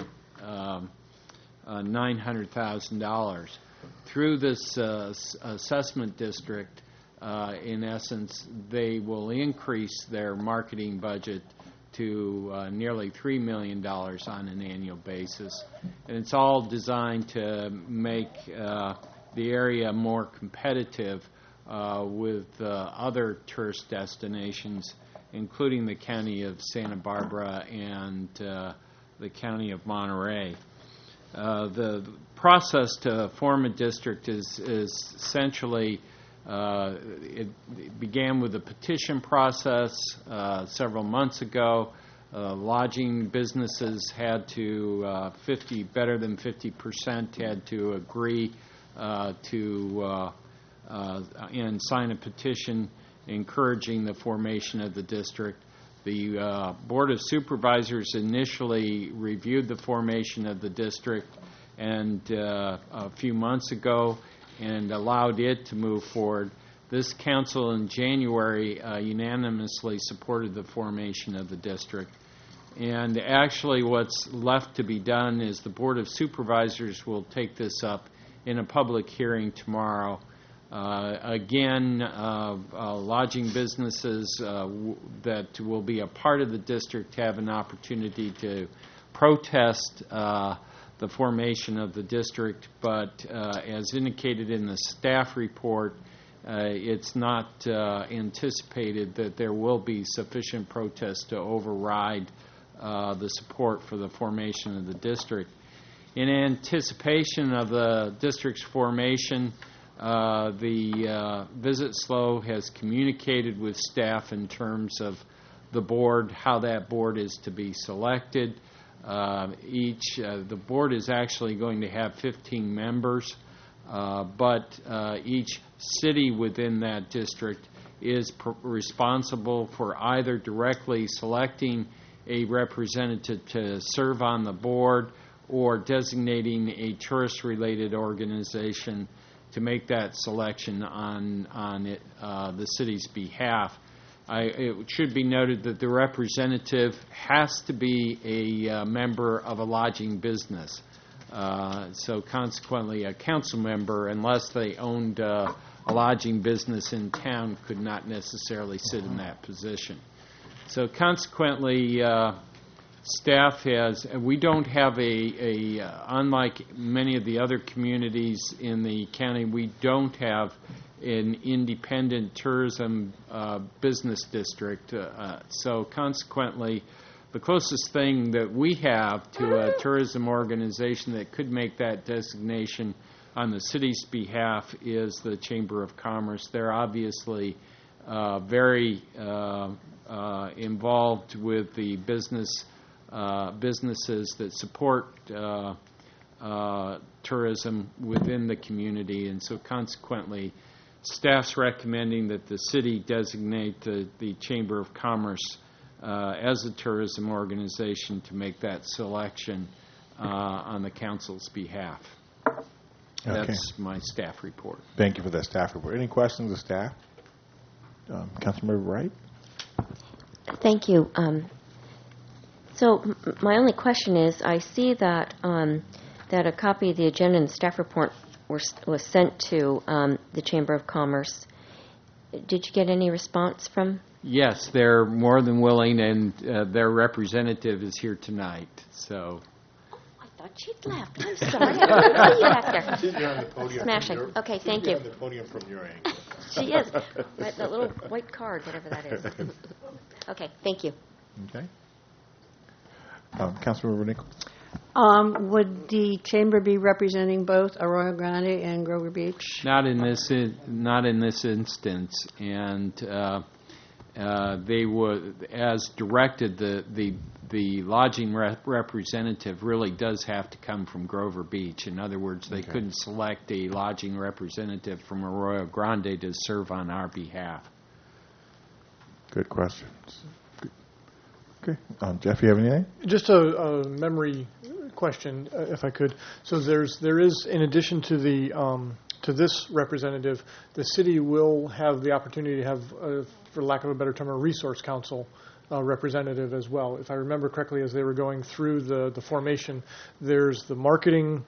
$900,000. Through this assessment district, in essence, they will increase their marketing budget to nearly $3 million on an annual basis. And it's all designed to make the area more competitive with other tourist destinations, including the county of Santa Barbara and the county of Monterey. The process to form a district is essentially, it began with a petition process several months ago. Lodging businesses had to, better than 50% had to agree and sign a petition encouraging the formation of the district. The Board of Supervisors initially reviewed the formation of the district and a few months ago and allowed it to move forward. This council in January unanimously supported the formation of the district. And actually what's left to be done is the Board of Supervisors will take this up in a public hearing tomorrow. Lodging businesses that will be a part of the district have an opportunity to protest the formation of the district, but as indicated in the staff report, it's not anticipated that there will be sufficient protests to override the support for the formation of the district. In anticipation of the district's formation, the Visit SLO has communicated with staff in terms of the board, how that board is to be selected. The board is actually going to have 15 members, but each city within that district is responsible for either directly selecting a representative to serve on the board or designating a tourist-related organization to make that selection on the city's behalf. It should be noted that the representative has to be a member of a lodging business. So consequently, a council member, unless they owned a lodging business in town, could not necessarily sit in that position. So consequently, staff we don't have unlike many of the other communities in the county, we don't have an independent tourism business district. So consequently, the closest thing that we have to a tourism organization that could make that designation on the city's behalf is the Chamber of Commerce. They're obviously very involved with the businesses that support tourism within the community, and so consequently, staff's recommending that the city designate the Chamber of Commerce as a tourism organization to make that selection on the council's behalf. Okay. That's my staff report. Thank you for that staff report. Any questions of staff? Councilmember Wright? Thank you. So my only question is, I see that that a copy of the agenda and staff report was sent to the Chamber of Commerce, Did you get any response from? Yes, they're more than willing, and their representative is here tonight. So. I thought she'd left. I'm sorry. I didn't see you back there. She's behind the podium. Smashing. Okay, thank you. Behind the podium from your angle. She is. Right, that little white card, whatever that is. Okay, thank you. Okay. Councilmember Nichols. Would the chamber be representing both Arroyo Grande and Grover Beach? Not in this instance, and they would, as directed, the lodging representative really does have to come from Grover Beach. In other words, they couldn't select a lodging representative from Arroyo Grande to serve on our behalf. Good questions. Okay. Jeff, you have anything? Just a memory question, if I could. So there is, in addition to the to this representative, the city will have the opportunity to have, for lack of a better term, a resource council representative as well. If I remember correctly, as they were going through the formation, there's the marketing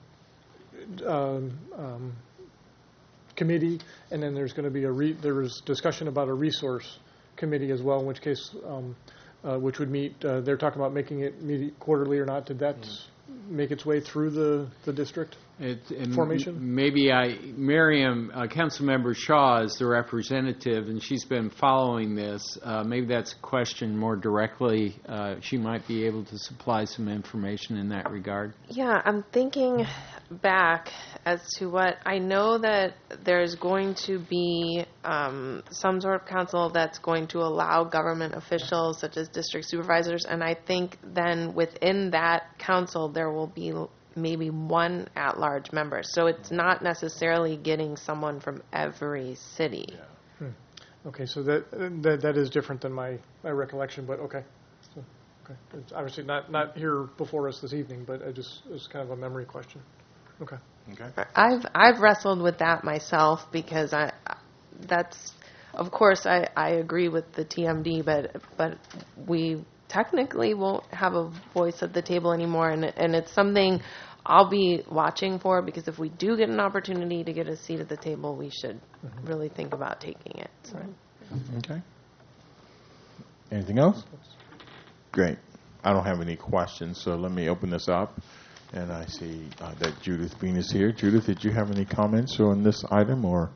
committee, and then there's going to be there was discussion about a resource committee as well, in which case, which would meet. They're talking about making it meet quarterly or not. Did that make its way through the district formation? Maybe Miriam, Councilmember Shaw is the representative, and she's been following this. Maybe that's a question more directly. She might be able to supply some information in that regard. Yeah, I'm thinking back as to what I know that there's going to be some sort of council that's going to allow government officials such as district supervisors, and I think then within that council there will be maybe one at-large member. So it's not necessarily getting someone from every city. Yeah. Okay, so that is different than my recollection, but okay. So, okay, it's obviously not here before us this evening, but it's kind of a memory question. Okay. Okay. I've wrestled with that myself because that's of course I agree with the TMD, but we technically won't have a voice at the table anymore, and it's something I'll be watching for, because if we do get an opportunity to get a seat at the table, we should really think about taking it. So. Okay. Anything else? Great. I don't have any questions, so let me open this up. And I see that Judith Bean is here. Judith, did you have any comments on this item, or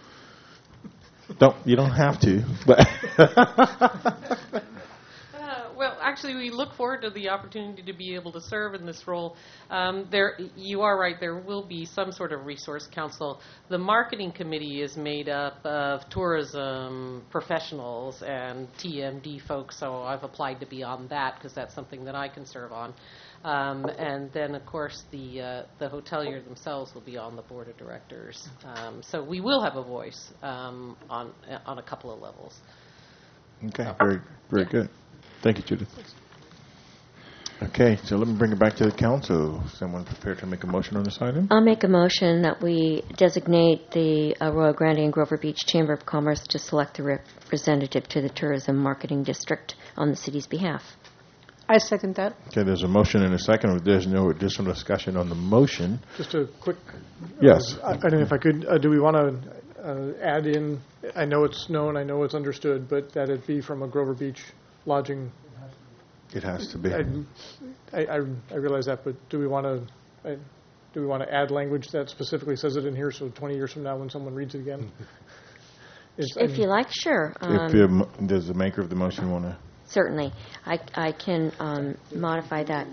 you don't have to, but Well, actually, we look forward to the opportunity to be able to serve in this role. You are right, there will be some sort of resource council. The marketing committee is made up of tourism professionals and TMD folks, so I've applied to be on that because that's something that I can serve on. And then, of course, the hotelier themselves will be on the board of directors. So we will have a voice on a couple of levels. Okay, very good. Thank you, Judith. Okay, so let me bring it back to the council. Someone prepared to make a motion on this item? I'll make a motion that we designate the Arroyo Grande and Grover Beach Chamber of Commerce to select the representative to the Tourism Marketing District on the city's behalf. I second that. Okay, there's a motion and a second. There's no additional discussion on the motion. Just a quick. Yes. I don't know if I could. Do we want to add in? I know it's known. I know it's understood, but that it be from a Grover Beach lodging. It has to be. I realize that, but do we want to add language that specifically says it in here, so 20 years from now when someone reads it again? If you like, sure. Does the maker of the motion want to? Certainly. I can modify that.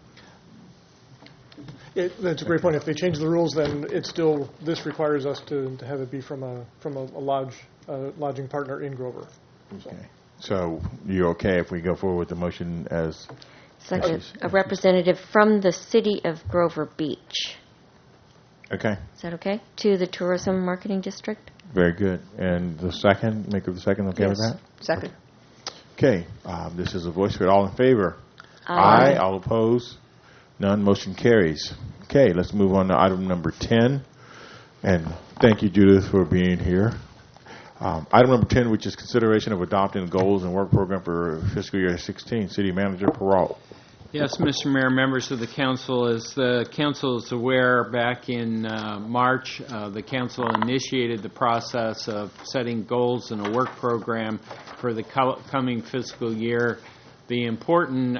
That's a great point. If they change the rules, then this requires us to have it be from a lodging partner in Grover. Okay. So you're okay if we go forward with the motion as a representative from the city of Grover Beach. Okay. Is that okay? To the Tourism Marketing District? Very good. And the second, maker of the second, okay with that? Second. Okay. This is a voice vote. All in favor? Aye. All opposed? None. Motion carries. Okay, let's move on to item number 10. And thank you, Judith, for being here. Item number 10, which is consideration of adopting the goals and work program for fiscal year 16. City Manager Perrault. Yes, Mr. Mayor, members of the council. As the council is aware, back in March, the council initiated the process of setting goals in a work program for the coming fiscal year. The important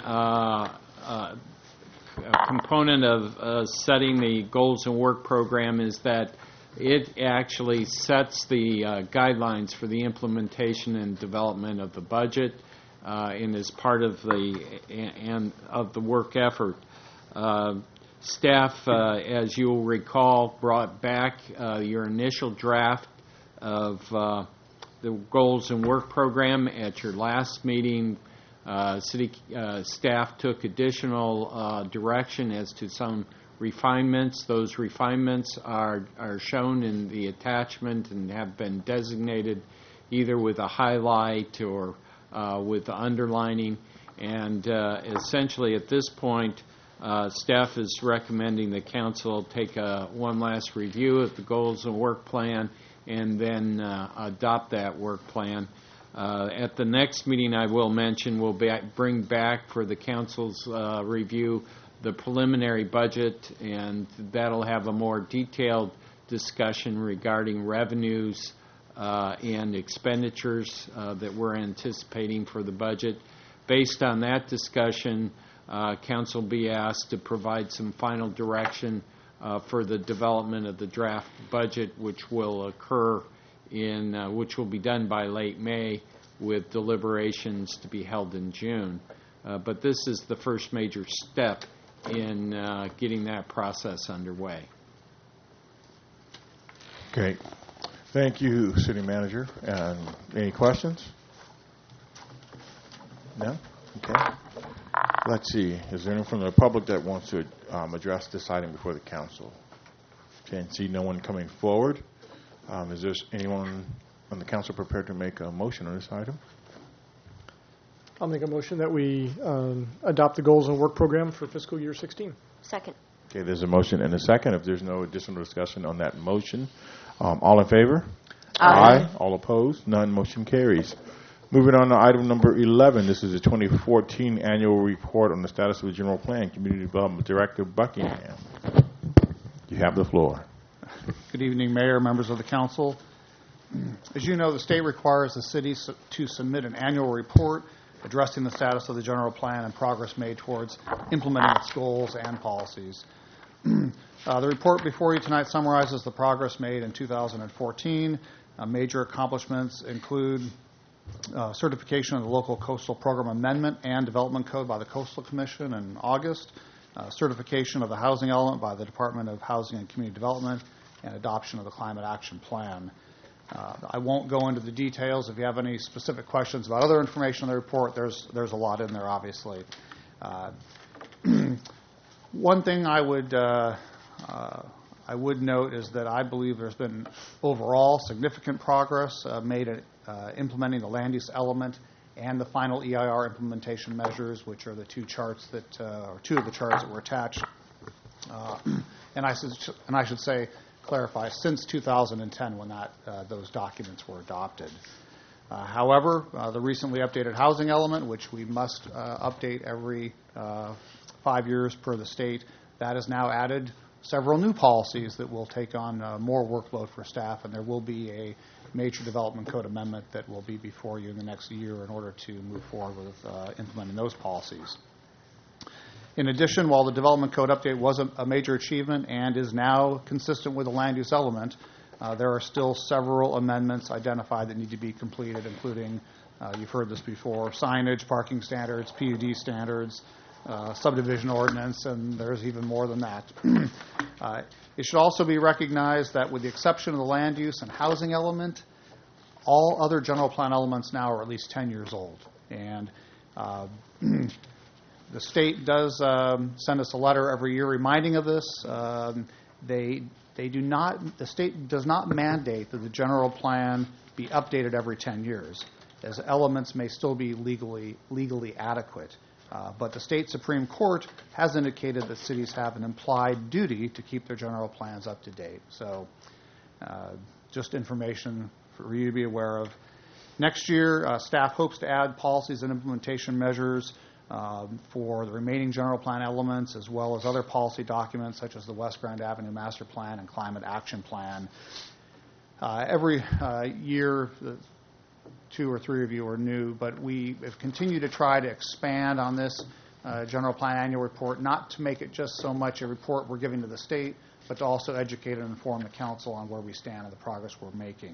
component of setting the goals and work program is that it actually sets the guidelines for the implementation and development of the budget. And as part of the work effort, staff, as you'll recall, brought back your initial draft of the goals and work program at your last meeting. City staff took additional direction as to some refinements. Those refinements are shown in the attachment and have been designated either with a highlight or with the underlining, and essentially at this point, staff is recommending the council take one last review of the goals and work plan and then adopt that work plan. At the next meeting, I will mention, we'll bring back for the council's review the preliminary budget, and that'll have a more detailed discussion regarding revenues and expenditures that we're anticipating for the budget. Based on that discussion, council will be asked to provide some final direction for the development of the draft budget, which will occur which will be done by late May, with deliberations to be held in June. But this is the first major step in getting that process underway. Great. Thank you, City Manager. Any questions? No? Okay. Let's see. Is there anyone from the public that wants to address this item before the council? Can't see no one coming forward. Is there anyone on the council prepared to make a motion on this item? I'll make a motion that we adopt the goals and work program for fiscal year 16. Second. Okay, there's a motion and a second. If there's no additional discussion on that motion, all in favor? Aye. All opposed? None. Motion carries. Moving on to item number 11. This is the 2014 annual report on the status of the general plan. Community Development Director Buckingham. You have the floor. Good evening, Mayor, members of the council. As you know, the state requires the city to submit an annual report addressing the status of the general plan and progress made towards implementing its goals and policies. The report before you tonight summarizes the progress made in 2014. Major accomplishments include certification of the local coastal program amendment and development code by the Coastal Commission in August, certification of the housing element by the Department of Housing and Community Development, and adoption of the Climate Action Plan. I won't go into the details. If you have any specific questions about other information in the report, there's a lot in there, obviously. One thing I would note is that I believe there's been overall significant progress made at implementing the land use element and the final EIR implementation measures, which are the two charts or two of the charts that were attached. And I should say, clarify, since 2010 when those documents were adopted. However, the recently updated housing element, which we must update every 5 years per the state, that has now added several new policies that will take on more workload for staff, and there will be a major development code amendment that will be before you in the next year in order to move forward with implementing those policies. In addition, while the development code update was a major achievement and is now consistent with the land use element, there are still several amendments identified that need to be completed, including, you've heard this before, signage, parking standards, PUD standards, subdivision ordinance, and there's even more than that. It should also be recognized that with the exception of the land use and housing element, all other general plan elements now are at least 10 years old. And the state does send us a letter every year reminding of this. The state does not mandate that the general plan be updated every 10 years, as elements may still be legally adequate. But the state Supreme Court has indicated that cities have an implied duty to keep their general plans up to date. So just information for you to be aware of. Next year, staff hopes to add policies and implementation measures for the remaining general plan elements, as well as other policy documents such as the West Grand Avenue Master Plan and Climate Action Plan. Every year, 2 or 3 of you are new, but we have continued to try to expand on this general plan annual report, not to make it just so much a report we're giving to the state, but to also educate and inform the council on where we stand and the progress we're making.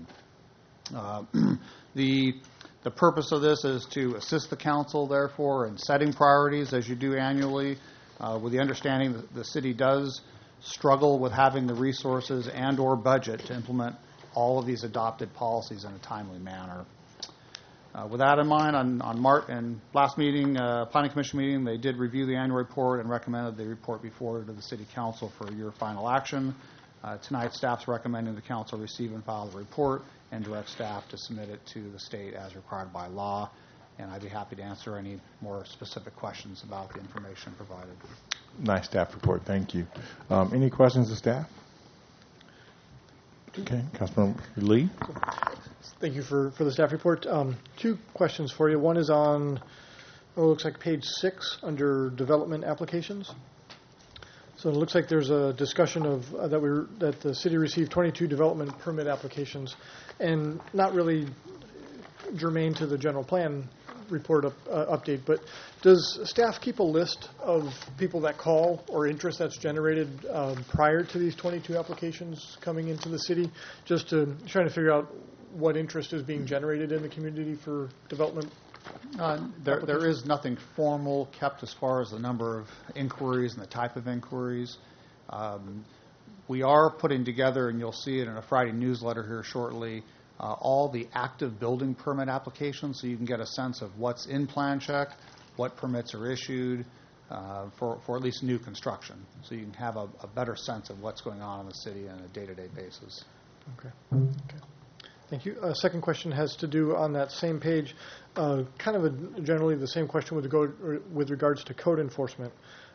The purpose of this is to assist the council, therefore, in setting priorities as you do annually, with the understanding that the city does struggle with having the resources and or budget to implement all of these adopted policies in a timely manner. With that in mind, on last meeting, Planning Commission meeting, they did review the annual report and recommended the report be forwarded to the City Council for your final action. Tonight, staff's recommending the Council receive and file the report and direct staff to submit it to the state as required by law. And I'd be happy to answer any more specific questions about the information provided. Nice staff report. Thank you. Any questions of staff? Okay. Councilman Lee. Thank you for the staff report. 2 questions for you. One is on, it looks like page 6 under development applications. So it looks like there's a discussion of that the city received 22 development permit applications, and not really germane to the general plan report update, but does staff keep a list of people that call or interest that's generated prior to these 22 applications coming into the city, just trying to figure out what interest is being generated in the community for development? There is nothing formal kept as far as the number of inquiries and the type of inquiries. We are putting together, and you'll see it in a Friday newsletter here shortly, all the active building permit applications, so you can get a sense of what's in plan check, what permits are issued for at least new construction, so you can have a better sense of what's going on in the city on a day-to-day basis. Okay. Thank you. Second question has to do on that same page, generally the same question with regards to code enforcement.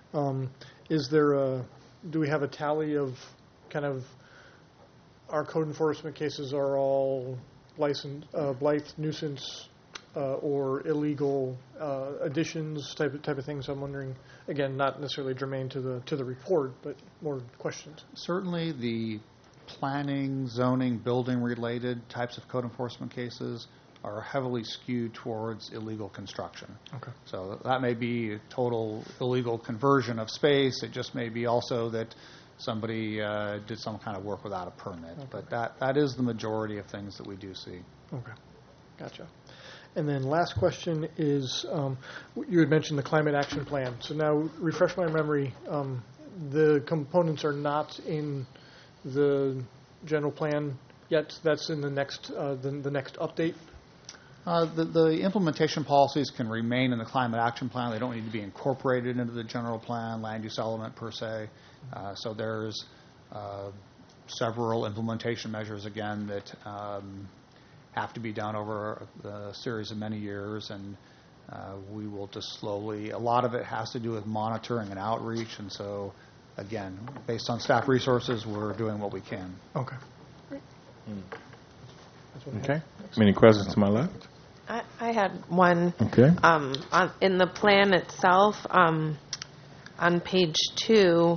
Do we have a tally of kind of our code enforcement cases are all blight nuisance or illegal additions type of things? I'm wondering, again, not necessarily germane to the report, but more questions. Certainly the planning, zoning, building-related types of code enforcement cases are heavily skewed towards illegal construction. Okay. So that may be a total illegal conversion of space. It just may be also that somebody did some kind of work without a permit. Okay. But that is the majority of things that we do see. Okay. Gotcha. And then last question is, you had mentioned the Climate Action Plan. So now, refresh my memory, the components are not in the general plan yet. That's in the next update. The implementation policies can remain in the Climate Action Plan. They don't need to be incorporated into the general plan, land use element per se. So there's several implementation measures, again, that have to be done over a series of many years, and we will just slowly, a lot of it has to do with monitoring and outreach, and so again, based on staff resources, we're doing what we can. Okay. Great. Okay. Any questions to my left? I had one. Okay. In the plan itself, on page 2,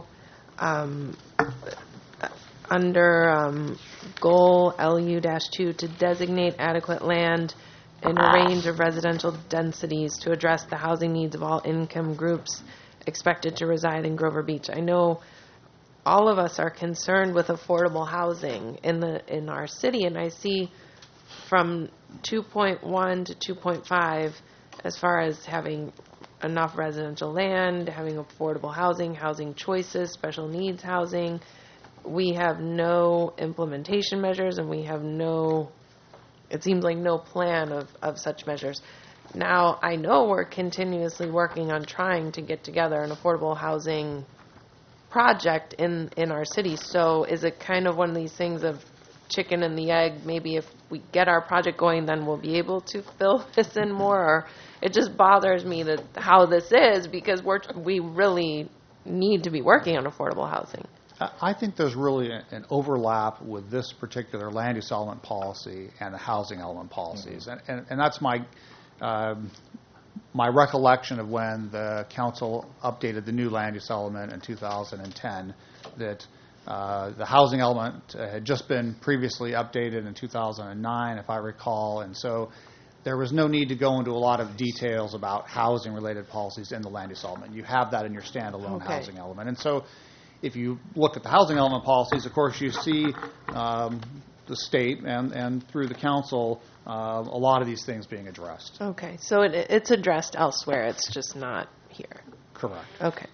under goal LU-2, to designate adequate land in a range of residential densities to address the housing needs of all income groups expected to reside in Grover Beach. I know all of us are concerned with affordable housing in our city, and I see from 2.1 to 2.5 as far as having enough residential land, having affordable housing, housing choices, special needs housing. We have no implementation measures, and we have it seems like no plan of such measures. Now, I know we're continuously working on trying to get together an affordable housing project in our city. So is it kind of one of these things of chicken and the egg? Maybe if we get our project going, then we'll be able to fill this in more? Or it just bothers me that how this is, because we really need to be working on affordable housing. I think there's really an overlap with this particular land use element policy and the housing element policies. Mm-hmm. And that's my my recollection of when the council updated the new land use element in 2010, that the housing element had just been previously updated in 2009, if I recall, and so there was no need to go into a lot of details about housing-related policies in the land use element. You have that in your standalone housing element. And so if you look at the housing element policies, of course, you see the state and through the council a lot of these things being addressed. Okay, so it's addressed elsewhere. It's just not here. Correct. Okay.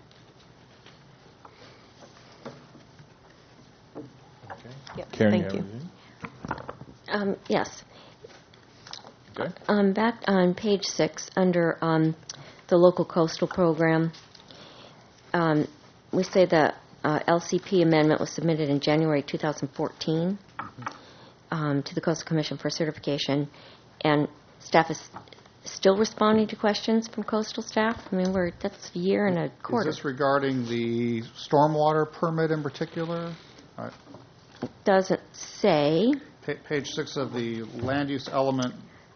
Yep, Karen, thank you. Yes. Okay. Back on page 6, under the local coastal program, we say the LCP amendment was submitted in January 2014 to the Coastal Commission for certification, and staff is still responding to questions from coastal staff. I mean, that's a year and a quarter. Is this regarding the stormwater permit in particular? It doesn't say. Page 6 of the land use element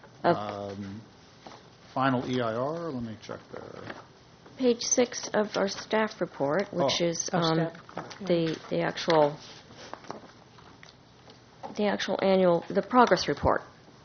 final EIR. Let me check there. Page 6 of our staff report, which is the actual annual, the progress report.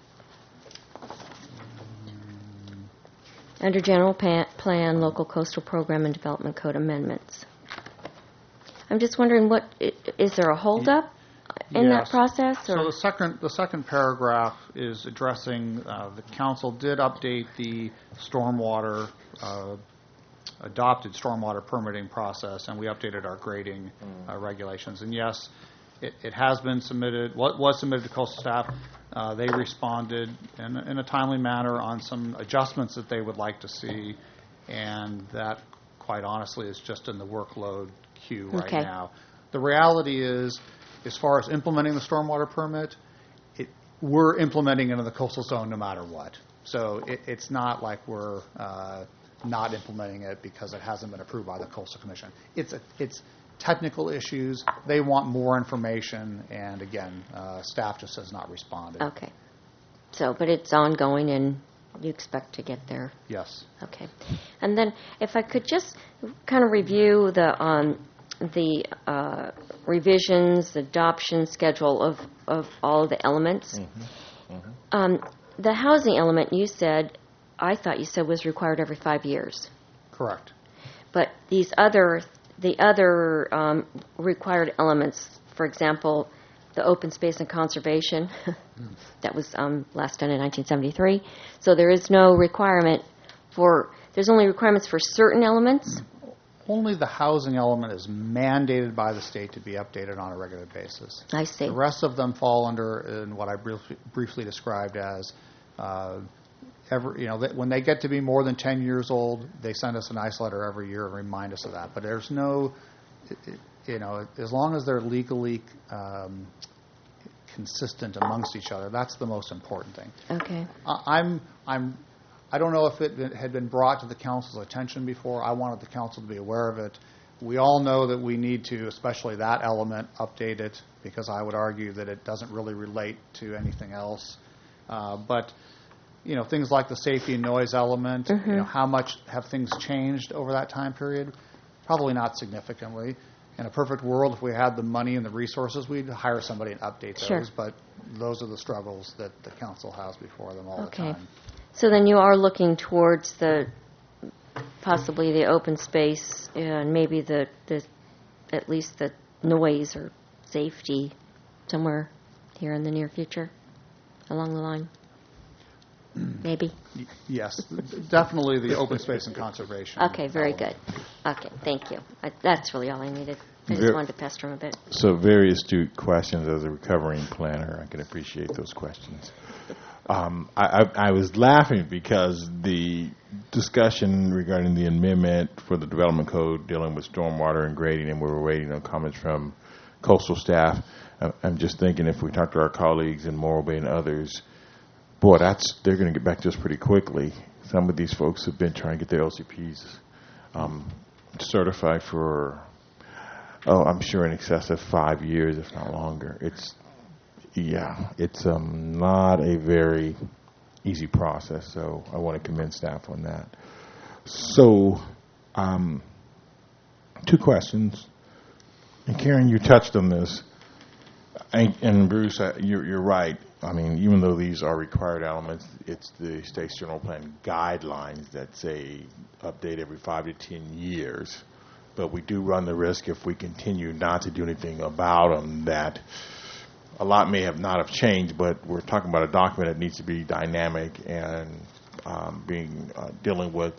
Under General Plan, Local Coastal Program and Development Code amendments. I'm just wondering, is there a holdup in that process? Or? So the second paragraph is addressing the council did update the stormwater adopted stormwater permitting process, and we updated our grading regulations. And yes, it has been submitted. What was submitted to coastal staff? They responded in a timely manner on some adjustments that they would like to see, and that, quite honestly, is just in the workload queue right now. The reality is, as far as implementing the stormwater permit, we're implementing into the coastal zone no matter what. So it's not like we're not implementing it because it hasn't been approved by the Coastal Commission. It's technical issues. They want more information, and again, staff just has not responded. Okay. So, but it's ongoing, and you expect to get there? Yes. Okay. And then if I could just kind of review the revisions, adoption schedule of all of the elements. The housing element, I thought you said was required every 5 years. Correct. But the other required elements, for example, the open space and conservation, that was last done in 1973. So there is no requirement there's only requirements for certain elements. Only the housing element is mandated by the state to be updated on a regular basis. I see. The rest of them fall under in what I briefly described as when they get to be more than 10 years old, they send us a nice letter every year and remind us of that. But there's no, as long as they're legally consistent amongst each other, that's the most important thing. Okay. I don't know if it had been brought to the council's attention before. I wanted the council to be aware of it. We all know that we need to, especially that element, update it, because I would argue that it doesn't really relate to anything else. But things like the safety and noise element, how much have things changed over that time period? Probably not significantly. In a perfect world, if we had the money and the resources, we'd hire somebody and update those. But those are the struggles that the council has before them all the time. So then you are looking towards possibly the open space and maybe at least the noise or safety somewhere here in the near future along the line? Maybe? Yes, definitely the open space and conservation. Okay, very good. Okay, thank you. That's really all I needed. I just wanted to pester him a bit. So very astute questions as a recovering planner. I can appreciate those questions. I was laughing because the discussion regarding the amendment for the development code dealing with stormwater and grading, and we were waiting on comments from coastal staff. I'm just thinking if we talk to our colleagues in Morro Bay and others, boy, they're going to get back to us pretty quickly. Some of these folks have been trying to get their LCPs certified for, I'm sure in excess of 5 years, if not longer. It's not a very easy process. So I want to commend staff on that. So, 2 questions. And Karen, you touched on this. And Bruce, you're right. I mean, even though these are required elements, it's the state's general plan guidelines that say update every 5 to 10 years. But we do run the risk if we continue not to do anything about them that a lot may have not have changed, but we're talking about a document that needs to be dynamic and dealing with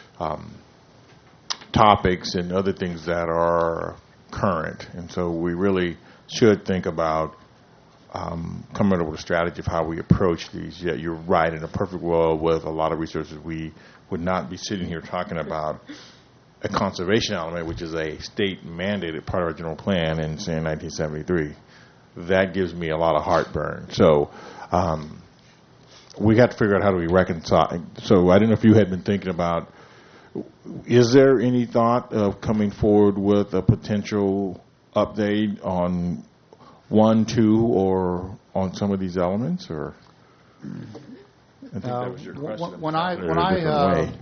topics and other things that are current. And so we really should think about coming up with a strategy of how we approach these. Yet you're right, in a perfect world with a lot of resources, we would not be sitting here talking about a conservation element, which is a state-mandated part of our general plan in, say, 1973. That gives me a lot of heartburn. So we got to figure out how do we reconcile. So I don't know if you had been thinking about, is there any thought of coming forward with a potential update on 1, 2, or on some of these elements? Or I think that was your question.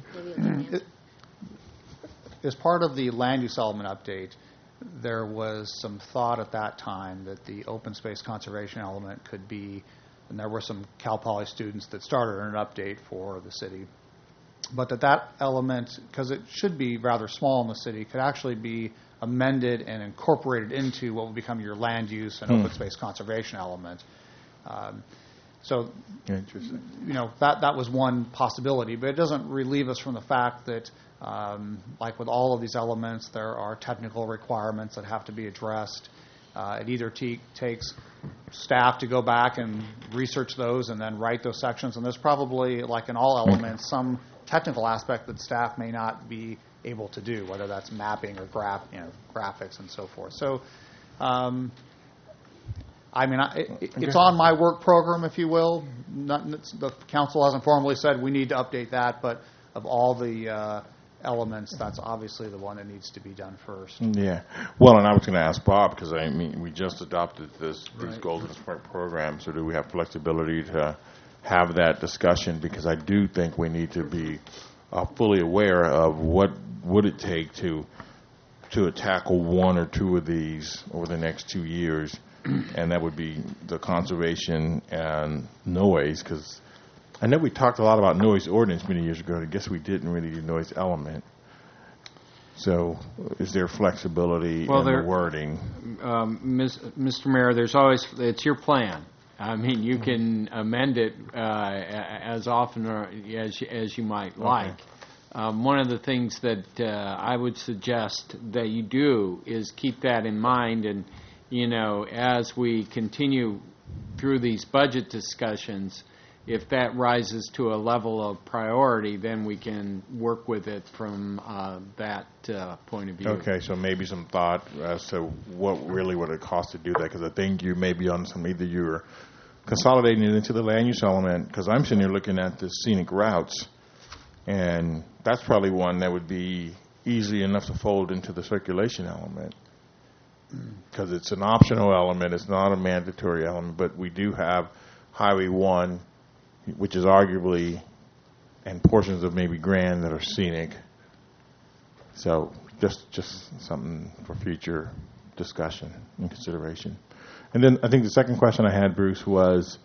As part of the land use element update, there was some thought at that time that the open space conservation element could be, and there were some Cal Poly students that started an update for the city, but that element, because it should be rather small in the city, could actually be amended and incorporated into what will become your land use and open space conservation element. So, interesting. That was one possibility, but it doesn't relieve us from the fact that, like with all of these elements, there are technical requirements that have to be addressed. It either takes staff to go back and research those and then write those sections, and there's probably, like in all elements, some technical aspect that staff may not be able to do, whether that's mapping or graphics and so forth. So, it's on my work program, if you will. The council hasn't formally said we need to update that, but of all the elements, that's obviously the one that needs to be done first. Yeah. Well, and I was going to ask Bob, because we just adopted these Golden Sprint programs, so do we have flexibility to have that discussion? Because I do think we need to be fully aware of what would it take to tackle 1 or 2 of these over the next 2 years, and that would be the conservation and noise, because I know we talked a lot about noise ordinance many years ago. I guess we didn't really do noise element. So is there flexibility in the wording? Mr. Mayor, there's always, it's your plan. I mean, you can amend it as often as you might like. One of the things that I would suggest that you do is keep that in mind, and as we continue through these budget discussions, if that rises to a level of priority, then we can work with it from that point of view. Okay, so maybe some thought as to what really would it cost to do that, because I think you may be on some, either you're consolidating it into the land use element, because I'm sitting here looking at the scenic routes, and that's probably one that would be easy enough to fold into the circulation element, because it's an optional element, it's not a mandatory element, but we do have Highway 1, which is arguably, and portions of maybe Grand that are scenic. So just something for future discussion and consideration. And then I think the second question I had, Bruce, was,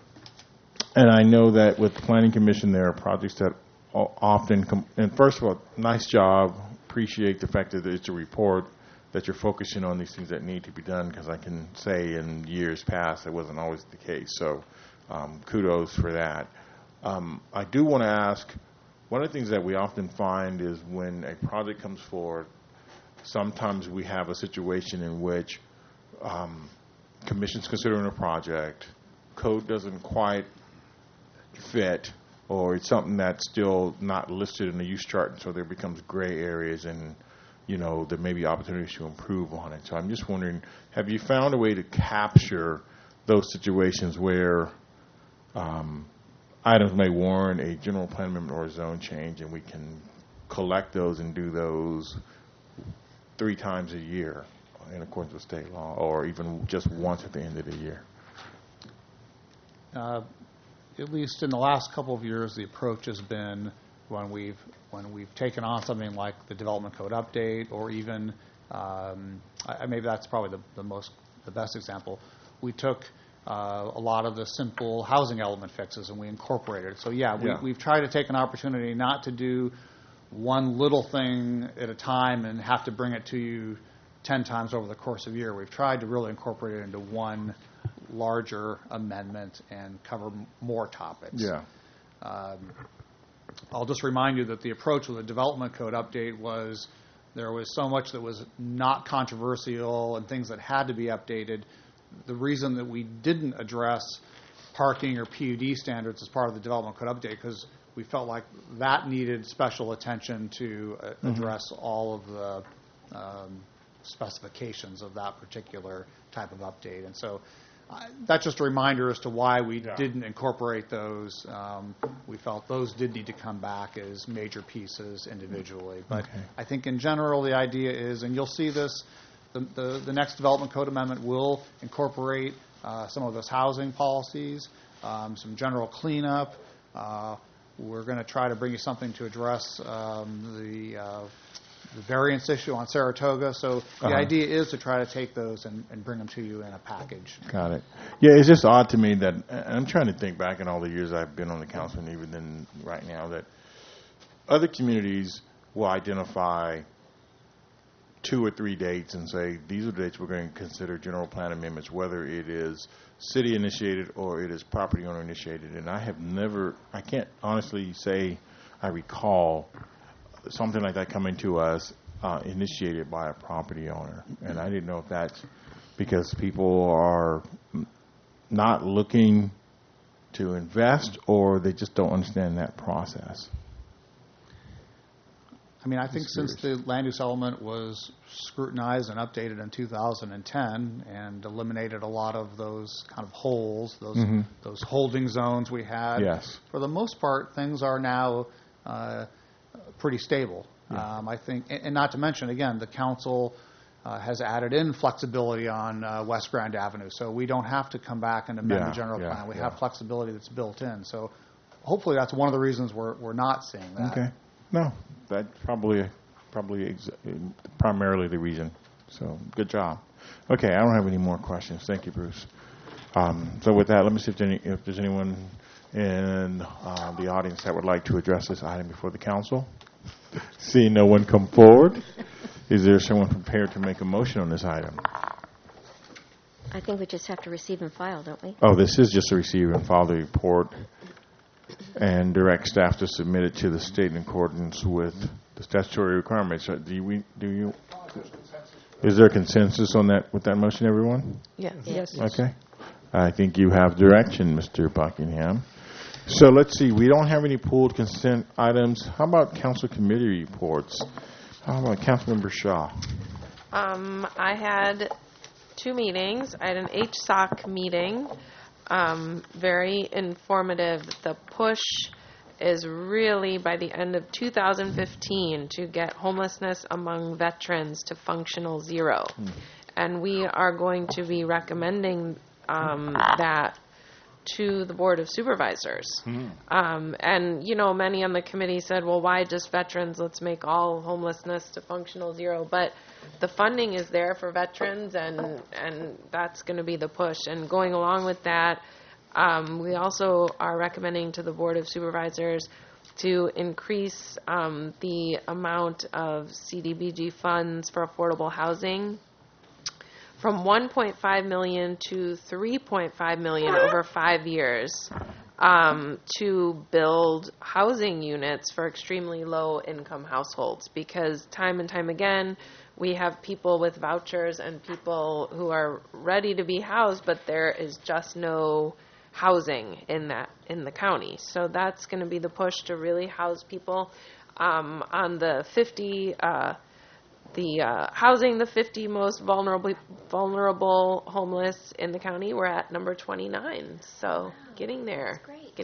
and I know that with the Planning Commission there are projects that often and first of all, nice job, appreciate the fact that it's a report that you're focusing on these things that need to be done, because I can say in years past that wasn't always the case. So kudos for that. I do want to ask, one of the things that we often find is when a project comes forward, sometimes we have a situation in which commission's considering a project, code doesn't quite fit, or it's something that's still not listed in the use chart, and so there becomes gray areas, and there may be opportunities to improve on it. So I'm just wondering, have you found a way to capture those situations where items may warrant a general plan amendment or a zone change, and we can collect those and do those 3 times a year in accordance with state law, or even just once at the end of the year? at least in the last couple of years, the approach has been when we've taken on something like the development code update, or even maybe that's probably the best example. We took a lot of the simple housing element fixes and we incorporated it. So we've tried to take an opportunity not to do one little thing at a time and have to bring it to you 10 times over the course of a year. We've tried to really incorporate it into one larger amendment and cover more topics. Yeah. I'll just remind you that the approach with the development code update was there was so much that was not controversial and things that had to be updated. The reason that we didn't address parking or PUD standards as part of the development code update, because we felt like that needed special attention to address all of the specifications of that particular type of update. And so that's just a reminder as to why we didn't incorporate those. We felt those did need to come back as major pieces individually. But I think in general the idea is, and you'll see this, the next development code amendment will incorporate some of those housing policies, some general cleanup. We're going to try to bring you something to address the variance issue on Saratoga. So the idea is to try to take those and bring them to you in a package. Got it. Yeah, it's just odd to me that, I'm trying to think back in all the years I've been on the council and even then right now, that other communities will identify 2 or 3 dates and say, these are the dates we're going to consider general plan amendments, whether it is city initiated or it is property owner initiated. And I can't honestly say I recall something like that coming to us initiated by a property owner. And I didn't know if that's because people are not looking to invest or they just don't understand that process. I mean, I think since the land use element was scrutinized and updated in 2010 and eliminated a lot of those kind of holes, those holding zones we had, for the most part, things are now pretty stable. I think, and not to mention, again, the council has added in flexibility on West Grand Avenue, so we don't have to come back and amend the general plan. We have flexibility that's built in. So hopefully that's one of the reasons we're not seeing that. Okay. No, that's probably primarily the reason. So good job. Okay, I don't have any more questions. Thank you, Bruce. So with that, let me see if there's anyone in the audience that would like to address this item before the council. Seeing no one come forward, is there someone prepared to make a motion on this item? I think we just have to receive and file, don't we? Oh, this is just a receive and file the report and direct staff to submit it to the state in accordance with the statutory requirements. Is there consensus on that with that motion, everyone? Yes. Okay. I think you have direction, Mr. Buckingham. So let's see. We don't have any pooled consent items. How about council committee reports? How about Councilmember Shaw? I had 2 meetings. I had an HSOC meeting. Very informative. The push is really by the end of 2015 to get homelessness among veterans to functional zero. And we are going to be recommending that to the Board of Supervisors. And, many on the committee said, well, why just veterans? Let's make all homelessness to functional zero. But the funding is there for veterans, and that's going to be the push. And going along with that, we also are recommending to the Board of Supervisors to increase the amount of CDBG funds for affordable housing from $1.5 million to $3.5 million over 5 years to build housing units for extremely low-income households. Because time and time again, we have people with vouchers and people who are ready to be housed, but there is just no housing in the county. So that's going to be the push to really house people. On the 50. Housing the 50 most vulnerable homeless in the county, we're at number 29. So getting there.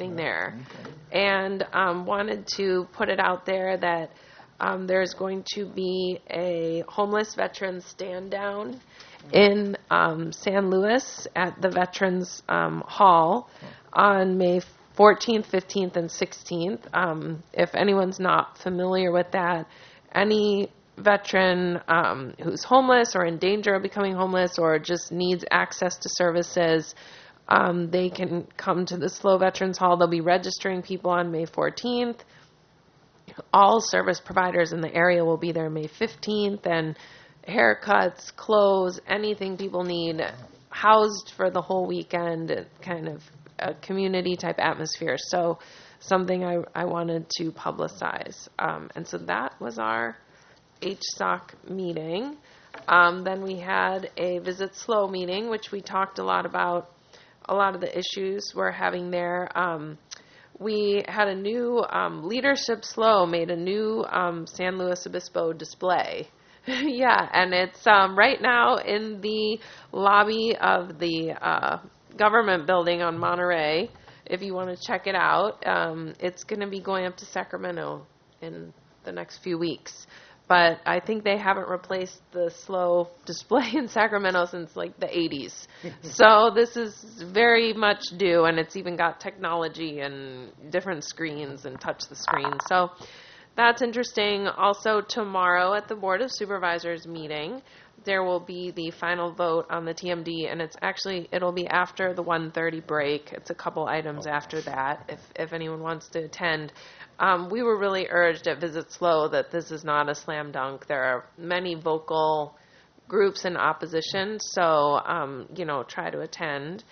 And wanted to put it out there that there's going to be a homeless veterans stand down in San Luis at the Veterans Hall on May 14th, 15th, and 16th. If anyone's not familiar with that, any veteran who's homeless or in danger of becoming homeless or just needs access to services, they can come to the SLO Veterans Hall. They'll be registering people on May 14th. All service providers in the area will be there May 15th, and haircuts, clothes, anything people need, housed for the whole weekend, kind of a community-type atmosphere. So something I wanted to publicize. And so that was our HSOC meeting. Then we had a Visit SLO meeting, which we talked a lot about a lot of the issues we're having there. We had a new Leadership SLO made a new San Luis Obispo display. Yeah, and it's right now in the lobby of the government building on Monterey. If you want to check it out, it's going to be going up to Sacramento in the next few weeks. But I think they haven't replaced the SLO display in Sacramento since like the 80s. So this is very much due, and it's even got technology and different screens and touch the screen. So that's interesting. Also tomorrow at the Board of Supervisors meeting, there will be the final vote on the TMD, and it'll be after the 1:30 break. It's a couple items after that if anyone wants to attend. We were really urged at Visit SLO that this is not a slam dunk. There are many vocal groups in opposition, so, try to attend.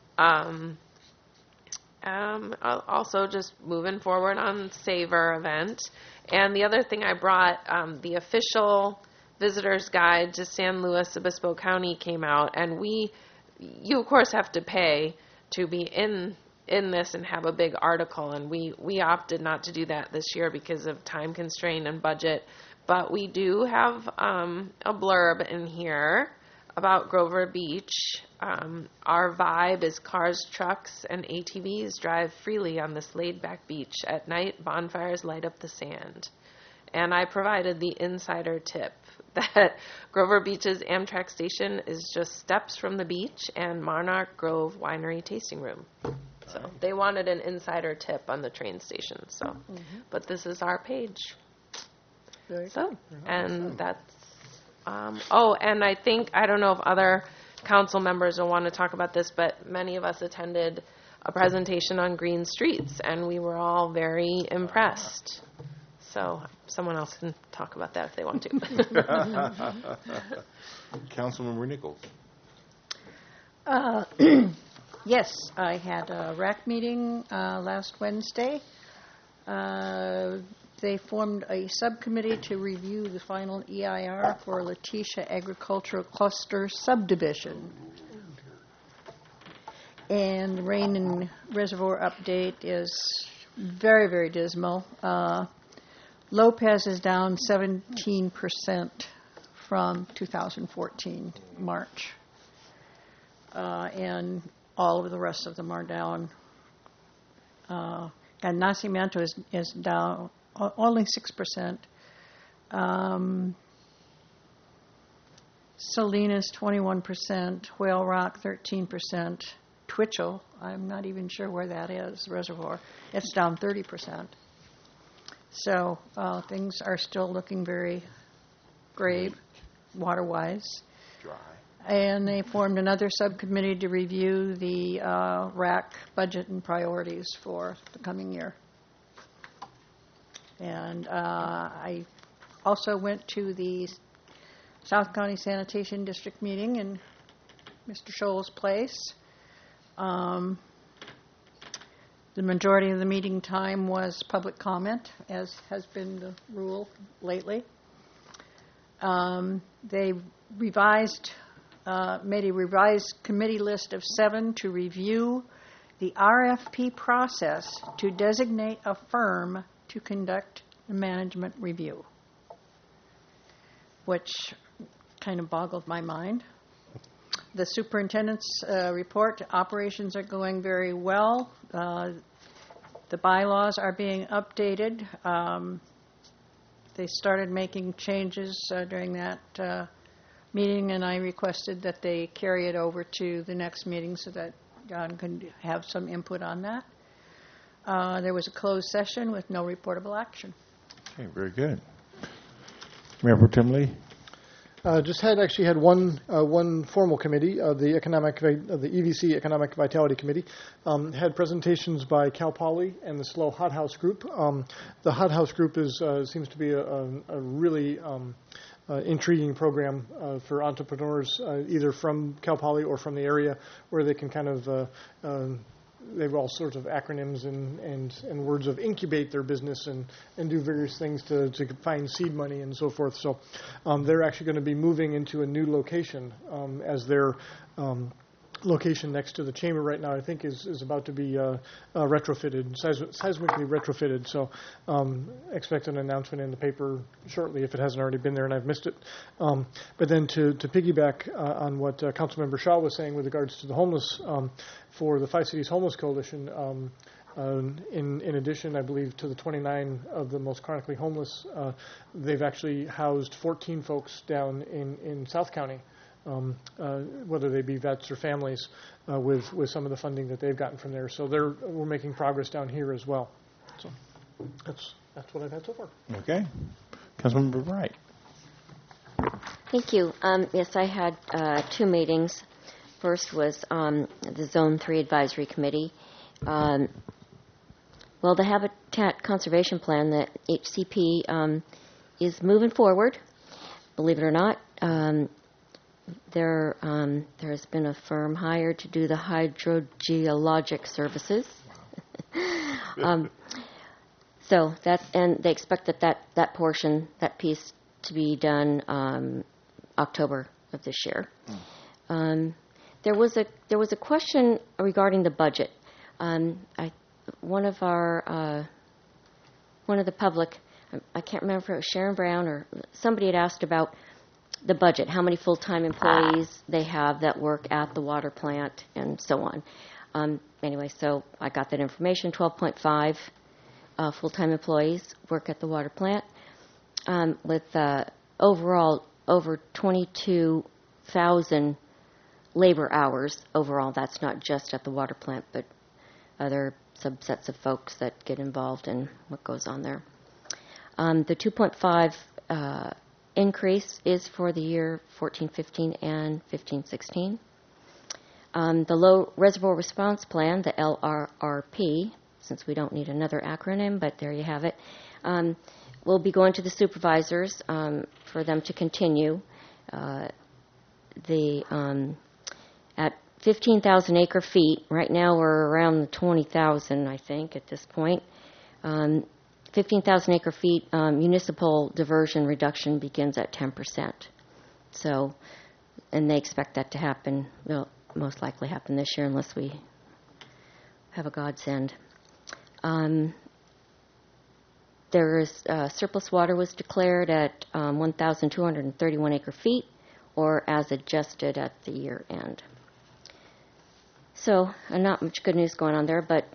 Also just moving forward on Savor event. And the other thing I brought, the official visitor's guide to San Luis Obispo County came out, and you of course have to pay to be in this and have a big article, and we opted not to do that this year because of time constraint and budget. But we do have a blurb in here about Grover Beach. Our vibe is cars, trucks, and ATVs drive freely on this laid-back beach. At night, bonfires light up the sand. And I provided the insider tip that Grover Beach's Amtrak station is just steps from the beach and Monarch Grove Winery tasting room. So they wanted an insider tip on the train station. So, but this is our page. Very so, good. And that's. And I don't know if other council members will want to talk about this, but many of us attended a presentation on green streets, and we were all very impressed. So someone else can talk about that if they want to. Councilmember Nichols. Yes, I had a RAC meeting last Wednesday. They formed a subcommittee to review the final EIR for Letitia Agricultural Cluster subdivision. And the rain and reservoir update is very, very dismal. Lopez is down 17% from 2014, March. And all of the rest of them are down. And Nacimiento is down only 6%. Salinas 21%, Whale Rock 13%, Twitchell, I'm not even sure where that is, reservoir, it's down 30%. So things are still looking very grave, water-wise. Dry. And they formed another subcommittee to review the RAC budget and priorities for the coming year. And I also went to the South County Sanitation District meeting in Mr. Scholl's place. The majority of the meeting time was public comment, as has been the rule lately. They made a revised committee list of 7 to review the RFP process to designate a firm to conduct the management review, which kind of boggled my mind. The superintendent's report, operations are going very well. The bylaws are being updated. They started making changes during that meeting, and I requested that they carry it over to the next meeting so that John can have some input on that. There was a closed session with no reportable action. Okay, very good. Mayor Pro Tem Lee? Actually had one formal committee, the EVC Economic Vitality Committee, had presentations by Cal Poly and the SLO Hot House Group. The Hot House Group seems to be a really intriguing program for entrepreneurs, either from Cal Poly or from the area, where they can kind of they have all sorts of acronyms and words of incubate their business and do various things to find seed money and so forth. So they're actually going to be moving into a new location as their location next to the chamber right now, I think, is about to be retrofitted, seismically retrofitted. So expect an announcement in the paper shortly if it hasn't already been there and I've missed it. But then to piggyback on what Councilmember Shaw was saying with regards to the homeless, for the Five Cities Homeless Coalition, in addition, I believe, to the 29 of the most chronically homeless, they've actually housed 14 folks down in South County. Whether they be vets or families, with some of the funding that they've gotten from there. So we're making progress down here as well. So that's what I've had so far. Okay. Councilmember Wright. Thank you. Yes, I had 2 meetings. First was the Zone 3 Advisory Committee. Well, the Habitat Conservation Plan, the HCP, is moving forward, believe it or not. There has been a firm hired to do the hydrogeologic services. So and they expect that portion, that piece, to be done October of this year. There was a question regarding the budget. One of the public, I can't remember if it was Sharon Brown or somebody, had asked about the budget, how many full-time employees they have that work at the water plant, and so on. Anyway, so I got that information. 12.5 full-time employees work at the water plant, with overall over 22,000 labor hours overall. That's not just at the water plant, but other subsets of folks that get involved in what goes on there. The 2.5 increase is for the year 14-15 and 15-16. The Low Reservoir Response Plan, the LRRP, since we don't need another acronym, but there you have it, will be going to the supervisors for them to continue. At 15,000 acre feet, right now we're around the 20,000, I think, at this point. 15,000 acre feet, municipal diversion reduction begins at 10%. So, and they expect that to happen, will most likely happen this year unless we have a godsend. There is surplus water was declared at 1,231 acre feet, or as adjusted at the year end. So, not much good news going on there, but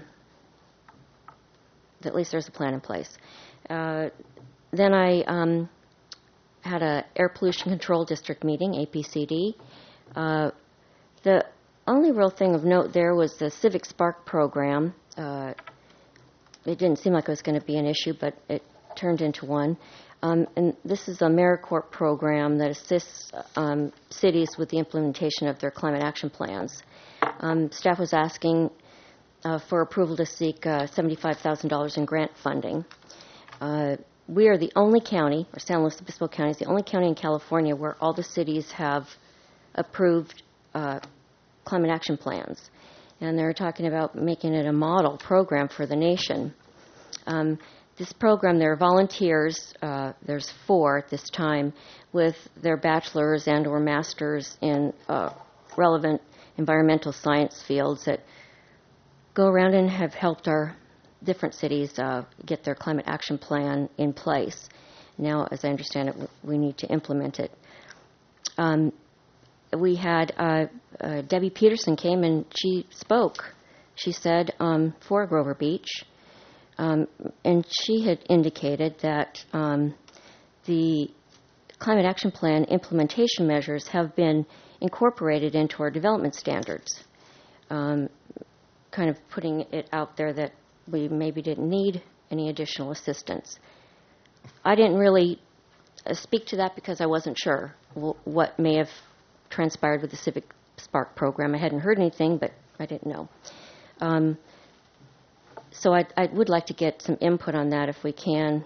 at least there's a plan in place. Then I had a Air Pollution Control District meeting, APCD. The only real thing of note there was the Civic Spark program. It didn't seem like it was going to be an issue, but it turned into one. And this is a AmeriCorps program that assists cities with the implementation of their climate action plans. Staff was asking for approval to seek $75,000 in grant funding. We are the only county, or San Luis Obispo County is the only county in California where all the cities have approved climate action plans. And they're talking about making it a model program for the nation. This program, there are volunteers, there's 4 at this time, with their bachelor's and or master's in relevant environmental science fields that go around and have helped our different cities get their climate action plan in place. Now, as I understand it, we need to implement it. We had Debbie Peterson came and she spoke. She said for Grover Beach, and she had indicated that the climate action plan implementation measures have been incorporated into our development standards. Kind of putting it out there that we maybe didn't need any additional assistance. I didn't really speak to that because I wasn't sure what may have transpired with the Civic Spark program. I hadn't heard anything, but I didn't know. So I would like to get some input on that if we can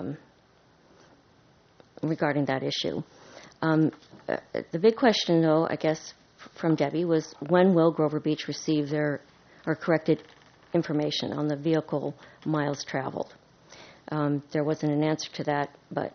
regarding that issue. The big question, though, I guess, from Debbie was when will Grover Beach receive their corrected information on the vehicle miles traveled? There wasn't an answer to that, but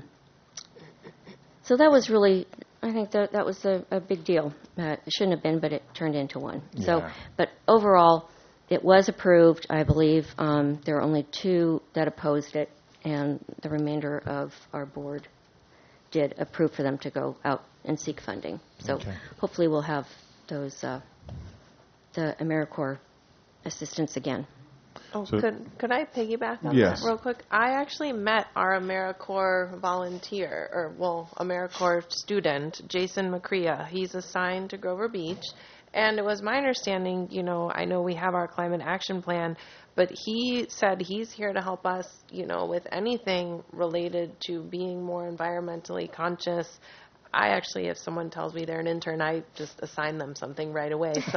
so that was really, I think that was a big deal. It shouldn't have been, but it turned into one. Yeah. So, but overall, it was approved, I believe. There were only 2 that opposed it, and the remainder of our board did approve for them to go out and seek funding. So hopefully we'll have those, the AmeriCorps assistance again. Oh, could I piggyback on Yes. that real quick? I actually met our AmeriCorps volunteer, AmeriCorps student, Jason McCrea. He's assigned to Grover Beach, and it was my understanding, I know we have our climate action plan, but he said he's here to help us, with anything related to being more environmentally conscious. I actually, if someone tells me they're an intern, I just assign them something right away. So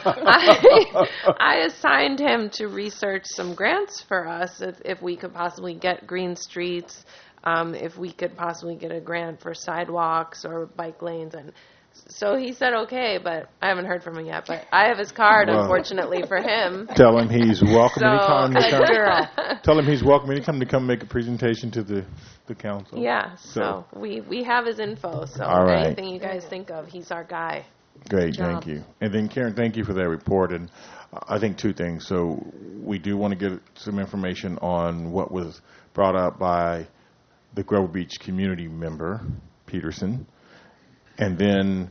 I assigned him to research some grants for us if we could possibly get green streets, if we could possibly get a grant for sidewalks or bike lanes. And so he said okay, but I haven't heard from him yet. But I have his card, unfortunately, for him. Tell him he's welcome anytime to come. Girl. Tell him he's welcome anytime to come make a presentation to the council. Yeah, so we have his info. So All right. anything you guys think of, he's our guy. Great, thank you. And then Karen, thank you for that report. And I think 2 things. So we do want to get some information on what was brought up by the Grover Beach community member, Peterson. And then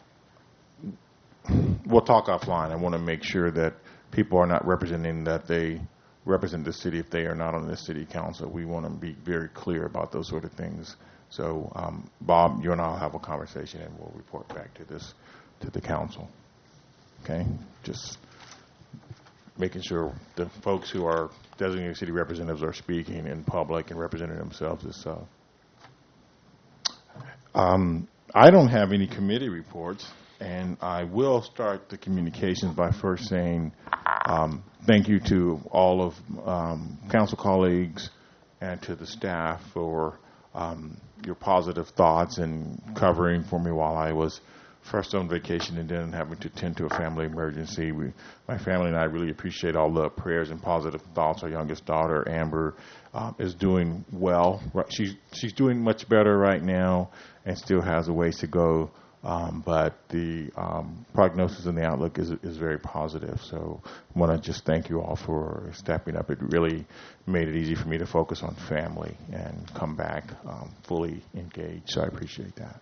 we'll talk offline. I want to make sure that people are not representing that they represent the city if they are not on the city council. We want to be very clear about those sort of things. So, Bob, you and I will have a conversation, and we'll report back to the council. Okay? Just making sure the folks who are designated city representatives are speaking in public and representing themselves is so. I don't have any committee reports, and I will start the communications by first saying thank you to all of council colleagues and to the staff for your positive thoughts and covering for me while I was first on vacation and then having to tend to a family emergency. My family and I really appreciate all the prayers and positive thoughts. Our youngest daughter, Amber, is doing well. She's doing much better right now and still has a ways to go. But the prognosis and the outlook is very positive. So I want to just thank you all for stepping up. It really made it easy for me to focus on family and come back fully engaged. So I appreciate that.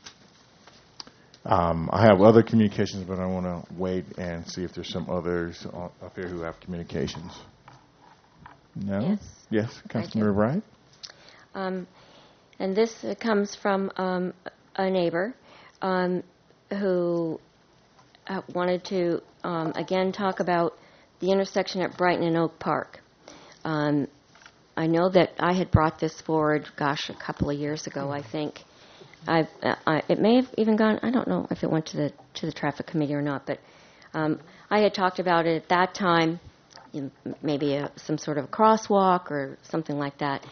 I have other communications, but I want to wait and see if there's some others up here who have communications. No? Yes, Councilmember Wright? And this comes from a neighbor who wanted to, again, talk about the intersection at Brighton and Oak Park. I know that I had brought this forward, a couple of years ago, I think. It may have even gone, I don't know if it went to the traffic committee or not, but I had talked about it at that time, maybe some sort of a crosswalk or something like that.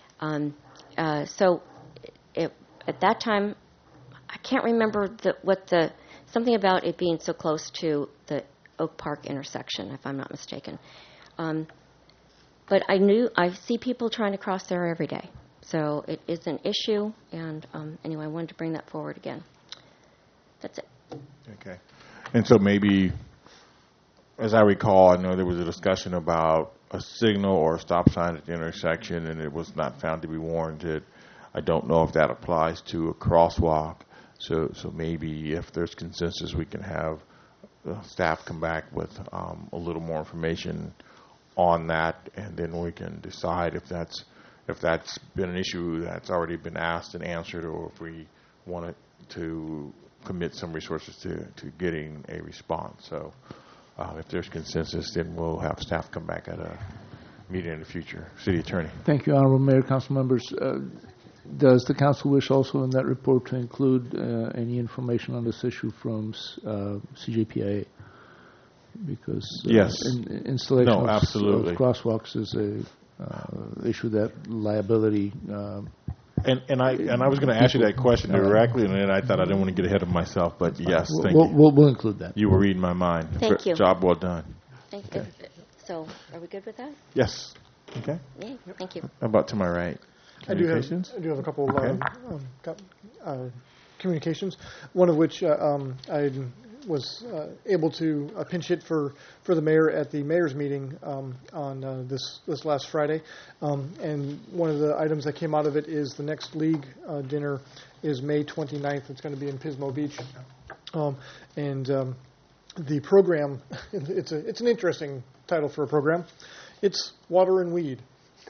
So at that time, I can't remember something about it being so close to the Oak Park intersection, if I'm not mistaken. But I see people trying to cross there every day. So it is an issue, and anyway, I wanted to bring that forward again. That's it. Okay. And so maybe, as I recall, I know there was a discussion about a signal or a stop sign at the intersection, and it was not found to be warranted. I don't know if that applies to a crosswalk. So maybe if there's consensus, we can have staff come back with a little more information on that, and then we can decide if that's been an issue that's already been asked and answered, or if we wanted to commit some resources to getting a response. So If there's consensus, then we'll have staff come back at a meeting in the future. City Attorney. Thank you, Honorable Mayor, Council members. Does the council wish also in that report to include any information on this issue from CJPIA? Because yes, installation no, absolutely. of crosswalks is a issue that liability. And I was going to ask you that question directly, and then I thought I didn't want to get ahead of myself. But yes, thank you. We'll include that. You were reading my mind. Thank you. Job well done. Thank you. So, are we good with that? Yes. Okay. Yeah. Thank you. How about to my right? I do have a couple of communications. One of which I was able to pinch hit for the mayor at the mayor's meeting on this last Friday. And one of the items that came out of it is the next league dinner is May 29th. It's going to be in Pismo Beach. The program, it's an interesting title for a program. It's Water and Weed.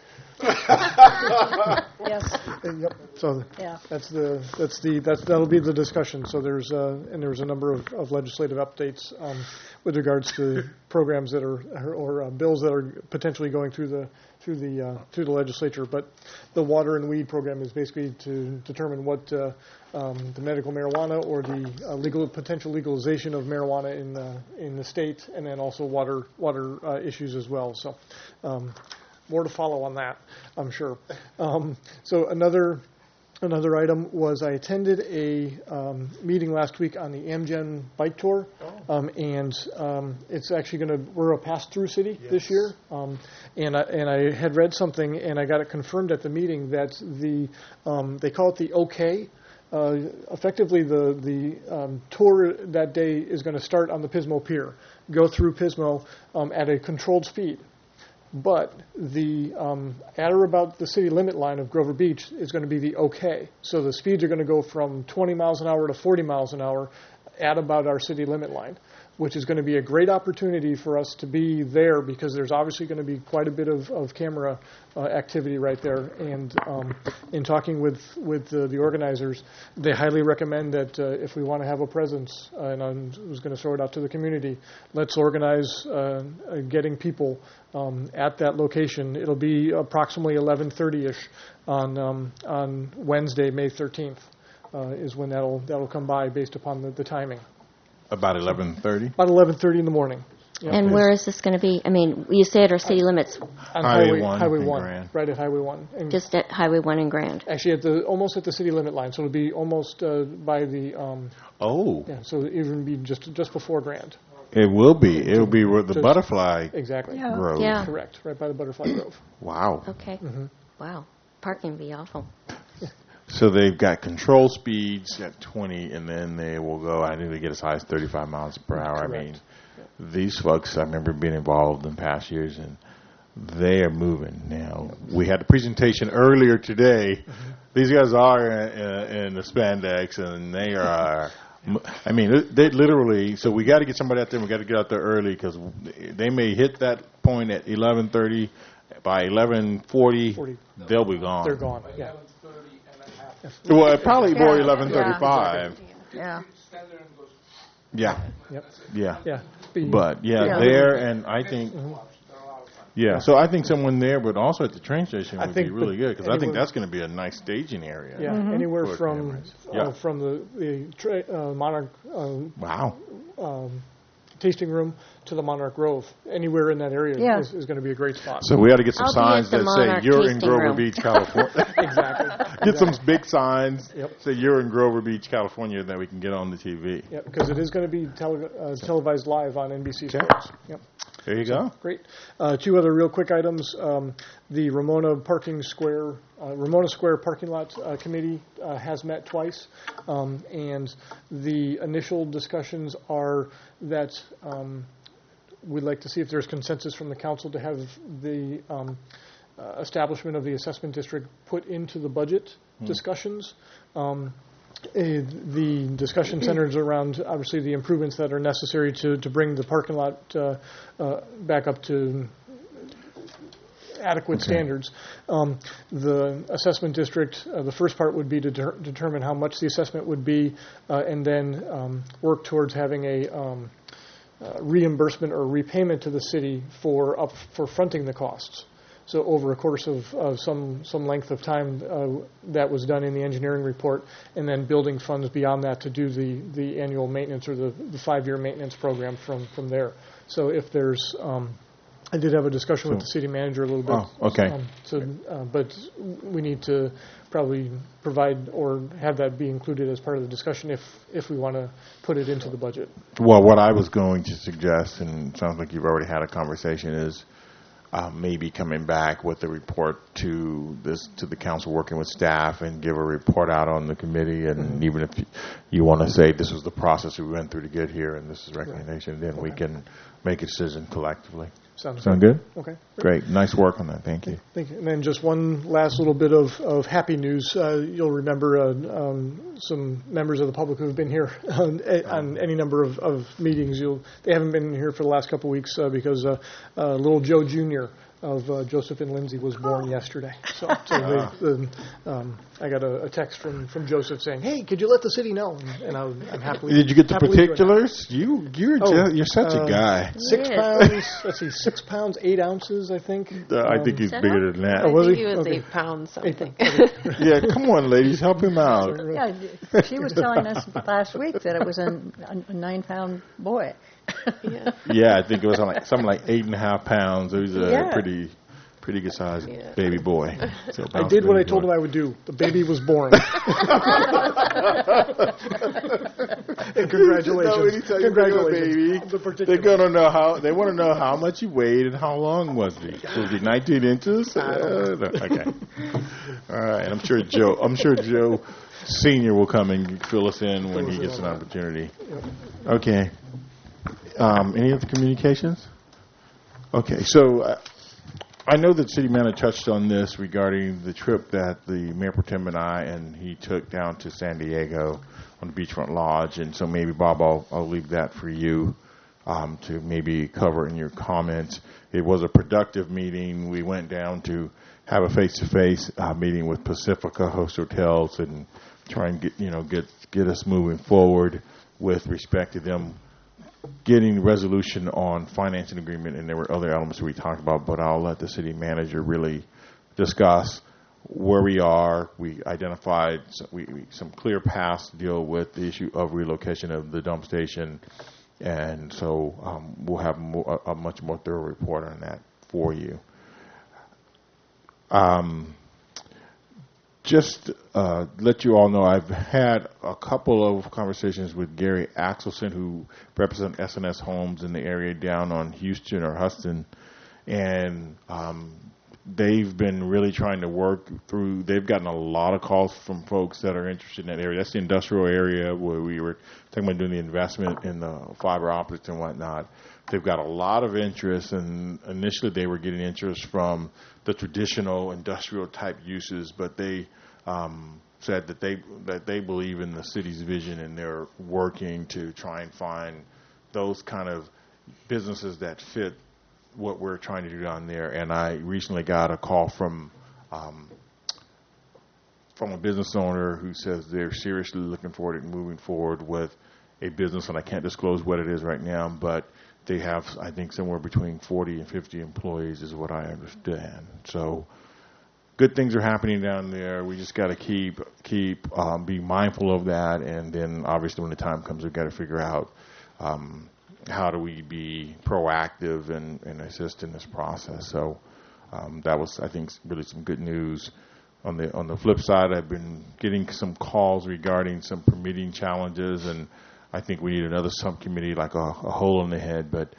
Yes. Yep. So yeah. That'll be the discussion. So there's a number of legislative updates with regards to programs that are or bills that are potentially going through the legislature. But the Water and Weed program is basically to determine what the medical marijuana or the potential legalization of marijuana in the state, and then also water issues as well. So. More to follow on that, I'm sure. So another item was I attended a meeting last week on the Amgen bike tour, and it's actually we're a pass-through city this year. And I had read something, and I got it confirmed at the meeting that they call it the OK. Effectively, the tour that day is going to start on the Pismo Pier, go through Pismo at a controlled speed. But at or about the city limit line of Grover Beach is going to be the OK. So the speeds are going to go from 20 miles an hour to 40 miles an hour at about our city limit line, which is going to be a great opportunity for us to be there because there's obviously going to be quite a bit of camera activity right there. And in talking with the organizers, they highly recommend that if we want to have a presence, and I was going to throw it out to the community, let's organize getting people at that location. It'll be approximately 11:30ish on Wednesday, May 13th, is when that'll come by based upon the timing. About 11:30. About 11:30 in the morning. Yep. And where is this going to be? I mean, you say at our city limits. On Highway 1, right at Highway 1. And just at Highway 1 in Grand. Actually, almost at the city limit line, so it'll be almost by the. Yeah, so it'll even be just before Grand. It will be. It'll be where the Butterfly Grove. Yeah. Correct, right by the Butterfly Grove. Wow. Okay. Mm-hmm. Wow. Parking would be awful. So they've got control speeds at 20, and then they will go, I think they get as high as 35 miles per hour. Correct. I mean, these folks, I remember being involved in past years, and they are moving. Now, we had a presentation earlier today. Mm-hmm. These guys are in the spandex, and they are, I mean, they literally, so we got to get somebody out there, and we got to get out there early, because they may hit that point at 11:30. By 11:40, they'll be gone. They're gone, yeah. Well, probably more 11:35. Yeah. Yeah. Yep. Yeah. But there, and I think, so I think someone there, but also at the train station would be really good because I think that's going to be a nice staging area. Yeah, anywhere from the Monarch. Tasting room to the Monarch Grove. Anywhere in that area is going to be a great spot. So we ought to get some signs that say you're in Grover Beach, California. Exactly. Get some big signs say you're in Grover Beach, California, that we can get on the TV. Yeah, because it is going to be televised live on NBC Sports. Yep. There you go. Great. Two other real quick items. The Ramona Square parking lot committee has met twice, and the initial discussions are that we'd like to see if there's consensus from the council to have the establishment of the assessment district put into the budget discussions. The discussion centers around, obviously, the improvements that are necessary to bring the parking lot back up to adequate standards. The assessment district, the first part would be to determine how much the assessment would be, and then work towards having reimbursement or repayment to the city for fronting the costs. So over a course of some length of time, that was done in the engineering report, and then building funds beyond that to do the annual maintenance or the 5-year maintenance program from there. So if there's, I did have a discussion with the city manager a little bit. Oh, okay. But we need to probably provide or have that be included as part of the discussion if we want to put it into the budget. Well, what I was going to suggest, and it sounds like you've already had a conversation, is maybe coming back with a report to the council, working with staff, and give a report out on the committee. And even if you want to say this was the process we went through to get here, and this is recommendation, then we can make a decision collectively. Sound good? Okay. Great. Nice work on that. Thank you. Thank you. And then just one last little bit of happy news. You'll remember some members of the public who have been here on any number of meetings. They haven't been here for the last couple of weeks because little Joe Jr. of Joseph and Lindsay was born yesterday. So I got a text from Joseph saying, "Hey, could you let the city know?" And I'm happily. Did you get the particulars? You're such a guy. 6 pounds. Let's see, 6 pounds 8 ounces. I think. I think he's bigger than that. I think he? he was Okay. 8 pounds something. Yeah, come on, ladies, help him out. Yeah, she was telling us last week that it was a 9-pound boy. Yeah, I think it was something like 8.5 pounds. It was a pretty good sized baby boy. So I did what I told him I would do. The baby was born. And congratulations. Congratulations. Baby. They're gonna know they want to know how much he weighed and how long was he. Was he 19 inches? Okay. All right. I'm sure Joe Senior will come and fill us in when he gets an opportunity. Okay. Any other communications? Okay. So. I know that City Manager touched on this regarding the trip that the Mayor Pro Tem and he took down to San Diego on the Beachfront Lodge, and so maybe, Bob, I'll leave that for you to maybe cover in your comments. It was a productive meeting. We went down to have a face-to-face meeting with Pacifica Host Hotels and try and get us moving forward with respect to them getting resolution on financing agreement, and there were other elements we talked about, but I'll let the city manager really discuss where we are. We identified some clear paths to deal with the issue of relocation of the dump station, and so we'll have a much more thorough report on that for you. Just let you all know, I've had a couple of conversations with Gary Axelson, who represents SNS Homes in the area down on Houston or Huston, and they've been really trying to work through. They've gotten a lot of calls from folks that are interested in that area. That's the industrial area where we were talking about doing the investment in the fiber optics and whatnot. They've got a lot of interest, and initially they were getting interest from the traditional industrial type uses, but they said that they believe in the city's vision, and they're working to try and find those kind of businesses that fit what we're trying to do down there. And I recently got a call from a business owner who says they're seriously looking forward and moving forward with a business, and I can't disclose what it is right now, but they have, I think, somewhere between 40 and 50 employees is what I understand. So good things are happening down there. We just got to keep be mindful of that, and then obviously when the time comes, we've got to figure out how do we be proactive and assist in this process. So that was, I think, really some good news. On the flip side, I've been getting some calls regarding some permitting challenges, and I think we need another subcommittee, like a hole in the head. But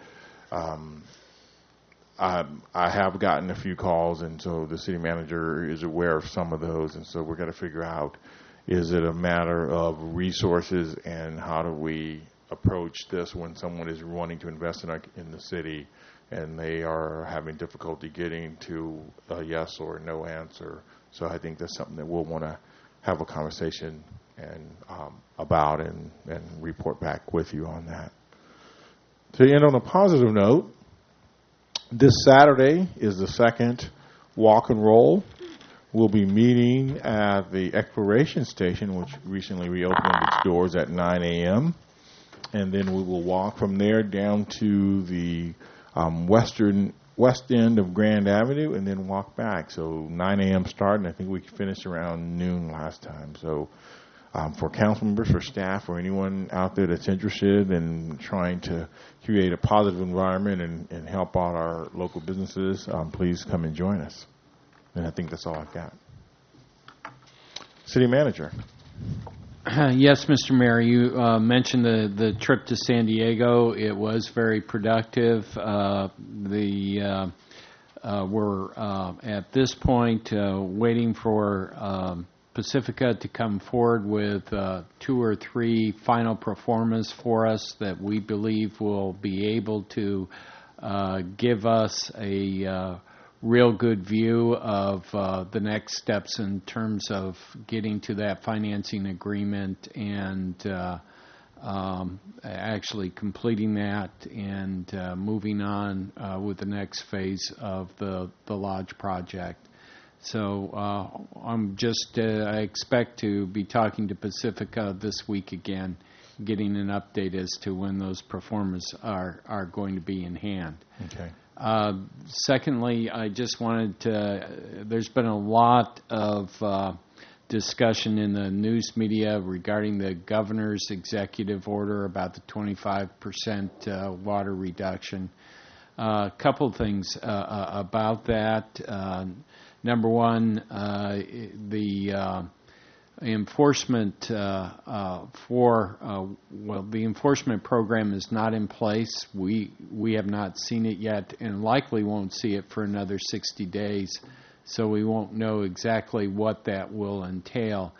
I have gotten a few calls, and so the city manager is aware of some of those, and so we're going to figure out, is it a matter of resources, and how do we approach this when someone is wanting to invest in the city and they are having difficulty getting to a yes or no answer. So I think that's something that we'll want to have a conversation and about and report back with you on that. To end on a positive note, this Saturday is the second walk and roll. We'll be meeting at the Exploration Station, which recently reopened its doors at 9 a.m. and then we will walk from there down to the west end of Grand Avenue, and then walk back. So 9 a.m. start, and I think we finished around noon last time. So for council members, for staff, or anyone out there that's interested in trying to create a positive environment and help out our local businesses, please come and join us. And I think that's all I've got. City Manager. Yes, Mr. Mayor, you mentioned the trip to San Diego. It was very productive. We're at this point waiting for Pacifica to come forward with 2 or 3 final performers for us that we believe will be able to give us a real good view of the next steps in terms of getting to that financing agreement and actually completing that and moving on with the next phase of the lodge project. So I expect to be talking to Pacifica this week again, getting an update as to when those performers are going to be in hand. Okay. Secondly, I just wanted to, there's been a lot of discussion in the news media regarding the governor's executive order about the 25% water reduction. A couple of things about that. Number one, the enforcement the enforcement program is not in place. We have not seen it yet, and likely won't see it for another 60 days. So we won't know exactly what that will entail.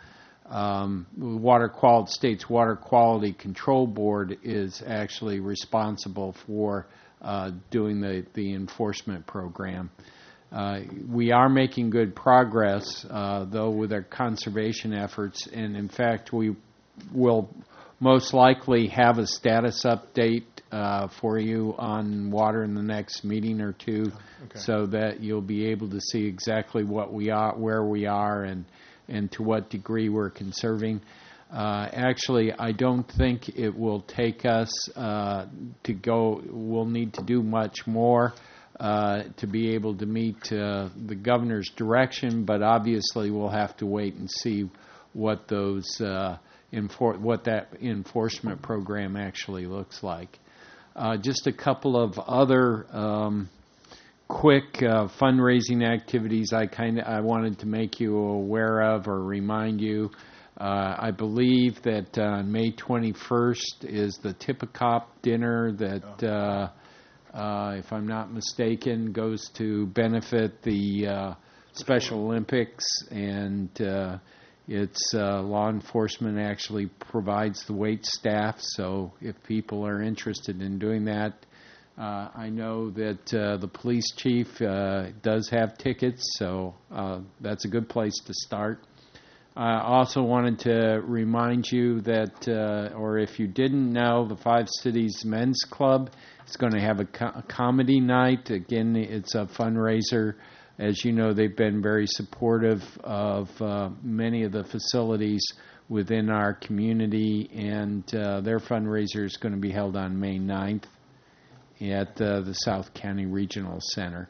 State's Water Quality Control Board is actually responsible for doing the enforcement program. We are making good progress, though, with our conservation efforts, and in fact, we will most likely have a status update for you on water in the next meeting or two, so that you'll be able to see exactly what we are, where we are, and to what degree we're conserving. Actually, I don't think it will take us we'll need to do much more to be able to meet the governor's direction, but obviously we'll have to wait and see what those what that enforcement program actually looks like. Just a couple of other quick fundraising activities I wanted to make you aware of or remind you. I believe that May 21st is the Tippecop dinner that, if I'm not mistaken, goes to benefit the Special Olympics, and it's law enforcement actually provides the wait staff, so if people are interested in doing that, I know that the police chief does have tickets, so that's a good place to start. I also wanted to remind you that, or if you didn't know, the Five Cities Men's Club is going to have a comedy night. Again, it's a fundraiser. As you know, they've been very supportive of many of the facilities within our community, and their fundraiser is going to be held on May 9th at the South County Regional Center.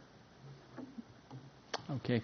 Okay.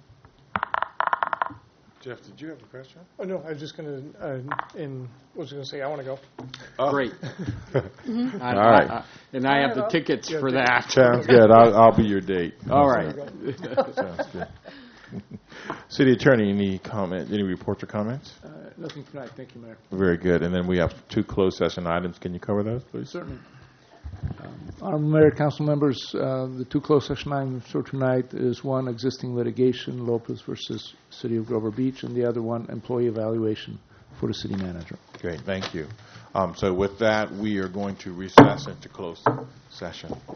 Jeff, did you have a question? Oh, no, I was just going to say I want to go. Oh. Great. All right. And I have the tickets for that. Sounds good. I'll be your date. All right. Sounds good. City Attorney, any reports or comments? Nothing tonight. Thank you, Mayor. Very good. And then we have 2 closed session items. Can you cover those, please? Certainly. Honorable Mayor, council members, the 2 closed session items for tonight is one, existing litigation, Lopez versus City of Grover Beach, and the other one, employee evaluation for the city manager. Great, thank you. So with that, we are going to recess into closed session.